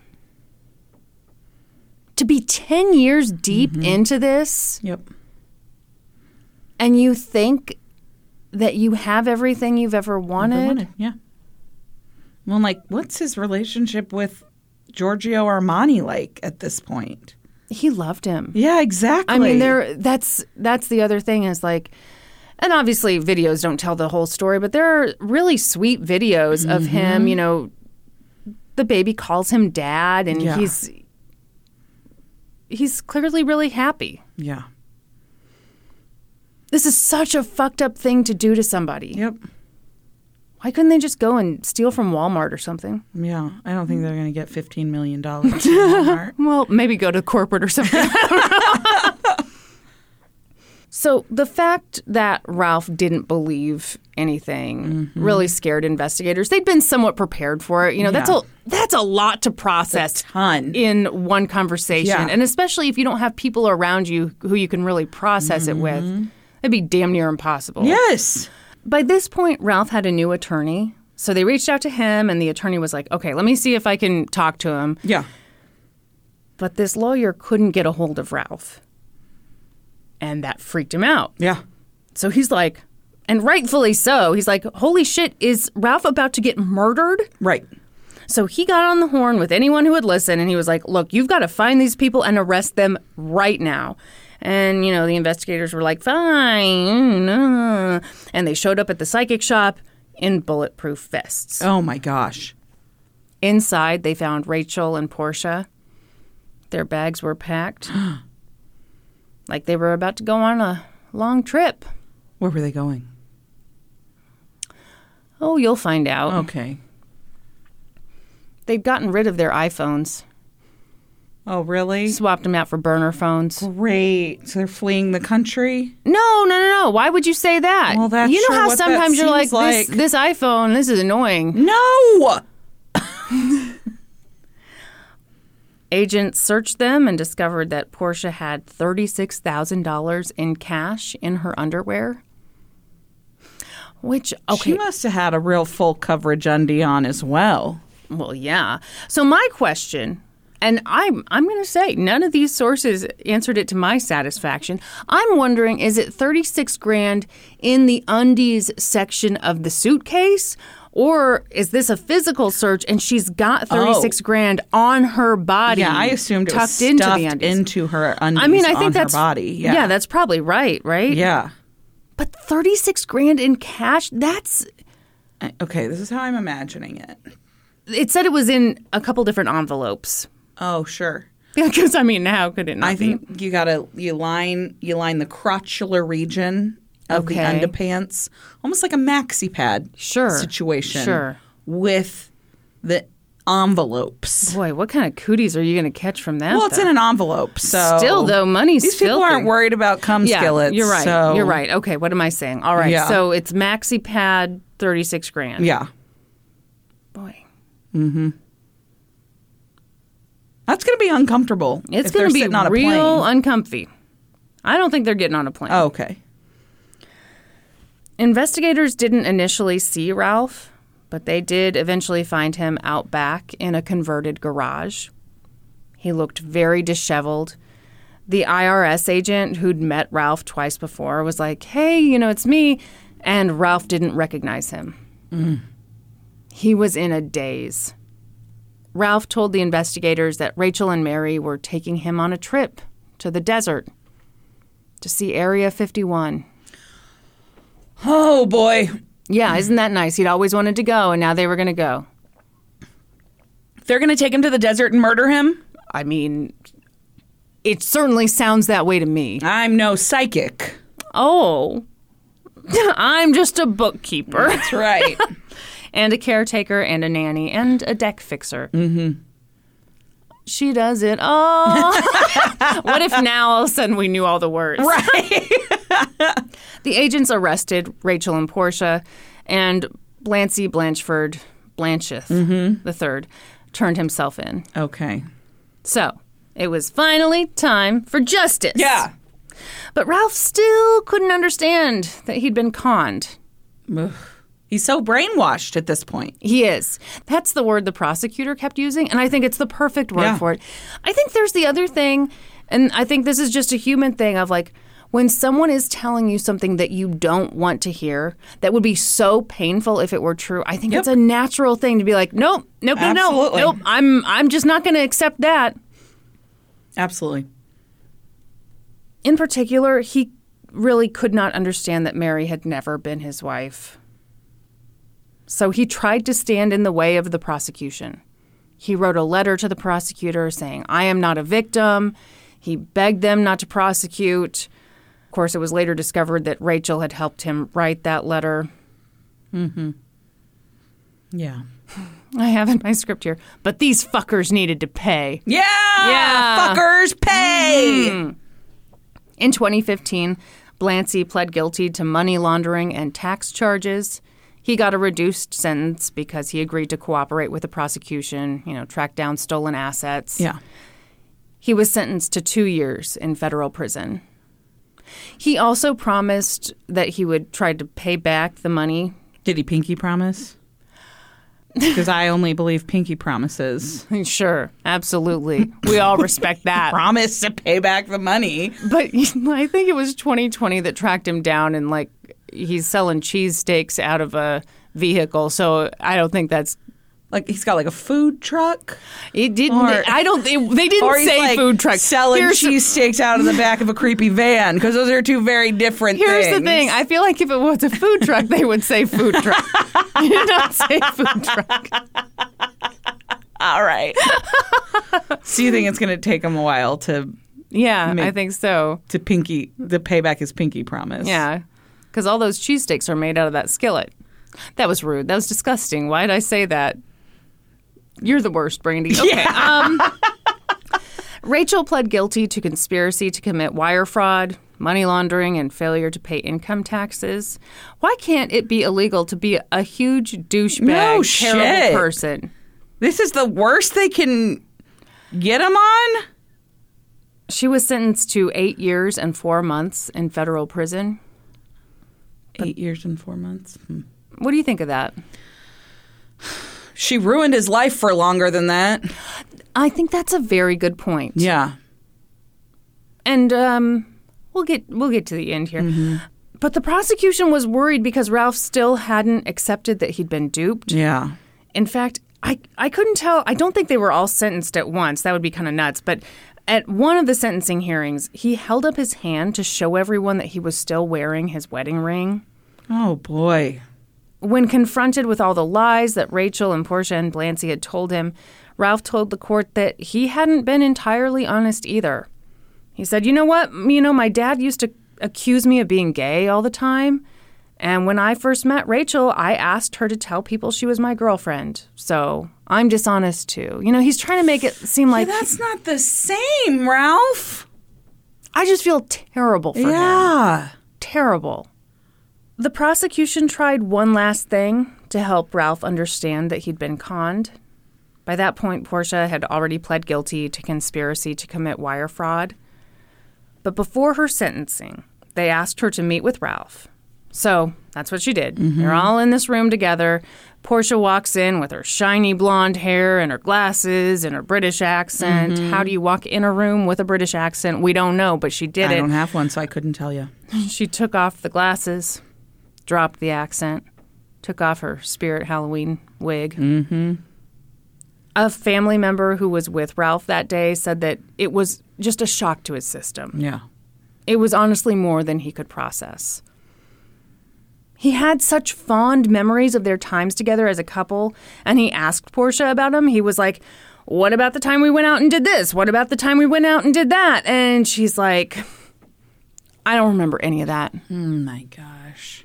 Speaker 1: to be ten years deep mm-hmm. into this.
Speaker 2: Yep.
Speaker 1: And you think that you have everything you've ever wanted.
Speaker 2: Ever wanted. Yeah. Well, like, what's his relationship with Giorgio Armani like at this point?
Speaker 1: He loved him.
Speaker 2: Yeah, exactly.
Speaker 1: I mean, there. That's that's the other thing is like, and obviously videos don't tell the whole story, but there are really sweet videos mm-hmm. of him. You know, the baby calls him dad, and
Speaker 2: yeah.
Speaker 1: he's he's clearly really happy.
Speaker 2: Yeah.
Speaker 1: This is such a fucked up thing to do to somebody.
Speaker 2: Yep.
Speaker 1: Why couldn't they just go and steal from Walmart or something?
Speaker 2: Yeah, I don't think they're going to get fifteen million dollars from Walmart.
Speaker 1: Well, maybe go to corporate or something. So the fact that Ralph didn't believe anything mm-hmm. really scared investigators. They'd been somewhat prepared for it. You know,
Speaker 2: yeah.
Speaker 1: that's a that's a lot to process
Speaker 2: a ton.
Speaker 1: in one conversation.
Speaker 2: Yeah.
Speaker 1: And especially if you don't have people around you who you can really process mm-hmm. it with. It'd be damn near impossible.
Speaker 2: Yes.
Speaker 1: By this point, Ralph had a new attorney. So they reached out to him, and the attorney was like, okay, let me see if I can talk to him.
Speaker 2: Yeah.
Speaker 1: But this lawyer couldn't get a hold of Ralph. And that freaked him out.
Speaker 2: Yeah.
Speaker 1: So he's like, and rightfully so, he's like, holy shit, is Ralph about to get murdered?
Speaker 2: Right.
Speaker 1: So he got on the horn with anyone who would listen, and he was like, look, you've got to find these people and arrest them right now. And, you know, the investigators were like, fine. Uh. And they showed up at the psychic shop in bulletproof vests.
Speaker 2: Oh, my gosh.
Speaker 1: Inside, they found Rachel and Portia. Their bags were packed. Like they were about to go on a long trip.
Speaker 2: Where were they going?
Speaker 1: Oh, you'll find out.
Speaker 2: Okay.
Speaker 1: They'd gotten rid of their iPhones.
Speaker 2: Oh, really?
Speaker 1: Swapped them out for burner phones.
Speaker 2: Great. So they're fleeing the country?
Speaker 1: No, no, no, no. Why would you say that?
Speaker 2: Well, that's
Speaker 1: You know
Speaker 2: sure
Speaker 1: how
Speaker 2: what
Speaker 1: sometimes
Speaker 2: that
Speaker 1: you're like,
Speaker 2: seems like.
Speaker 1: This, this iPhone, this is annoying.
Speaker 2: No!
Speaker 1: Agents searched them and discovered that Portia had thirty-six thousand dollars in cash in her underwear. Which, okay.
Speaker 2: She must have had a real full coverage undie on as well.
Speaker 1: Well, yeah. So my question, and I'm I'm going to say none of these sources answered it to my satisfaction. I'm wondering, is it thirty-six grand in the undies section of the suitcase, Or is this a physical search and she's got thirty-six
Speaker 2: Oh.
Speaker 1: grand on her body?
Speaker 2: Yeah, I assumed it
Speaker 1: tucked
Speaker 2: was
Speaker 1: into
Speaker 2: stuffed
Speaker 1: the undies.
Speaker 2: into her undies
Speaker 1: I mean, I
Speaker 2: on
Speaker 1: think
Speaker 2: her
Speaker 1: that's
Speaker 2: body. Yeah.
Speaker 1: yeah, that's probably right, right?
Speaker 2: Yeah.
Speaker 1: But thirty-six grand in cash, that's
Speaker 2: I- Okay, this is how I'm imagining it.
Speaker 1: it said it was in a couple different envelopes.
Speaker 2: Oh, sure.
Speaker 1: Yeah, because I mean, how could it not
Speaker 2: I
Speaker 1: be?
Speaker 2: think you gotta you line you line the crotchular region of the
Speaker 1: Okay.
Speaker 2: underpants, almost like a maxi pad
Speaker 1: Sure.
Speaker 2: situation.
Speaker 1: Sure.
Speaker 2: With the envelopes.
Speaker 1: Boy, what kind of cooties are you going to catch from that?
Speaker 2: Well, it's
Speaker 1: though?
Speaker 2: in an envelope, so
Speaker 1: Still, though, money's
Speaker 2: these people
Speaker 1: filthy.
Speaker 2: aren't worried about cum
Speaker 1: yeah,
Speaker 2: skillets.
Speaker 1: You're right.
Speaker 2: so-
Speaker 1: You're right. Okay, what am I saying? All right,
Speaker 2: Yeah.
Speaker 1: so it's maxi pad, thirty-six grand.
Speaker 2: Yeah,
Speaker 1: Boy,
Speaker 2: that's going to be uncomfortable.
Speaker 1: it's
Speaker 2: if
Speaker 1: going
Speaker 2: they're
Speaker 1: to be
Speaker 2: sitting on a
Speaker 1: real
Speaker 2: plane.
Speaker 1: uncomfy. I don't think they're getting on a plane.
Speaker 2: Oh, okay.
Speaker 1: Investigators didn't initially see Ralph, but they did eventually find him out back in a converted garage. He looked very disheveled. The I R S agent who'd met Ralph twice before was like, hey, you know, it's me. And Ralph didn't recognize him.
Speaker 2: Mm.
Speaker 1: He was in a daze. Ralph told the investigators that Rachel and Mary were taking him on a trip to the desert to see Area fifty-one.
Speaker 2: Oh boy,
Speaker 1: Yeah, isn't that nice? He'd always wanted to go, and now they were going to go.
Speaker 2: they're going to take him to the desert and murder him?
Speaker 1: I mean, it certainly sounds that way to me.
Speaker 2: I'm no psychic.
Speaker 1: Oh, I'm just a bookkeeper.
Speaker 2: That's right.
Speaker 1: And a caretaker and a nanny and a deck fixer. Mm-hmm. She does it. Oh. What if now all of a sudden we knew all the words?
Speaker 2: Right.
Speaker 1: The agents arrested Rachel and Portia, and Blancy Blanchford Blancheth
Speaker 2: Mm-hmm.
Speaker 1: the third turned himself in.
Speaker 2: Okay.
Speaker 1: So it was finally time for justice.
Speaker 2: Yeah.
Speaker 1: But Ralph still couldn't understand that he'd been conned.
Speaker 2: Ugh. He's so brainwashed at this point.
Speaker 1: He is. That's the word the prosecutor kept using, and I think it's the perfect word
Speaker 2: Yeah.
Speaker 1: for it. I think there's the other thing, and I think this is just a human thing of like, when someone is telling you something that you don't want to hear, that would be so painful if it were true. I think
Speaker 2: Yep.
Speaker 1: it's a natural thing to be like, nope, nope, no, no,
Speaker 2: Absolutely.
Speaker 1: nope. I'm, I'm just not going to accept that.
Speaker 2: Absolutely.
Speaker 1: In particular, he really could not understand that Mary had never been his wife. So he tried to stand in the way of the prosecution. He wrote a letter to the prosecutor saying, I am not a victim. He begged them not to prosecute. Of course, it was later discovered that Rachel had helped him write that letter.
Speaker 2: Yeah.
Speaker 1: I have in my script here, but these fuckers needed to pay.
Speaker 2: Yeah.
Speaker 1: Yeah.
Speaker 2: Fuckers pay.
Speaker 1: Mm. In twenty fifteen, Blancy pled guilty to money laundering and tax charges. He got a reduced sentence because he agreed to cooperate with the prosecution, you know, track down stolen assets.
Speaker 2: Yeah.
Speaker 1: He was sentenced to two years in federal prison. He also promised that he would try to pay back the money.
Speaker 2: Did he pinky promise? Because I only believe pinky promises.
Speaker 1: Sure, absolutely. We all respect that.
Speaker 2: Promise to pay back the money.
Speaker 1: But I think it was twenty twenty that tracked him down, and like he's selling cheesesteaks out of a vehicle. So I don't think that's.
Speaker 2: Like he's got like a food truck.
Speaker 1: It didn't.
Speaker 2: Or-
Speaker 1: I don't. They, they didn't
Speaker 2: Or he's
Speaker 1: say
Speaker 2: like
Speaker 1: food truck.
Speaker 2: selling
Speaker 1: Here's the-
Speaker 2: cheesesteaks out of the back of a creepy van because those are two very different
Speaker 1: Here's
Speaker 2: things.
Speaker 1: the thing. I feel like if it was a food truck, they would say food truck. You did not say food truck.
Speaker 2: All right. So you think it's going to take him a while to
Speaker 1: Yeah,
Speaker 2: Make-
Speaker 1: I think so.
Speaker 2: to pinky to pay back his pinky promise?
Speaker 1: Yeah, because all those cheesesteaks are made out of that skillet. That was rude. That was disgusting. Why did I say that? You're the worst, Brandy. Okay. Um, Rachel pled guilty to conspiracy to commit wire fraud, money laundering, and failure to pay income taxes. Why can't it be illegal to be a huge douchebag,
Speaker 2: No
Speaker 1: terrible
Speaker 2: shit.
Speaker 1: person?
Speaker 2: This is the worst they can get him on?
Speaker 1: She was sentenced to eight years and four months in federal prison.
Speaker 2: Eight years and four months. Hmm.
Speaker 1: What do you think of that?
Speaker 2: She ruined his life for longer than that.
Speaker 1: I think that's a very good point.
Speaker 2: Yeah.
Speaker 1: And um, we'll get we'll get to the end here. But the prosecution was worried because Ralph still hadn't accepted that he'd been duped.
Speaker 2: Yeah.
Speaker 1: In fact, I, I couldn't tell. I don't think they were all sentenced at once. That would be kind of nuts. But at one of the sentencing hearings, he held up his hand to show everyone that he was still wearing his wedding ring.
Speaker 2: Oh, boy.
Speaker 1: When confronted with all the lies that Rachel and Portia and Blancy had told him, Ralph told the court that he hadn't been entirely honest either. He said, you know what? You know, my dad used to accuse me of being gay all the time. And when I first met Rachel, I asked her to tell people she was my girlfriend. So I'm dishonest too. You know, he's trying to make it seem like...
Speaker 2: Yeah, that's not the same, Ralph.
Speaker 1: I just feel terrible for him.
Speaker 2: Yeah.
Speaker 1: Terrible. The prosecution tried one last thing to help Ralph understand that he'd been conned. By that point, Portia had already pled guilty to conspiracy to commit wire fraud. But before her sentencing, they asked her to meet with Ralph. So that's what she did. Mm-hmm. They're all in this room together. Portia walks in with her shiny blonde hair and her glasses and her British accent. Mm-hmm. How do you walk in a room with a British accent? We don't know, but she did
Speaker 2: I
Speaker 1: it.
Speaker 2: I don't have one, so I couldn't tell you.
Speaker 1: She took off the glasses, dropped the accent, took off her Spirit Halloween wig.
Speaker 2: Mm-hmm.
Speaker 1: A family member who was with Ralph that day said that it was just a shock to his system.
Speaker 2: Yeah.
Speaker 1: It was honestly more than he could process. He had such fond memories of their times together as a couple, and he asked Portia about them. He was like, what about the time we went out and did this? What about the time we went out and did that? And she's like, I don't remember any of that.
Speaker 2: Oh, my gosh.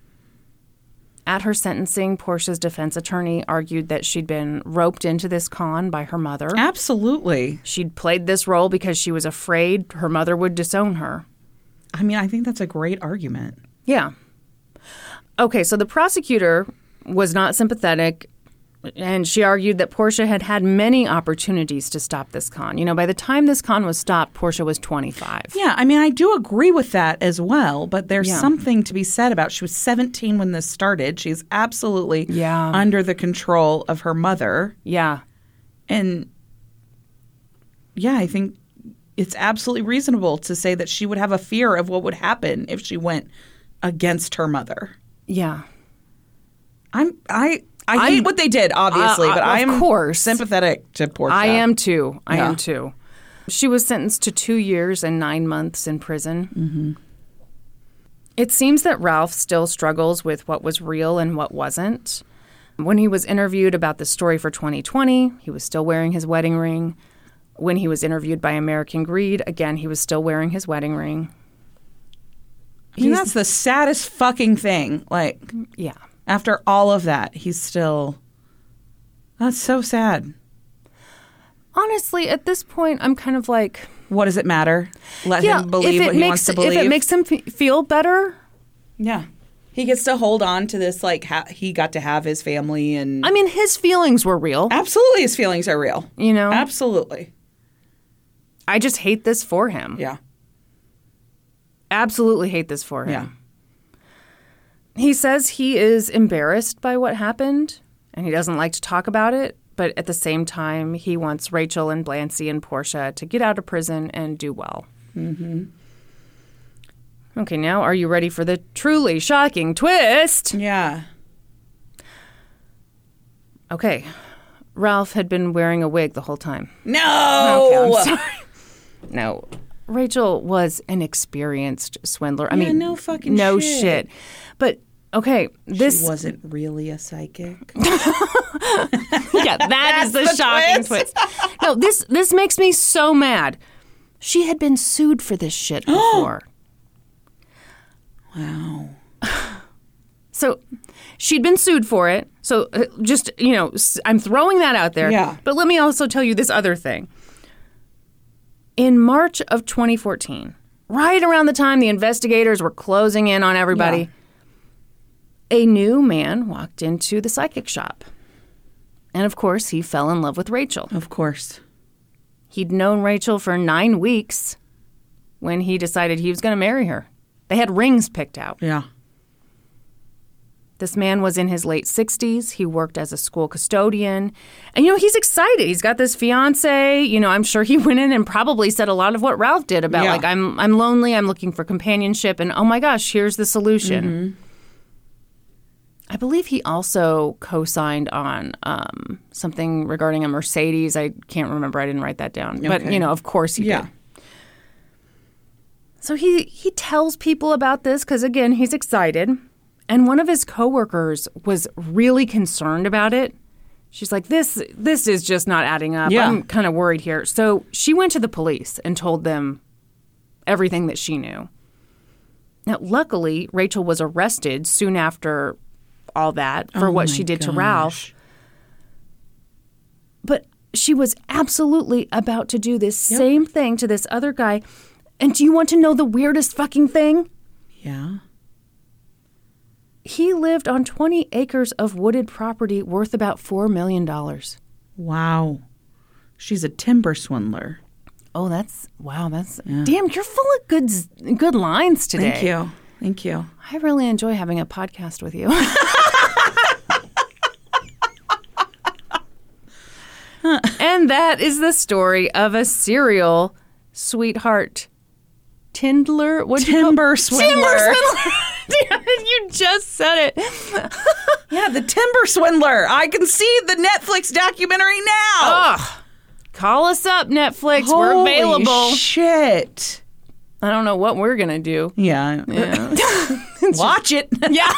Speaker 1: At her sentencing, Portia's defense attorney argued that she'd been roped into this con by her mother.
Speaker 2: Absolutely.
Speaker 1: She'd played this role because she was afraid her mother would disown her.
Speaker 2: I mean, I think that's a great argument.
Speaker 1: Yeah. Okay, so the prosecutor was not sympathetic, and she argued that Portia had had many opportunities to stop this con. You know, by the time this con was stopped, Portia was twenty-five.
Speaker 2: Yeah, I mean, I do agree with that as well, but there's
Speaker 1: Yeah.
Speaker 2: something to be said about she was seventeen when this started. She's absolutely
Speaker 1: Yeah.
Speaker 2: under the control of her mother.
Speaker 1: Yeah.
Speaker 2: And yeah, I think it's absolutely reasonable to say that she would have a fear of what would happen if she went against her mother.
Speaker 1: Yeah.
Speaker 2: I'm I I
Speaker 1: I'm-
Speaker 2: hate what they did, obviously,
Speaker 1: Uh,
Speaker 2: but
Speaker 1: of
Speaker 2: I am
Speaker 1: course.
Speaker 2: sympathetic to Portia.
Speaker 1: I am too. I
Speaker 2: Yeah.
Speaker 1: am too. She was sentenced to two years and nine months in prison. Mm-hmm. It seems that Ralph still struggles with what was real and what wasn't. When he was interviewed about the story for twenty twenty, he was still wearing his wedding ring. When he was interviewed by American Greed, again, he was still wearing his wedding ring.
Speaker 2: I mean,
Speaker 1: He's-
Speaker 2: that's the saddest fucking thing. Like,
Speaker 1: Yeah.
Speaker 2: after all of that, he's still... That's so sad.
Speaker 1: Honestly, at this point, I'm kind of like...
Speaker 2: What does it matter? Let
Speaker 1: yeah,
Speaker 2: him believe
Speaker 1: if it
Speaker 2: what he
Speaker 1: makes,
Speaker 2: wants to believe.
Speaker 1: If it makes him f- feel better...
Speaker 2: Yeah. He gets to hold on to this, like, ha- he got to have his family and...
Speaker 1: I mean, his feelings were real.
Speaker 2: Absolutely his feelings are real.
Speaker 1: You know?
Speaker 2: Absolutely.
Speaker 1: I just hate this for him.
Speaker 2: Yeah.
Speaker 1: Absolutely hate this for him.
Speaker 2: Yeah.
Speaker 1: He says he is embarrassed by what happened, and he doesn't like to talk about it, but at the same time, he wants Rachel and Blancy and Portia to get out of prison and do well. Mm-hmm. Okay, now are you ready for the truly shocking twist?
Speaker 2: Yeah.
Speaker 1: Okay. Ralph had been wearing a wig the whole time.
Speaker 2: No!
Speaker 1: Okay, I'm sorry. No. Rachel was an experienced swindler. I
Speaker 2: Yeah,
Speaker 1: mean,
Speaker 2: no fucking
Speaker 1: no
Speaker 2: shit.
Speaker 1: shit. But okay, this
Speaker 2: She wasn't really a psychic.
Speaker 1: yeah, that is the,
Speaker 2: the
Speaker 1: shocking
Speaker 2: twist.
Speaker 1: twist. No, this this makes me so mad. She had been sued for this shit before.
Speaker 2: Wow.
Speaker 1: So she'd been sued for it. So uh, just, you know, s- I'm throwing that out there.
Speaker 2: Yeah.
Speaker 1: But let me also tell you this other thing. In March of twenty fourteen, right around the time the investigators were closing in on everybody, a new man walked into the psychic shop. And of course, he fell in love with Rachel.
Speaker 2: Of course.
Speaker 1: He'd known Rachel for nine weeks when he decided he was going to marry her. They had rings picked out.
Speaker 2: Yeah.
Speaker 1: This man was in his late sixties. He worked as a school custodian. And, you know, he's excited. He's got this fiance. You know, I'm sure he went in and probably said a lot of what Ralph did about,
Speaker 2: Yeah.
Speaker 1: like, I'm I'm lonely, I'm looking for companionship, and, oh, my gosh, here's the solution.
Speaker 2: Mm-hmm.
Speaker 1: I believe he also co-signed on um, something regarding a Mercedes. I can't remember. I didn't write that down. But,
Speaker 2: Okay.
Speaker 1: you know, of course he
Speaker 2: Yeah.
Speaker 1: did. So he, he tells people about this because, again, he's excited. And one of his coworkers was really concerned about it. She's like, this this is just not adding up.
Speaker 2: Yeah.
Speaker 1: I'm kind of worried here. So she went to the police and told them everything that she knew. Now, luckily, Rachel was arrested soon after all that for
Speaker 2: Oh
Speaker 1: what
Speaker 2: my
Speaker 1: she did to
Speaker 2: gosh.
Speaker 1: Ralph. But she was absolutely about to do this
Speaker 2: Yep.
Speaker 1: same thing to this other guy. And do you want to know the weirdest fucking thing?
Speaker 2: Yeah.
Speaker 1: He lived on twenty acres of wooded property worth about four million dollars.
Speaker 2: Wow. She's a timber swindler.
Speaker 1: Oh, that's, wow, that's, damn, you're full of good s- good lines today.
Speaker 2: Thank you. Thank you.
Speaker 1: I really enjoy having a podcast with you. And that is the story of a serial sweetheart Tindler. What'd you call-
Speaker 2: Timber swindler.
Speaker 1: Timber swindler. Damn it, you just said it.
Speaker 2: Yeah, the timber swindler. I can see the Netflix documentary now.
Speaker 1: Ugh. Call us up, Netflix. We're
Speaker 2: Holy
Speaker 1: available.
Speaker 2: shit.
Speaker 1: I don't know what we're going to do.
Speaker 2: Yeah. Watch it.
Speaker 1: Yeah.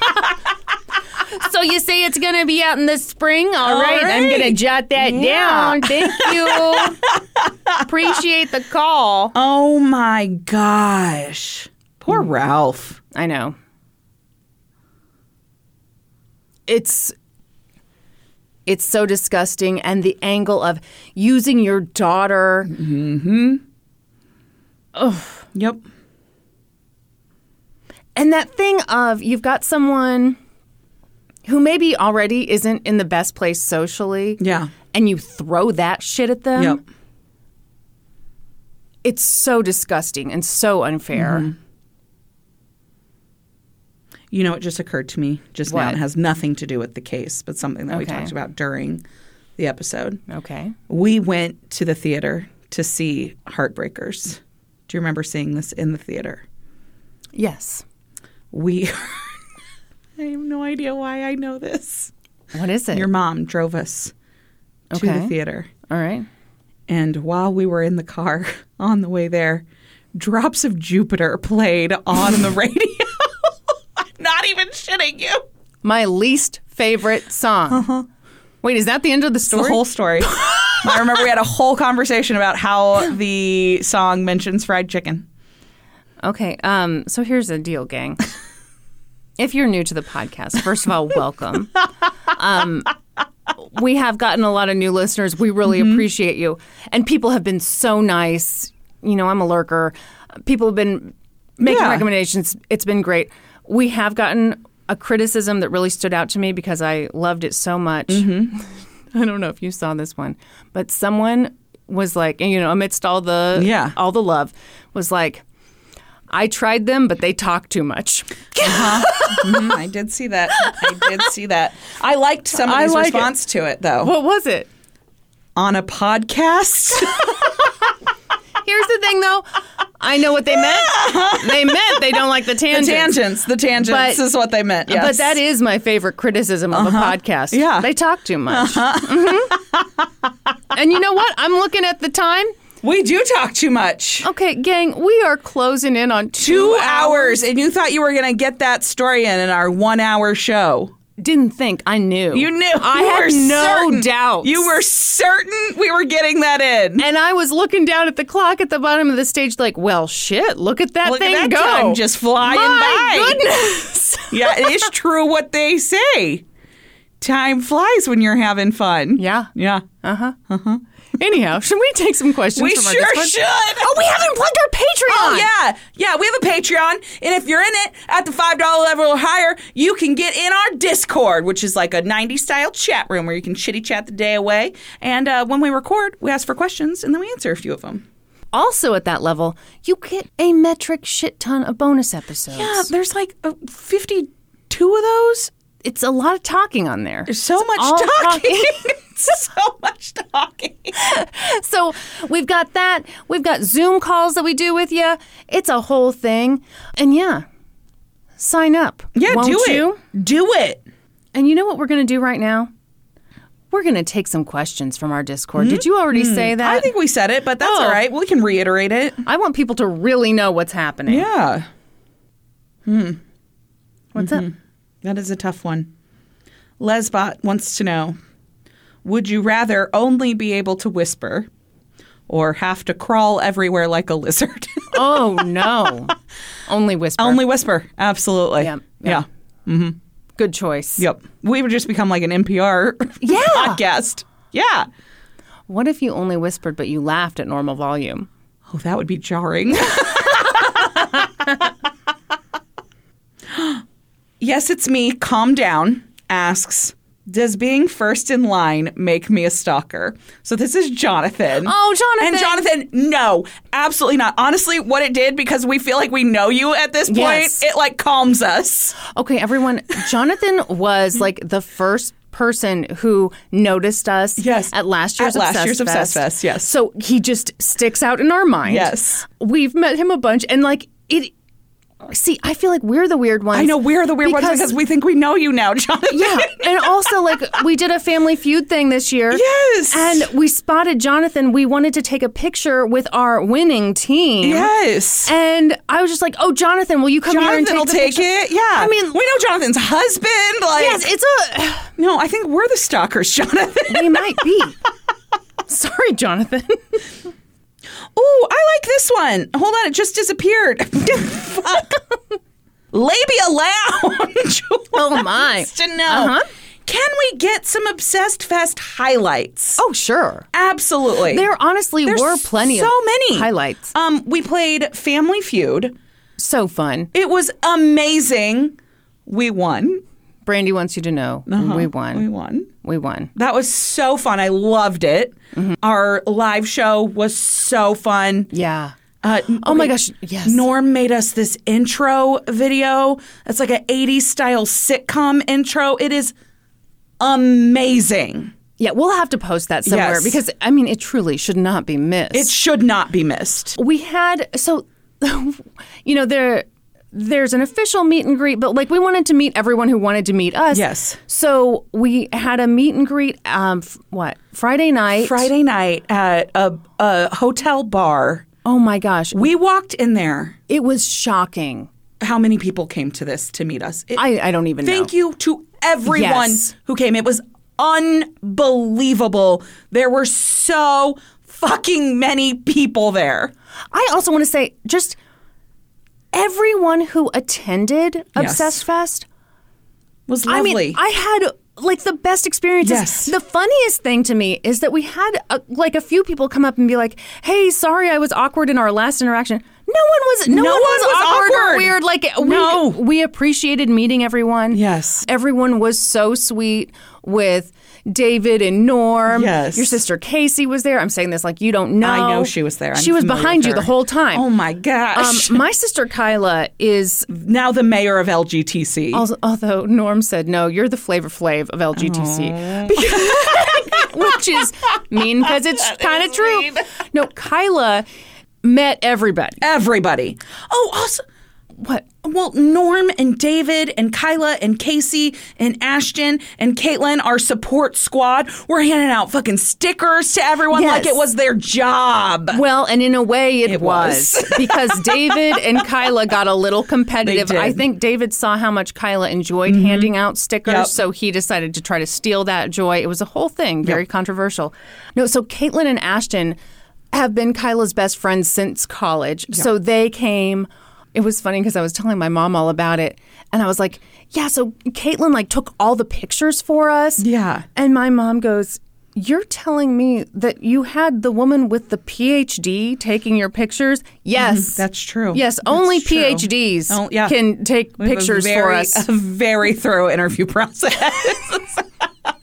Speaker 1: So you say it's going to be out in the spring? All,
Speaker 2: All
Speaker 1: right. I'm
Speaker 2: right.
Speaker 1: going to jot that
Speaker 2: Yeah.
Speaker 1: down. Thank you. Appreciate the call.
Speaker 2: Oh my gosh. Poor Ralph.
Speaker 1: I know. It's it's so disgusting, and the angle of using your daughter.
Speaker 2: Yep.
Speaker 1: And that thing of you've got someone who maybe already isn't in the best place socially.
Speaker 2: Yeah.
Speaker 1: And you throw that shit at them.
Speaker 2: Yep.
Speaker 1: It's so disgusting and so unfair.
Speaker 2: Mm-hmm. You know, it just occurred to me just now.
Speaker 1: What?
Speaker 2: It has nothing to do with the case, but something that we
Speaker 1: Okay.
Speaker 2: talked about during the episode.
Speaker 1: Okay.
Speaker 2: We went to the theater to see Heartbreakers. Do you remember seeing this in the theater?
Speaker 1: Yes.
Speaker 2: We, I have no idea why I know this.
Speaker 1: What is it?
Speaker 2: Your mom drove us to
Speaker 1: Okay.
Speaker 2: the theater.
Speaker 1: All right.
Speaker 2: And while we were in the car on the way there, Drops of Jupiter played on the radio. I'm not even shitting you.
Speaker 1: My least favorite song.
Speaker 2: Uh-huh.
Speaker 1: Wait, is that the end of the
Speaker 2: It's the
Speaker 1: story?
Speaker 2: whole story. I remember we had a whole conversation about how the song mentions fried chicken.
Speaker 1: Okay. Um, so here's the deal, gang. If you're new to the podcast, first of all, welcome. Um, we have gotten a lot of new listeners. We really
Speaker 2: Mm-hmm.
Speaker 1: appreciate you. And people have been so nice. You know, I'm a lurker. People have been making
Speaker 2: Yeah.
Speaker 1: recommendations. It's been great. We have gotten a criticism that really stood out to me because I loved it so much.
Speaker 2: Mm-hmm.
Speaker 1: I don't know if you saw this one, but someone was like, you know, amidst all the
Speaker 2: Yeah.
Speaker 1: all the love, was like, I tried them, but they talk too much.
Speaker 2: Mhm, I did see that. I did see that. I liked somebody's
Speaker 1: I like it.
Speaker 2: response to it, though.
Speaker 1: What was it?
Speaker 2: On a podcast?
Speaker 1: Here's the thing, though. I know what they meant. They meant they don't like the
Speaker 2: the
Speaker 1: tangents.
Speaker 2: tangents. The tangents
Speaker 1: But-
Speaker 2: is what they meant. Yes.
Speaker 1: But that is my favorite criticism of a podcast.
Speaker 2: Yeah.
Speaker 1: They talk too much. Mhm. And you know what? I'm looking at the time.
Speaker 2: We do talk too much.
Speaker 1: Okay, gang, we are closing in on two,
Speaker 2: Two hours, and you thought you were going to get that story in in our one-hour show.
Speaker 1: Didn't think. I knew.
Speaker 2: You knew.
Speaker 1: I
Speaker 2: You
Speaker 1: had
Speaker 2: were
Speaker 1: no
Speaker 2: certain.
Speaker 1: doubt.
Speaker 2: You were certain we were getting that in.
Speaker 1: And I was looking down at the clock at the bottom of the stage like, well, shit, look at that
Speaker 2: Look
Speaker 1: thing
Speaker 2: at that
Speaker 1: go.
Speaker 2: time just flying
Speaker 1: My
Speaker 2: by.
Speaker 1: goodness.
Speaker 2: Yeah, it is true what they say. Time flies when you're having fun.
Speaker 1: Yeah.
Speaker 2: Yeah.
Speaker 1: Anyhow, should we take some questions
Speaker 2: We
Speaker 1: from our
Speaker 2: sure
Speaker 1: Discord?
Speaker 2: should.
Speaker 1: Oh, we haven't plugged our Patreon.
Speaker 2: Oh, yeah. Yeah, we have a Patreon. And if you're in it at the five dollar level or higher, you can get in our Discord, which is like a nineties style chat room where you can chitty chat the day away. And uh, when we record, we ask for questions and then we answer a few of them.
Speaker 1: Also at that level, you get a metric shit ton of bonus episodes.
Speaker 2: Yeah, there's like uh, fifty-two two of those?
Speaker 1: It's a lot of talking on there.
Speaker 2: There's so
Speaker 1: It's
Speaker 2: much
Speaker 1: all
Speaker 2: talking. so much talking.
Speaker 1: So we've got that. We've got Zoom calls that we do with you. It's a whole thing. And yeah, sign up.
Speaker 2: Yeah,
Speaker 1: Won't
Speaker 2: do it.
Speaker 1: you?
Speaker 2: Do it.
Speaker 1: And you know what we're going to do right now? We're going to take some questions from our Discord. Mm-hmm. Did you already mm-hmm. say that?
Speaker 2: I think we said it, but that's oh. all right. We can reiterate it.
Speaker 1: I want people to really know what's happening.
Speaker 2: Yeah. Hmm.
Speaker 1: What's
Speaker 2: mm-hmm.
Speaker 1: up?
Speaker 2: That is a tough one. Lesbot wants to know, would you rather only be able to whisper or have to crawl everywhere like a lizard?
Speaker 1: Oh, no. Only whisper.
Speaker 2: Only whisper. Absolutely.
Speaker 1: Yeah.
Speaker 2: Yeah.
Speaker 1: yeah. Mm-hmm. Good choice.
Speaker 2: Yep. We would just become like an N P R
Speaker 1: yeah.
Speaker 2: podcast. Yeah.
Speaker 1: What if you only whispered but you laughed at normal volume?
Speaker 2: Oh, that would be jarring. Yes, it's me. Calm down. Asks, does being first in line make me a stalker? So this is Jonathan.
Speaker 1: Oh, Jonathan.
Speaker 2: And Jonathan, no, absolutely not. Honestly, what it did, because we feel like we know you at this point,
Speaker 1: yes.
Speaker 2: it like calms us.
Speaker 1: Okay, everyone. Jonathan was like the first person who noticed us
Speaker 2: yes.
Speaker 1: at last year's
Speaker 2: at last
Speaker 1: Obsessed
Speaker 2: year's
Speaker 1: Fest.
Speaker 2: Obsessed Fest. Yes.
Speaker 1: So he just sticks out in our mind.
Speaker 2: Yes.
Speaker 1: We've met him a bunch, and like it. See, I feel like we're the weird ones.
Speaker 2: I know we're the weird
Speaker 1: because,
Speaker 2: ones because we think we know you now, Jonathan.
Speaker 1: Yeah, and also like we did a Family Feud thing this year.
Speaker 2: Yes.
Speaker 1: And we spotted Jonathan. We wanted to take a picture with our winning team.
Speaker 2: Yes.
Speaker 1: And I was just like, "Oh, Jonathan, will you come
Speaker 2: Jonathan
Speaker 1: here and take
Speaker 2: will
Speaker 1: the
Speaker 2: take
Speaker 1: picture?"
Speaker 2: it. Yeah.
Speaker 1: I mean,
Speaker 2: we know Jonathan's husband. Like,
Speaker 1: yes, it's a.
Speaker 2: No, I think we're the stalkers, Jonathan.
Speaker 1: We might be. Sorry, Jonathan.
Speaker 2: Ooh, I like this one. Hold on, it just disappeared. Fuck. Labia Lounge.
Speaker 1: Oh, my.
Speaker 2: To know.
Speaker 1: Uh-huh.
Speaker 2: Can we get some Obsessed Fest highlights?
Speaker 1: Oh, sure.
Speaker 2: Absolutely.
Speaker 1: There honestly
Speaker 2: There's
Speaker 1: were plenty
Speaker 2: so
Speaker 1: of
Speaker 2: many
Speaker 1: highlights.
Speaker 2: Um, we played Family Feud.
Speaker 1: So fun.
Speaker 2: It was amazing. We won.
Speaker 1: Brandy wants you to know
Speaker 2: Uh-huh.
Speaker 1: we won.
Speaker 2: We won.
Speaker 1: We won.
Speaker 2: That was so fun. I loved it.
Speaker 1: Mm-hmm.
Speaker 2: Our live show was so fun.
Speaker 1: Yeah.
Speaker 2: Uh,
Speaker 1: oh my gosh, yes.
Speaker 2: Norm made us this intro video. It's like an eighties style sitcom intro. It is amazing.
Speaker 1: Yeah, we'll have to post that somewhere
Speaker 2: Yes.
Speaker 1: because, I mean, it truly should not be missed.
Speaker 2: It should not be missed.
Speaker 1: We had, so, you know, there... There's an official meet and greet, but like we wanted to meet everyone who wanted to meet us.
Speaker 2: Yes.
Speaker 1: So we had a meet and greet, um, f- what, Friday night?
Speaker 2: Friday night at a, a hotel bar.
Speaker 1: Oh my gosh.
Speaker 2: We walked in there.
Speaker 1: It was shocking.
Speaker 2: How many people came to this to meet us? It,
Speaker 1: I, I don't even know.
Speaker 2: Thank you to everyone
Speaker 1: Yes.
Speaker 2: who came. It was unbelievable. There were so fucking many people there.
Speaker 1: I also want to say just... Everyone who attended
Speaker 2: Yes.
Speaker 1: Obsessed Fest
Speaker 2: Was lovely.
Speaker 1: I mean, I had like the best experiences.
Speaker 2: Yes.
Speaker 1: The funniest thing to me is that we had a, like a few people come up and be like, "Hey, sorry, I was awkward in our last interaction." No one was. No,
Speaker 2: No
Speaker 1: one,
Speaker 2: one
Speaker 1: was,
Speaker 2: was
Speaker 1: awkward, or
Speaker 2: awkward.
Speaker 1: weird. Like we,
Speaker 2: No.
Speaker 1: we appreciated meeting everyone.
Speaker 2: Yes.
Speaker 1: Everyone was so sweet with David and Norm.
Speaker 2: Yes.
Speaker 1: Your sister Casey was there. I'm saying this like you don't know.
Speaker 2: I know she was there. I'm
Speaker 1: she was
Speaker 2: familiar
Speaker 1: behind
Speaker 2: with
Speaker 1: you
Speaker 2: her.
Speaker 1: the whole time.
Speaker 2: Oh my gosh.
Speaker 1: Um, my sister Kyla is
Speaker 2: now the mayor of L G T C.
Speaker 1: also, although Norm said, no, you're the Flavor Flav of L G T C. Because, which is mean because it's kind of true.
Speaker 2: mean.
Speaker 1: No, Kyla met everybody.
Speaker 2: Everybody. Oh, also,
Speaker 1: What?
Speaker 2: well, Norm and David and Kyla and Casey and Ashton and Caitlin, our support squad, were handing out fucking stickers to everyone
Speaker 1: Yes.
Speaker 2: like it was their job.
Speaker 1: Well, and in a way it,
Speaker 2: It
Speaker 1: was.
Speaker 2: was.
Speaker 1: Because David and Kyla got a little competitive.
Speaker 2: They did.
Speaker 1: I think David saw how much Kyla enjoyed handing out stickers,
Speaker 2: Yep.
Speaker 1: so he decided to try to steal that joy. It was a whole thing, very
Speaker 2: Yep.
Speaker 1: controversial. No, so Caitlin and Ashton have been Kyla's best friends since college. So they came. It was funny because I was telling my mom all about it. And I was like, yeah, so Caitlin like took all the pictures for us.
Speaker 2: Yeah.
Speaker 1: And my mom goes, you're telling me that you had the woman with the P H D taking your pictures? Yes.
Speaker 2: That's true.
Speaker 1: Yes,
Speaker 2: That's
Speaker 1: only
Speaker 2: true.
Speaker 1: P H Ds
Speaker 2: Oh, yeah.
Speaker 1: can take
Speaker 2: We have a
Speaker 1: pictures
Speaker 2: very,
Speaker 1: for us.
Speaker 2: A very thorough interview process.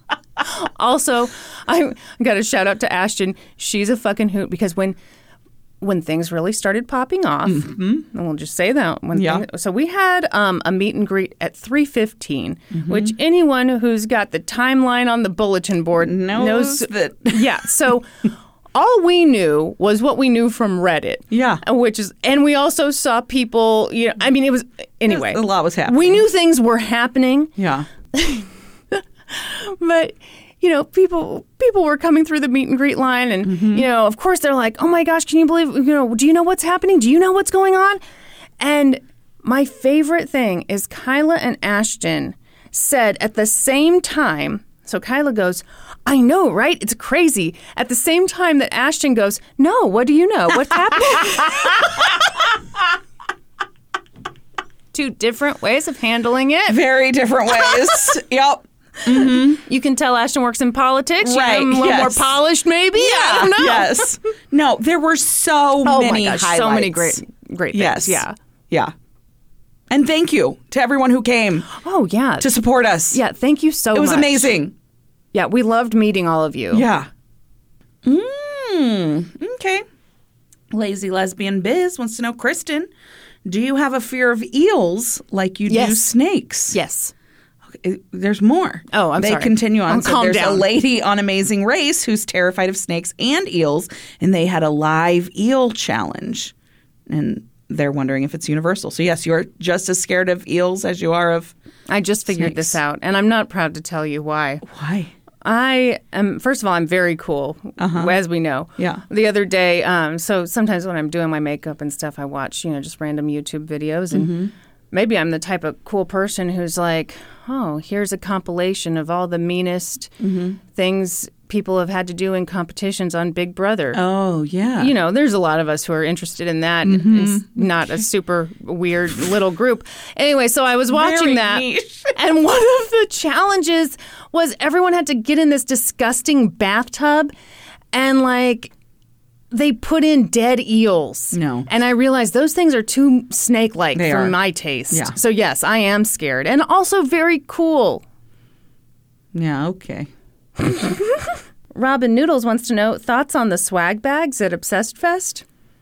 Speaker 1: Also, I got a shout out to Ashton. She's a fucking hoot because when when things really started popping off, mm-hmm. and we'll just say that. When
Speaker 2: yeah.
Speaker 1: things, so we had um, a meet and greet at three fifteen, mm-hmm. which anyone who's got the timeline on the bulletin board knows,
Speaker 2: knows that.
Speaker 1: Yeah, so all we knew was what we knew from Reddit.
Speaker 2: Yeah.
Speaker 1: Which is, and we also saw people, you know, I mean, it was, anyway.
Speaker 2: A lot was happening.
Speaker 1: We knew things were happening.
Speaker 2: Yeah.
Speaker 1: But, you know, people people were coming through the meet and greet line, and, mm-hmm. you know, of course they're like, oh my gosh, can you believe, you know, do you know what's happening? Do you know what's going on? And my favorite thing is Kyla and Ashton said at the same time, so Kyla goes, I know, right? It's crazy. At the same time that Ashton goes, no, what do you know? What's happening? Two different ways of handling it.
Speaker 2: Very different ways. Yep. Mm-hmm.
Speaker 1: You can tell Ashton works in politics.
Speaker 2: Right.
Speaker 1: You know, a little
Speaker 2: yes.
Speaker 1: more polished, maybe.
Speaker 2: Yeah.
Speaker 1: I don't know.
Speaker 2: Yes. No, there were so
Speaker 1: oh
Speaker 2: many
Speaker 1: my gosh,
Speaker 2: highlights.
Speaker 1: so many great, great things.
Speaker 2: Yes.
Speaker 1: Yeah.
Speaker 2: Yeah. And thank you to everyone who came.
Speaker 1: Oh, yeah.
Speaker 2: To support us.
Speaker 1: Yeah, thank you so much.
Speaker 2: It was
Speaker 1: much.
Speaker 2: amazing.
Speaker 1: Yeah, we loved meeting all of you.
Speaker 2: Yeah. Mm, okay. Lazy Lesbian Biz wants to know, Kristen, do you have a fear of eels like you
Speaker 1: yes.
Speaker 2: do snakes?
Speaker 1: Yes.
Speaker 2: Okay, there's more.
Speaker 1: Oh, I'm
Speaker 2: they
Speaker 1: sorry.
Speaker 2: They continue on.
Speaker 1: I'll
Speaker 2: so
Speaker 1: calm
Speaker 2: there's
Speaker 1: down.
Speaker 2: a lady on Amazing Race who's terrified of snakes and eels, and they had a live eel challenge. And they're wondering if it's universal. So, yes, you're just as scared of eels as you are of
Speaker 1: I just figured
Speaker 2: snakes.
Speaker 1: this out, and I'm not proud to tell you why.
Speaker 2: Why?
Speaker 1: I am, first of all, I'm very cool, uh-huh. as we know.
Speaker 2: Yeah.
Speaker 1: The other day, um, so sometimes when I'm doing my makeup and stuff, I watch, you know, just random YouTube videos. And mm-hmm. maybe I'm the type of cool person who's like, oh, here's a compilation of all the meanest mm-hmm. things people have had to do in competitions on Big Brother.
Speaker 2: Oh, yeah.
Speaker 1: You know, there's a lot of us who are interested in that.
Speaker 2: Mm-hmm.
Speaker 1: It's not a super weird little group. Anyway, so I was watching
Speaker 2: Very
Speaker 1: that.
Speaker 2: niche.
Speaker 1: And one of the challenges was everyone had to get in this disgusting bathtub and, like, they put in dead eels.
Speaker 2: No.
Speaker 1: And I realized those things are too snake-like
Speaker 2: They
Speaker 1: for
Speaker 2: are.
Speaker 1: my taste.
Speaker 2: Yeah.
Speaker 1: So, yes, I am scared. And also very cool.
Speaker 2: Yeah, okay.
Speaker 1: Robin Noodles wants to know, thoughts on the swag bags at Obsessed Fest?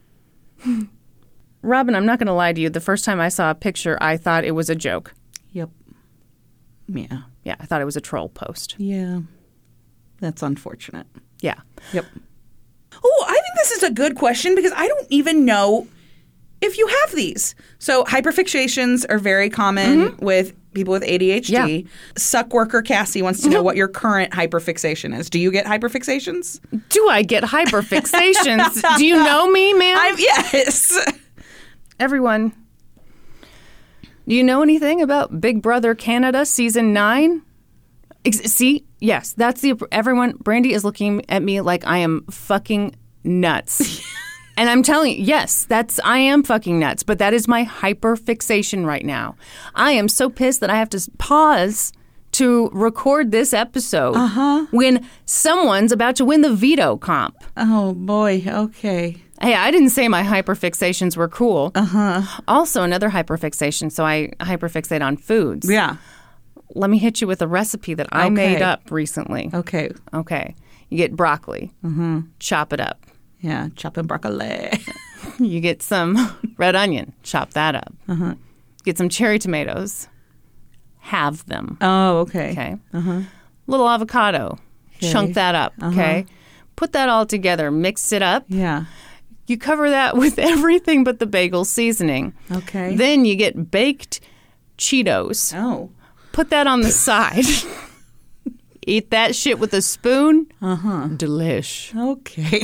Speaker 1: Robin, I'm not going to lie to you. The first time I saw a picture, I thought it was a joke.
Speaker 2: Yep. Yeah.
Speaker 1: Yeah, I thought it was a troll post.
Speaker 2: Yeah. That's unfortunate.
Speaker 1: Yeah.
Speaker 2: Yep. Oh, I think this is a good question because I don't even know if you have these. So hyperfixations are very common mm-hmm. with people with A D H D.
Speaker 1: Yeah.
Speaker 2: Suck worker Cassie wants to know what your current hyperfixation is. Do you get hyperfixations?
Speaker 1: Do I get hyperfixations? Do you know me, ma'am?
Speaker 2: I'm, yes.
Speaker 1: Everyone, do you know anything about Big Brother Canada Season nine? Ex- see? Yes, that's the... Everyone, Brandy is looking at me like I am fucking nuts. And I'm telling you, yes, that's... I am fucking nuts, but that is my hyperfixation right now. I am so pissed that I have to pause to record this episode
Speaker 2: uh-huh.
Speaker 1: when someone's about to win the veto comp.
Speaker 2: Oh, boy. Okay.
Speaker 1: Hey, I didn't say my hyperfixations were cool.
Speaker 2: Uh-huh.
Speaker 1: Also, another hyperfixation, so I hyperfixate on foods.
Speaker 2: Yeah.
Speaker 1: Let me hit you with a recipe that I
Speaker 2: okay.
Speaker 1: made up recently.
Speaker 2: Okay.
Speaker 1: Okay. You get broccoli.
Speaker 2: Mm-hmm.
Speaker 1: Chop it up.
Speaker 2: Yeah, chopping broccoli.
Speaker 1: You get some red onion. Chop that up.
Speaker 2: Uh-huh.
Speaker 1: Get some cherry tomatoes. Halve them.
Speaker 2: Oh, okay.
Speaker 1: Okay.
Speaker 2: Uh-huh.
Speaker 1: Little avocado.
Speaker 2: Okay.
Speaker 1: Chunk that up.
Speaker 2: Uh-huh.
Speaker 1: Okay. Put that all together. Mix it up.
Speaker 2: Yeah.
Speaker 1: You cover that with everything but the bagel seasoning.
Speaker 2: Okay.
Speaker 1: Then you get baked Cheetos.
Speaker 2: Oh.
Speaker 1: Put that on the side. Eat that shit with a spoon.
Speaker 2: Uh-huh.
Speaker 1: Delish.
Speaker 2: Okay.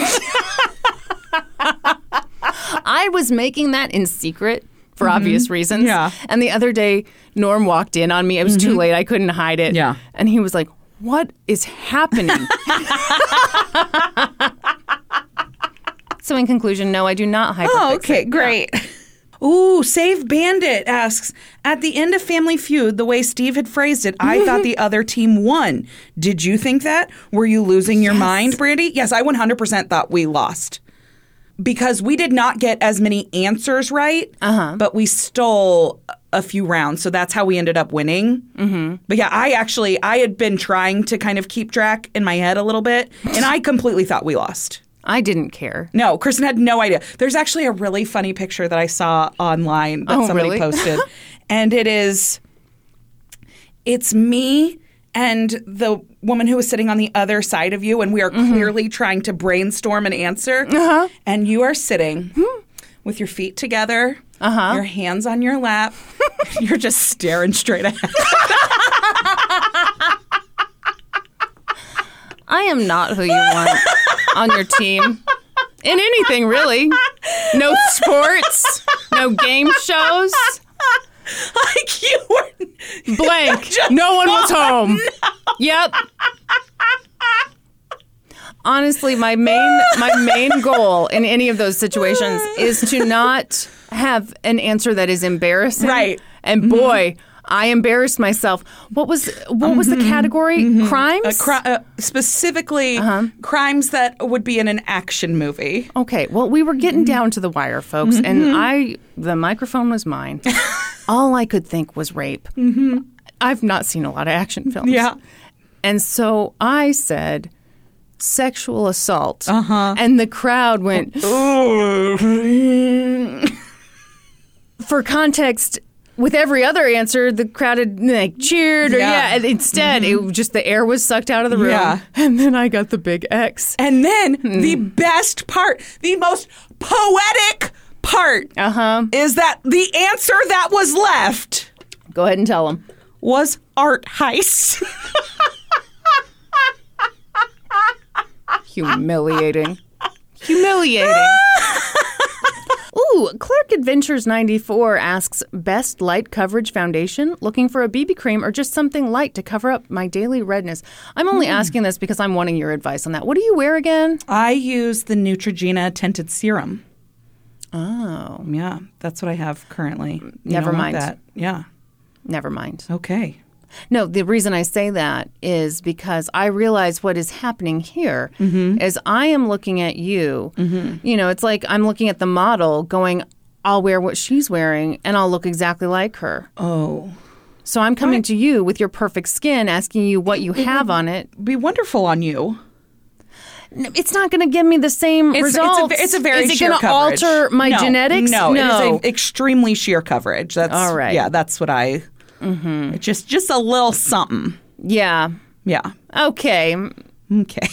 Speaker 1: I was making that in secret for mm-hmm. obvious reasons.
Speaker 2: Yeah.
Speaker 1: And the other day, Norm walked in on me. It was mm-hmm. too late. I couldn't hide it.
Speaker 2: Yeah.
Speaker 1: And he was like, what is happening? So in conclusion, no, I do not hyperfixate.
Speaker 2: Oh, okay, great. Yeah. Ooh, Save Bandit asks, at the end of Family Feud, the way Steve had phrased it, I thought the other team won. Did you think that? Were you losing your
Speaker 1: yes.
Speaker 2: mind, Brandy? Yes, I one hundred percent thought we lost. Because we did not get as many answers right,
Speaker 1: uh-huh.
Speaker 2: but we stole a few rounds. So that's how we ended up winning.
Speaker 1: Mm-hmm.
Speaker 2: But yeah, I actually, I had been trying to kind of keep track in my head a little bit, and I completely thought we lost.
Speaker 1: I didn't care.
Speaker 2: No, Kristen had no idea. There's actually a really funny picture that I saw online that
Speaker 1: Oh,
Speaker 2: somebody
Speaker 1: really?
Speaker 2: posted. And it is, it's me and the woman who was sitting on the other side of you, and we are
Speaker 1: Mm-hmm.
Speaker 2: clearly trying to brainstorm an answer.
Speaker 1: Uh-huh.
Speaker 2: And you are sitting with your feet together,
Speaker 1: Uh-huh.
Speaker 2: your hands on your lap. You're just staring straight ahead.
Speaker 1: I am not who you want on your team. In anything, really. No sports, no game shows.
Speaker 2: Like you were
Speaker 1: Blank.
Speaker 2: just
Speaker 1: No one was
Speaker 2: gone.
Speaker 1: home. Yep. Honestly, my main my main goal in any of those situations is to not have an answer that is embarrassing.
Speaker 2: Right.
Speaker 1: And boy, I embarrassed myself. What was what was the category? Crimes?
Speaker 2: Uh, cri- uh, specifically,
Speaker 1: Uh-huh.
Speaker 2: crimes that would be in an action movie.
Speaker 1: Okay, well, we were getting down to the wire, folks, and I the microphone was mine. All I could think was rape. Mm-hmm. I've not seen a lot of action films.
Speaker 2: Yeah.
Speaker 1: And so I said sexual assault. Uh-huh. And the crowd went, for context, with every other answer, the crowd had like cheered or
Speaker 2: Yeah.
Speaker 1: yeah. and instead, it was just the air was sucked out of the room.
Speaker 2: Yeah.
Speaker 1: And then I got the big X.
Speaker 2: And then
Speaker 1: Hmm.
Speaker 2: the best part, the most poetic part,
Speaker 1: Uh-huh.
Speaker 2: is that the answer that was left
Speaker 1: Go ahead and tell them.
Speaker 2: was art heist.
Speaker 1: Humiliating. Humiliating. Ooh, Clark Adventures ninety-four asks, best light coverage foundation? Looking for a B B cream or just something light to cover up my daily redness? I'm only asking this because I'm wanting your advice on that. What do you wear again?
Speaker 2: I use the Neutrogena tinted serum.
Speaker 1: Oh,
Speaker 2: Yeah, that's what I have currently. You
Speaker 1: Never
Speaker 2: don't want
Speaker 1: mind.
Speaker 2: that. Yeah.
Speaker 1: never mind.
Speaker 2: Okay.
Speaker 1: No, the reason I say that is because I realize what is happening here is I am looking at you. You know, it's like I'm looking at the model going, I'll wear what she's wearing and I'll look exactly like her.
Speaker 2: Oh.
Speaker 1: So I'm coming to you with your perfect skin, asking you what you have on it.
Speaker 2: Be wonderful on you.
Speaker 1: N- It's not going to give me the same
Speaker 2: It's,
Speaker 1: results.
Speaker 2: it's, a, it's a very
Speaker 1: Is it
Speaker 2: sheer
Speaker 1: gonna
Speaker 2: coverage.
Speaker 1: alter my
Speaker 2: no,
Speaker 1: genetics?
Speaker 2: No,
Speaker 1: no.
Speaker 2: it is a extremely sheer coverage. That's
Speaker 1: All right.
Speaker 2: Yeah, that's what I. Mm-hmm. Just just a little something.
Speaker 1: Yeah.
Speaker 2: Yeah.
Speaker 1: Okay.
Speaker 2: Okay.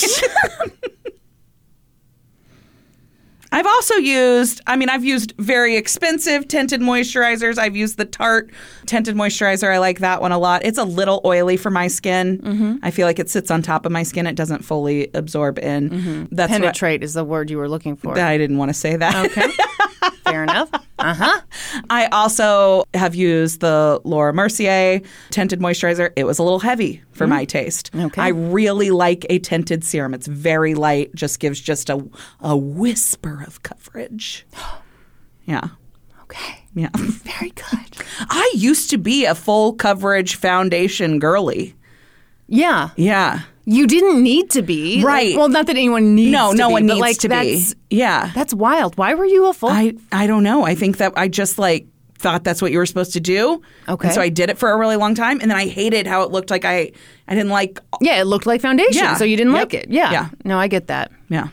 Speaker 2: I've also used, I mean, I've used very expensive tinted moisturizers. I've used the Tarte tinted moisturizer. I like that one a lot. It's a little oily for my skin. Mm-hmm. I feel like it sits on top of my skin. It doesn't fully absorb in. Mm-hmm. That's what
Speaker 1: Penetrate is the word you were looking for.
Speaker 2: I, I didn't want to say that.
Speaker 1: Okay. Fair enough. Uh-huh.
Speaker 2: I also have used the Laura Mercier tinted moisturizer. It was a little heavy for my taste.
Speaker 1: Okay.
Speaker 2: I really like a tinted serum. It's very light, just gives just a a whisper of coverage. Yeah.
Speaker 1: Okay.
Speaker 2: Yeah.
Speaker 1: Very good.
Speaker 2: I used to be a full coverage foundation girly.
Speaker 1: Yeah.
Speaker 2: Yeah.
Speaker 1: You didn't need to be.
Speaker 2: Right.
Speaker 1: Well, not that anyone needs
Speaker 2: No,
Speaker 1: to
Speaker 2: no
Speaker 1: be,
Speaker 2: one
Speaker 1: but
Speaker 2: needs
Speaker 1: like
Speaker 2: to
Speaker 1: that's,
Speaker 2: be. Yeah.
Speaker 1: That's wild. Why were you a full?
Speaker 2: I I don't know. I think that I just like thought that's what you were supposed to do.
Speaker 1: Okay.
Speaker 2: And so I did it for a really long time, and then I hated how it looked like I I didn't like.
Speaker 1: yeah, it looked like foundation,
Speaker 2: Yeah.
Speaker 1: so you didn't
Speaker 2: Yep.
Speaker 1: like it. Yeah.
Speaker 2: Yeah.
Speaker 1: No, I get that.
Speaker 2: Yeah.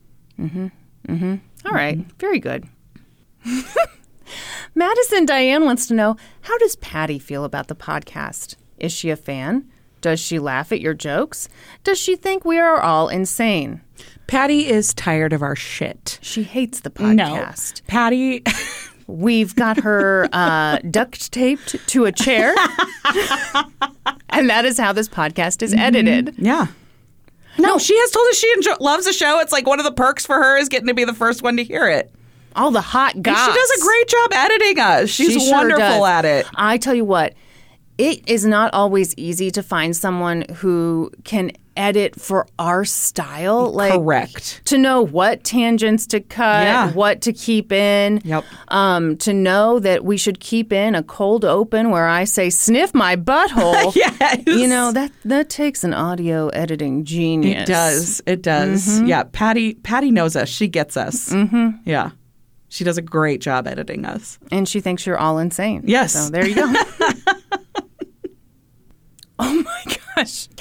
Speaker 1: All right. Very good. Madison Diane wants to know, how does Patty feel about the podcast? Is she a fan? Does she laugh at your jokes? Does she think we are all insane?
Speaker 2: Patty is tired of our shit.
Speaker 1: She hates the
Speaker 2: No.
Speaker 1: podcast.
Speaker 2: Patty.
Speaker 1: We've got her uh, duct taped to a chair. And that is how this podcast is edited.
Speaker 2: Yeah. No, she has told us she enjo- loves the show. It's like one of the perks for her is getting to be the first one to hear it.
Speaker 1: All the hot
Speaker 2: And
Speaker 1: goss.
Speaker 2: she does a great job editing us. She's
Speaker 1: She sure
Speaker 2: wonderful
Speaker 1: does.
Speaker 2: at it.
Speaker 1: I tell you what, it is not always easy to find someone who can edit for our style. Like,
Speaker 2: Correct.
Speaker 1: to know what tangents to cut,
Speaker 2: Yeah.
Speaker 1: what to keep in.
Speaker 2: Yep.
Speaker 1: Um, to know that we should keep in a cold open where I say, sniff my butthole.
Speaker 2: Yes.
Speaker 1: You know, that that takes an audio editing genius.
Speaker 2: It does. It does. Yeah. Patty Patty knows us. She gets us. Mm-hmm. Yeah. She does a great job editing us.
Speaker 1: And she thinks you're all insane.
Speaker 2: Yes.
Speaker 1: So there you go. Oh my gosh.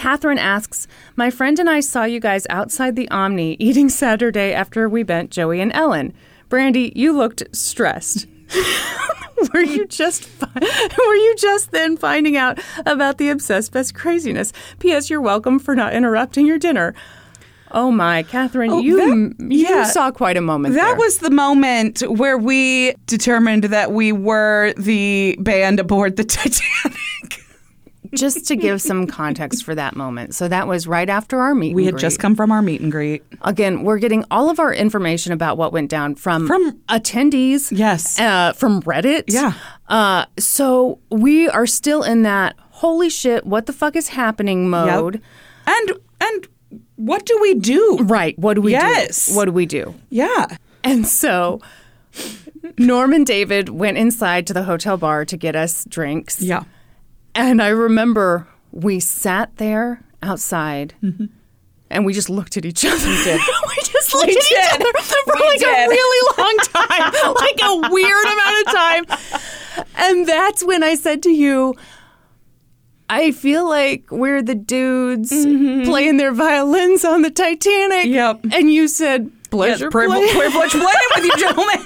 Speaker 1: Catherine asks, my friend and I saw you guys outside the Omni eating Saturday after we bent Joey and Ellen. Brandy, you looked stressed. Were you just fi- were you just then finding out about the Obsessed Fest craziness? P S. You're welcome for not interrupting your dinner. Oh my, Catherine,
Speaker 2: Oh,
Speaker 1: you
Speaker 2: that-
Speaker 1: you
Speaker 2: yeah.
Speaker 1: saw quite a moment
Speaker 2: That
Speaker 1: there.
Speaker 2: was the moment where we determined that we were the band aboard the Titanic.
Speaker 1: Just to give some context for that moment. So that was right after our meet
Speaker 2: We
Speaker 1: and
Speaker 2: had just
Speaker 1: greet.
Speaker 2: come from our meet and greet.
Speaker 1: Again, we're getting all of our information about what went down from,
Speaker 2: From-
Speaker 1: attendees.
Speaker 2: Yes.
Speaker 1: Uh, from Reddit.
Speaker 2: Yeah.
Speaker 1: Uh, so we are still in that holy shit, what the fuck is happening mode.
Speaker 2: Yep. And and what do we do?
Speaker 1: Right. What do we
Speaker 2: Yes.
Speaker 1: do? What do we do?
Speaker 2: Yeah.
Speaker 1: And so Norm and David went inside to the hotel bar to get us drinks.
Speaker 2: Yeah.
Speaker 1: And I remember we sat there outside
Speaker 2: Mm-hmm.
Speaker 1: and we just looked at each other. We
Speaker 2: did.
Speaker 1: we just looked
Speaker 2: We
Speaker 1: at each
Speaker 2: did.
Speaker 1: other for
Speaker 2: We
Speaker 1: like
Speaker 2: did.
Speaker 1: a really long time, like a weird amount of time. And that's when I said to you, I feel like we're the dudes playing their violins on the Titanic.
Speaker 2: Mm-hmm. Yep.
Speaker 1: And you said, pleasure
Speaker 2: Yes, privilege,
Speaker 1: play.
Speaker 2: privilege playing with you, gentlemen.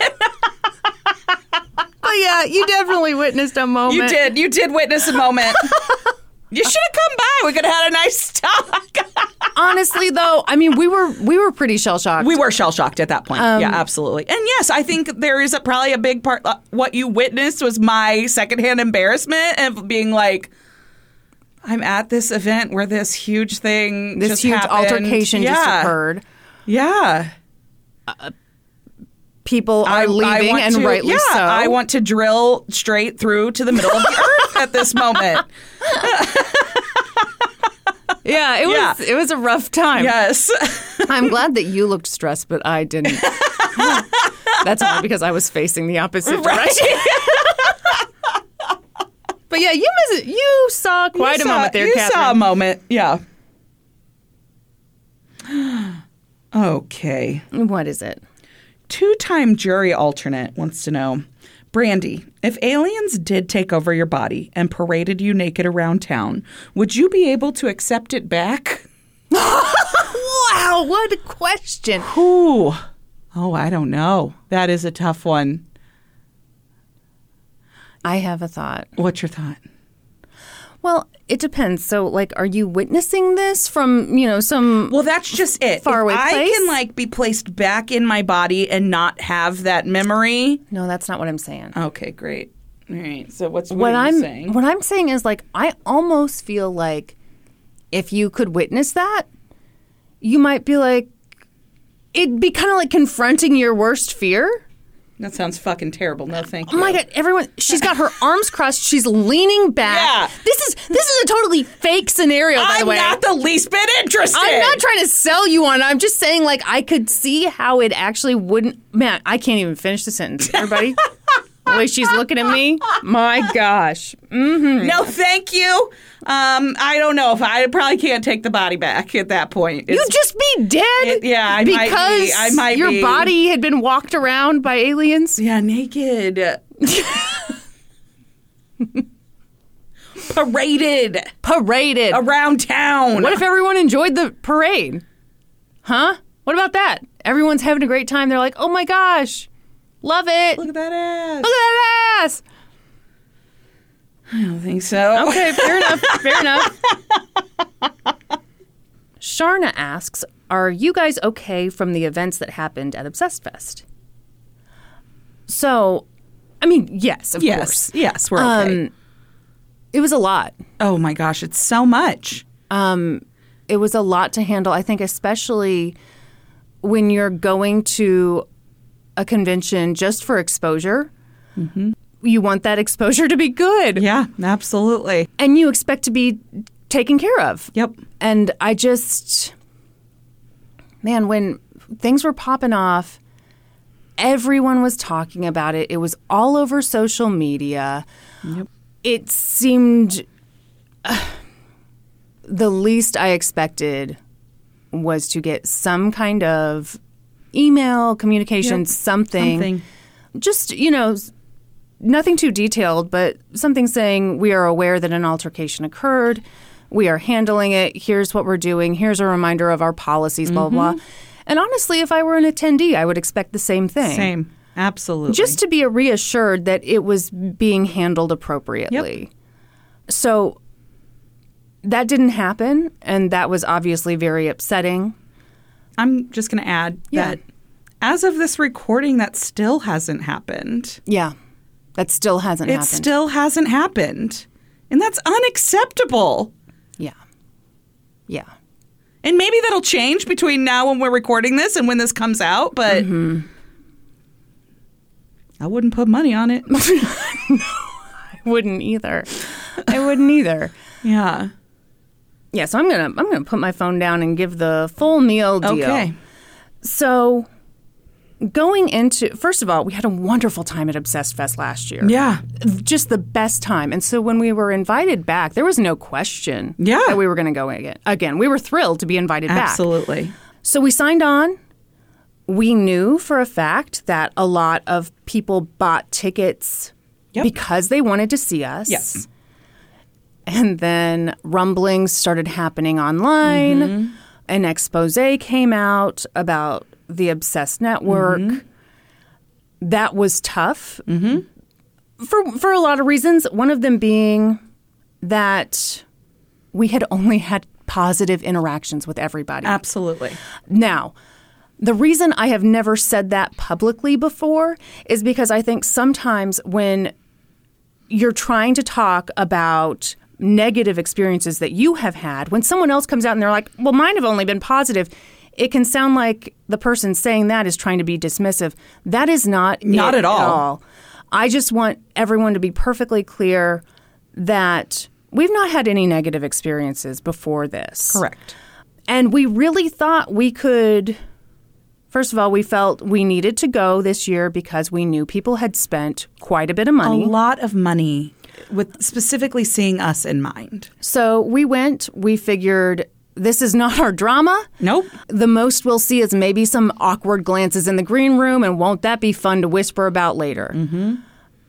Speaker 1: But yeah, you definitely witnessed a moment.
Speaker 2: You did. You did witness a moment. You should have come by. We could have had a nice talk.
Speaker 1: Honestly, though, I mean, we were we were pretty shell shocked.
Speaker 2: We were shell shocked at that point.
Speaker 1: Um,
Speaker 2: yeah, absolutely. And yes, I think there is a, probably a big part. Uh, what you witnessed was my secondhand embarrassment of being like, I'm at this event where this huge thing,
Speaker 1: This
Speaker 2: just
Speaker 1: huge
Speaker 2: happened.
Speaker 1: altercation
Speaker 2: yeah.
Speaker 1: just occurred.
Speaker 2: Yeah.
Speaker 1: People are leaving,
Speaker 2: want
Speaker 1: and
Speaker 2: to,
Speaker 1: rightly
Speaker 2: yeah,
Speaker 1: so.
Speaker 2: I want to drill straight through to the middle of the earth at this moment.
Speaker 1: Yeah, it
Speaker 2: Yeah.
Speaker 1: was it was a rough time.
Speaker 2: Yes.
Speaker 1: I'm glad that you looked stressed, but I didn't. That's only because I was facing the opposite direction. But yeah, you miss it. You saw quite
Speaker 2: You
Speaker 1: a
Speaker 2: saw-
Speaker 1: moment there,
Speaker 2: You
Speaker 1: Catherine.
Speaker 2: saw a moment. Yeah. Okay.
Speaker 1: What is it?
Speaker 2: Two-time jury alternate wants to know, Brandy, if aliens did take over your body and paraded you naked around town, would you be able to accept it back?
Speaker 1: Wow, what a question.
Speaker 2: Ooh. Oh, I don't know. That is a tough one.
Speaker 1: I have a thought.
Speaker 2: What's your thought?
Speaker 1: Well, it depends. So, like, are you witnessing this from, you know, some...
Speaker 2: Well, that's just it.
Speaker 1: Faraway
Speaker 2: if I
Speaker 1: place?
Speaker 2: can like be placed back in my body and not have that memory.
Speaker 1: No, that's not what I'm saying.
Speaker 2: Okay, great. All right. So what's what,
Speaker 1: what
Speaker 2: are you
Speaker 1: I'm
Speaker 2: saying?
Speaker 1: what I'm saying is, like, I almost feel like if you could witness that, you might be like, it'd be kind of like confronting your worst fear.
Speaker 2: That sounds fucking terrible. No, thank
Speaker 1: Oh
Speaker 2: you.
Speaker 1: my god, everyone, she's got her arms crossed, she's leaning back.
Speaker 2: Yeah.
Speaker 1: This is this is a totally fake scenario, by
Speaker 2: I'm
Speaker 1: the way.
Speaker 2: not the least bit interested.
Speaker 1: I'm not trying to sell you on it. I'm just saying, like, I could see how it actually wouldn't. Man, I can't even finish the sentence. Everybody, the way she's looking at me, my gosh.
Speaker 2: No, thank you. Um, I don't know if I probably can't take the body back at that point.
Speaker 1: You'd
Speaker 2: It's-
Speaker 1: just be dead.
Speaker 2: It- yeah, I
Speaker 1: because
Speaker 2: might be. I might
Speaker 1: your
Speaker 2: be.
Speaker 1: body had been walked around by aliens.
Speaker 2: yeah, naked, paraded
Speaker 1: Paraded.
Speaker 2: around town.
Speaker 1: What if everyone enjoyed the parade? Huh? What about that? Everyone's having a great time. They're like, oh my gosh, love it.
Speaker 2: Look at that ass.
Speaker 1: Look at that ass.
Speaker 2: I don't think so.
Speaker 1: Okay, fair enough. Fair enough. Sharna asks, are you guys okay from the events that happened at Obsessed Fest? So, I mean, yes, of
Speaker 2: Yes,
Speaker 1: course.
Speaker 2: yes, we're okay.
Speaker 1: Um, it was a lot.
Speaker 2: Oh my gosh, it's so much.
Speaker 1: Um, it was a lot to handle. I think especially when you're going to a convention just for exposure. Mm-hmm. You want that exposure to be good.
Speaker 2: Yeah, absolutely.
Speaker 1: And you expect to be taken care of.
Speaker 2: Yep.
Speaker 1: And I just, man, when things were popping off, everyone was talking about it. It was all over social media.
Speaker 2: Yep.
Speaker 1: It seemed uh, the least I expected was to get some kind of email, communication,
Speaker 2: Yep.
Speaker 1: something.
Speaker 2: Something.
Speaker 1: Just, you know, nothing too detailed, but something saying we are aware that an altercation occurred. We are handling it. Here's what we're doing. Here's a reminder of our policies, blah, blah, blah. And honestly, if I were an attendee, I would expect the same thing.
Speaker 2: Same. Absolutely.
Speaker 1: Just to be reassured that it was being handled appropriately.
Speaker 2: Yep.
Speaker 1: So that didn't happen, and that was obviously very upsetting.
Speaker 2: I'm just going to add
Speaker 1: Yeah.
Speaker 2: that as of this recording, that still hasn't happened.
Speaker 1: Yeah, that still hasn't
Speaker 2: It
Speaker 1: happened.
Speaker 2: still hasn't happened. And that's unacceptable.
Speaker 1: Yeah. Yeah.
Speaker 2: And maybe that'll change between now when we're recording this and when this comes out, but
Speaker 1: Mm-hmm.
Speaker 2: I wouldn't put money on it.
Speaker 1: I wouldn't either. I wouldn't either.
Speaker 2: Yeah.
Speaker 1: Yeah, so I'm gonna I'm gonna put my phone down and give the full meal deal.
Speaker 2: Okay.
Speaker 1: So going into first of all, we had a wonderful time at Obsessed Fest last year.
Speaker 2: Yeah.
Speaker 1: Just the best time. And so when we were invited back, there was no question
Speaker 2: Yeah.
Speaker 1: that we were going to go again. Again, we were thrilled to be invited back.
Speaker 2: Absolutely.
Speaker 1: So we signed on. We knew for a fact that a lot of people bought tickets
Speaker 2: Yep.
Speaker 1: because they wanted to see us.
Speaker 2: Yes.
Speaker 1: And then rumblings started happening online.
Speaker 2: Mm-hmm.
Speaker 1: An expose came out about the Obsessed Network.
Speaker 2: Mm-hmm.
Speaker 1: That was tough for for a lot of reasons. One of them being that we had only had positive interactions with everybody.
Speaker 2: Absolutely.
Speaker 1: Now, the reason I have never said that publicly before is because I think sometimes when you're trying to talk about negative experiences that you have had, when someone else comes out and they're like, well, mine have only been positive, it can sound like the person saying that is trying to be dismissive. That is not
Speaker 2: Not
Speaker 1: it
Speaker 2: at all.
Speaker 1: I just want everyone to be perfectly clear that we've not had any negative experiences before this.
Speaker 2: Correct.
Speaker 1: And we really thought we could, first of all, we felt we needed to go this year because we knew people had spent quite a bit of money.
Speaker 2: A lot of money with specifically seeing us in mind.
Speaker 1: So we went, we figured this is not our drama.
Speaker 2: Nope.
Speaker 1: The most we'll see is maybe some awkward glances in the green room, and won't that be fun to whisper about later? Mm-hmm.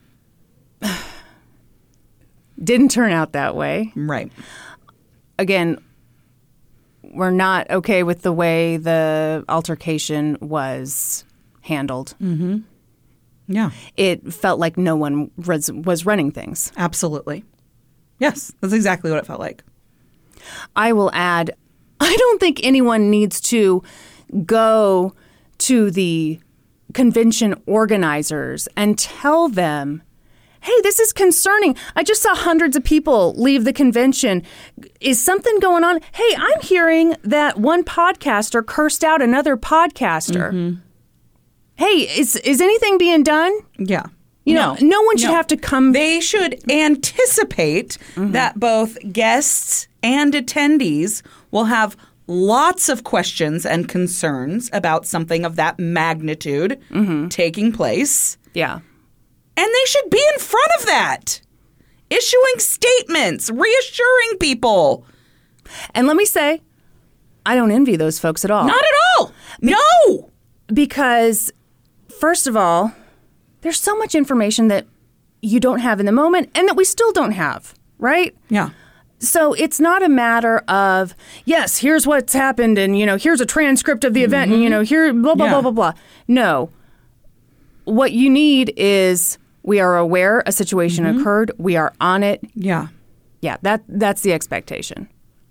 Speaker 1: Didn't turn out that way.
Speaker 2: Right.
Speaker 1: Again, we're not okay with the way the altercation was handled.
Speaker 2: Mm-hmm. Yeah.
Speaker 1: It felt like no one was, was running things.
Speaker 2: Absolutely. Yes, that's exactly what it felt like.
Speaker 1: I will add, I don't think anyone needs to go to the convention organizers and tell them, hey, this is concerning. I just saw hundreds of people leave the convention. Is something going on? Hey, I'm hearing that one podcaster cursed out another podcaster. Mm-hmm. Hey, is is anything being done?
Speaker 2: Yeah.
Speaker 1: You
Speaker 2: no.
Speaker 1: know, no one should
Speaker 2: No.
Speaker 1: have to come.
Speaker 2: They should anticipate
Speaker 1: Mm-hmm.
Speaker 2: that both guests and attendees will have lots of questions and concerns about something of that magnitude
Speaker 1: Mm-hmm.
Speaker 2: taking place.
Speaker 1: Yeah.
Speaker 2: And they should be in front of that, issuing statements, reassuring people.
Speaker 1: And let me say, I don't envy those folks at all.
Speaker 2: Not at all. No.
Speaker 1: Because, first of all, there's so much information that you don't have in the moment and that we still don't have, right?
Speaker 2: Yeah.
Speaker 1: So it's not a matter of, yes, here's what's happened and, you know, here's a transcript of the event and, you know, here, blah, blah,
Speaker 2: Yeah.
Speaker 1: blah, blah, blah. No. What you need is we are aware a situation occurred. We are on it.
Speaker 2: Yeah.
Speaker 1: Yeah, that that's the expectation.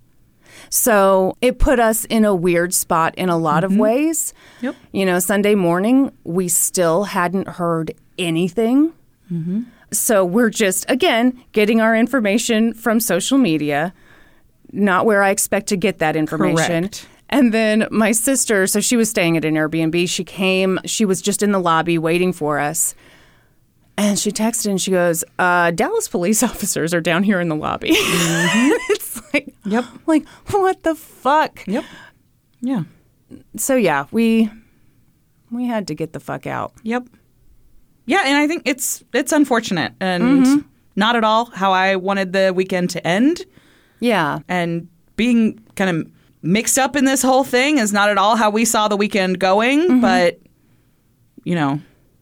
Speaker 1: So it put us in a weird spot in a lot of ways.
Speaker 2: Yep.
Speaker 1: You know, Sunday morning, we still hadn't heard anything.
Speaker 2: Mm-hmm.
Speaker 1: So we're just, again, getting our information from social media, not where I expect to get that information.
Speaker 2: Correct.
Speaker 1: And then my sister, so she was staying at an Airbnb. She came, she was just in the lobby waiting for us. And she texted and she goes, uh, Dallas police officers are down here in the lobby. Mm-hmm. It's like,
Speaker 2: Yep.
Speaker 1: like, what the fuck?
Speaker 2: Yep. Yeah.
Speaker 1: So yeah, we we had to get the fuck out.
Speaker 2: Yep. Yeah, and I think it's it's unfortunate and
Speaker 1: Mm-hmm.
Speaker 2: not at all how I wanted the weekend to end.
Speaker 1: Yeah.
Speaker 2: And being kind of mixed up in this whole thing is not at all how we saw the weekend going.
Speaker 1: Mm-hmm.
Speaker 2: But, you know.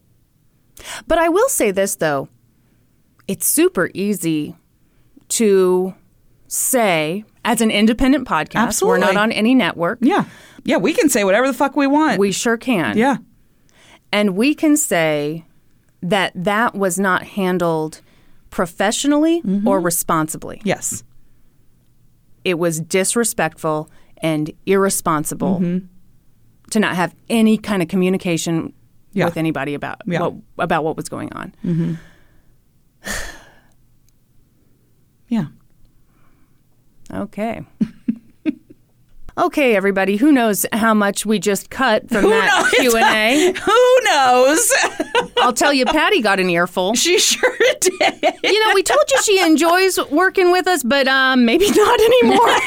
Speaker 1: But I will say this, though. It's super easy to say as an independent podcast.
Speaker 2: Absolutely.
Speaker 1: We're not on any network.
Speaker 2: Yeah. Yeah, we can say whatever the fuck we want.
Speaker 1: We sure can.
Speaker 2: Yeah.
Speaker 1: And we can say that that was not handled professionally mm-hmm. or responsibly.
Speaker 2: Yes.
Speaker 1: It was disrespectful and irresponsible
Speaker 2: mm-hmm.
Speaker 1: to not have any kind of communication
Speaker 2: yeah.
Speaker 1: with anybody about
Speaker 2: yeah.
Speaker 1: what, about what was going on.
Speaker 2: Mm-hmm. yeah.
Speaker 1: Okay. Okay, everybody. Who knows how much we just cut from
Speaker 2: Who
Speaker 1: that
Speaker 2: knows?
Speaker 1: Q and A?
Speaker 2: Who knows?
Speaker 1: I'll tell you, Patty got an earful.
Speaker 2: She sure did.
Speaker 1: You know, we told you she enjoys working with us, but um, maybe not anymore.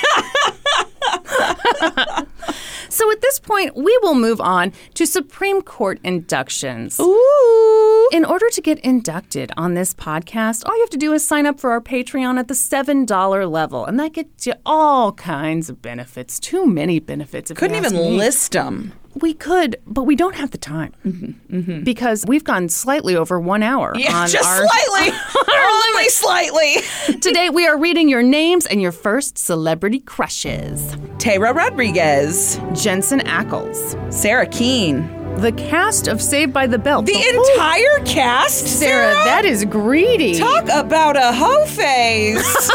Speaker 1: So at this point, we will move on to Supreme Court inductions.
Speaker 2: Ooh.
Speaker 1: In order to get inducted on this podcast, all you have to do is sign up for our Patreon at the seven dollars level, and that gets you all kinds of benefits. Too many benefits. If
Speaker 2: Couldn't
Speaker 1: you ask
Speaker 2: even
Speaker 1: me.
Speaker 2: list them.
Speaker 1: We could, but we don't have the time
Speaker 2: mm-hmm, mm-hmm.
Speaker 1: because we've gone slightly over one hour.
Speaker 2: Yeah,
Speaker 1: on
Speaker 2: just
Speaker 1: our,
Speaker 2: slightly. Only slightly.
Speaker 1: Today we are reading your names and your first celebrity crushes.
Speaker 2: Tara Rodriguez.
Speaker 1: Jensen Ackles.
Speaker 2: Sarah Keene.
Speaker 1: The cast of Saved by the Bell.
Speaker 2: The
Speaker 1: oh,
Speaker 2: entire cast,
Speaker 1: Sarah,
Speaker 2: Sarah?
Speaker 1: that is greedy.
Speaker 2: Talk about a hoe face.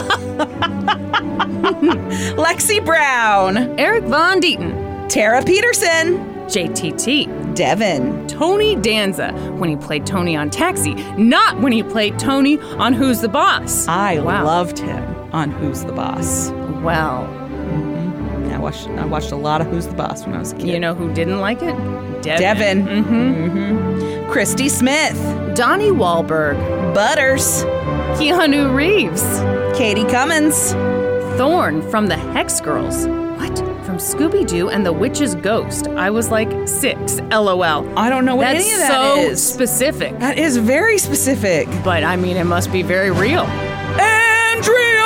Speaker 2: Lexi Brown.
Speaker 1: Eric Von Deaton.
Speaker 2: Tara Peterson.
Speaker 1: J T T.
Speaker 2: Devin.
Speaker 1: Tony Danza, when he played Tony on Taxi, not when he played Tony on Who's the Boss.
Speaker 2: I
Speaker 1: wow.
Speaker 2: loved him on Who's the Boss.
Speaker 1: Well.
Speaker 2: Mm-hmm. I watched I watched a lot of Who's the Boss when I was a kid.
Speaker 1: You know who didn't like it? Devin.
Speaker 2: Devin.
Speaker 1: Mm-hmm.
Speaker 2: Mm-hmm. Christy Smith.
Speaker 1: Donnie Wahlberg.
Speaker 2: Butters.
Speaker 1: Keanu Reeves.
Speaker 2: Katie Cummins.
Speaker 1: Thorne from the Hex Girls. What? From Scooby-Doo and the Witch's Ghost. I was like six, LOL.
Speaker 2: I don't know what
Speaker 1: That's
Speaker 2: any of that
Speaker 1: so
Speaker 2: is.
Speaker 1: specific.
Speaker 2: That is very specific.
Speaker 1: But I mean, it must be very real.
Speaker 2: Andrea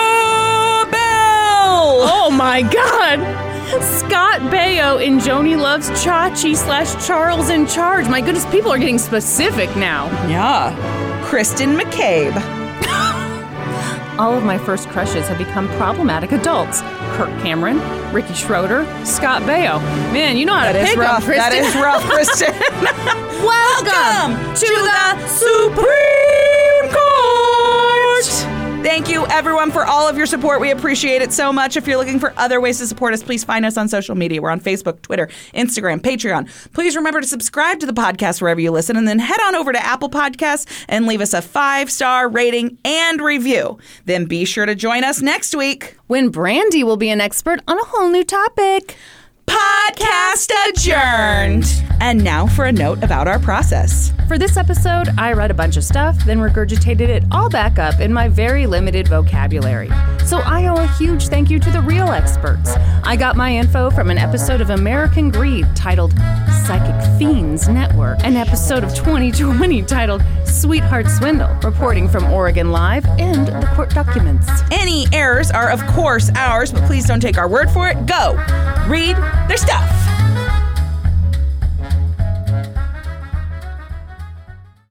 Speaker 2: Bell!
Speaker 1: Oh my God! Scott Baio in Joni Loves Chachi slash Charles in Charge. My goodness, people are getting specific now.
Speaker 2: Yeah. Kristen McCabe.
Speaker 1: All of my first crushes have become problematic adults. Kirk Cameron, Ricky Schroeder, Scott Baio. Man, you know how
Speaker 2: that
Speaker 1: to
Speaker 2: is
Speaker 1: pick
Speaker 2: rough.
Speaker 1: them, Kristen.
Speaker 2: That is rough, Kristen.
Speaker 1: Welcome,
Speaker 2: Welcome
Speaker 1: to,
Speaker 2: to
Speaker 1: the,
Speaker 2: the Supreme Court. Thank you, everyone, for all of your support. We appreciate it so much. If you're looking for other ways to support us, please find us on social media. We're on Facebook, Twitter, Instagram, Patreon. Please remember to subscribe to the podcast wherever you listen, and then head on over to Apple Podcasts and leave us a five-star rating and review. Then be sure to join us next week
Speaker 1: when Brandy will be an expert on a whole new topic.
Speaker 2: Podcast adjourned. And now for a note about our process.
Speaker 1: For this episode, I read a bunch of stuff, then regurgitated it all back up in my very limited vocabulary. So I owe a huge thank you to the real experts. I got my info from an episode of American Greed titled Psychic Fiends Network, an episode of twenty twenty titled Sweetheart Swindle, reporting from Oregon Live, and the court documents.
Speaker 2: Any errors are, of course, ours, but please don't take our word for it. Go read their stuff.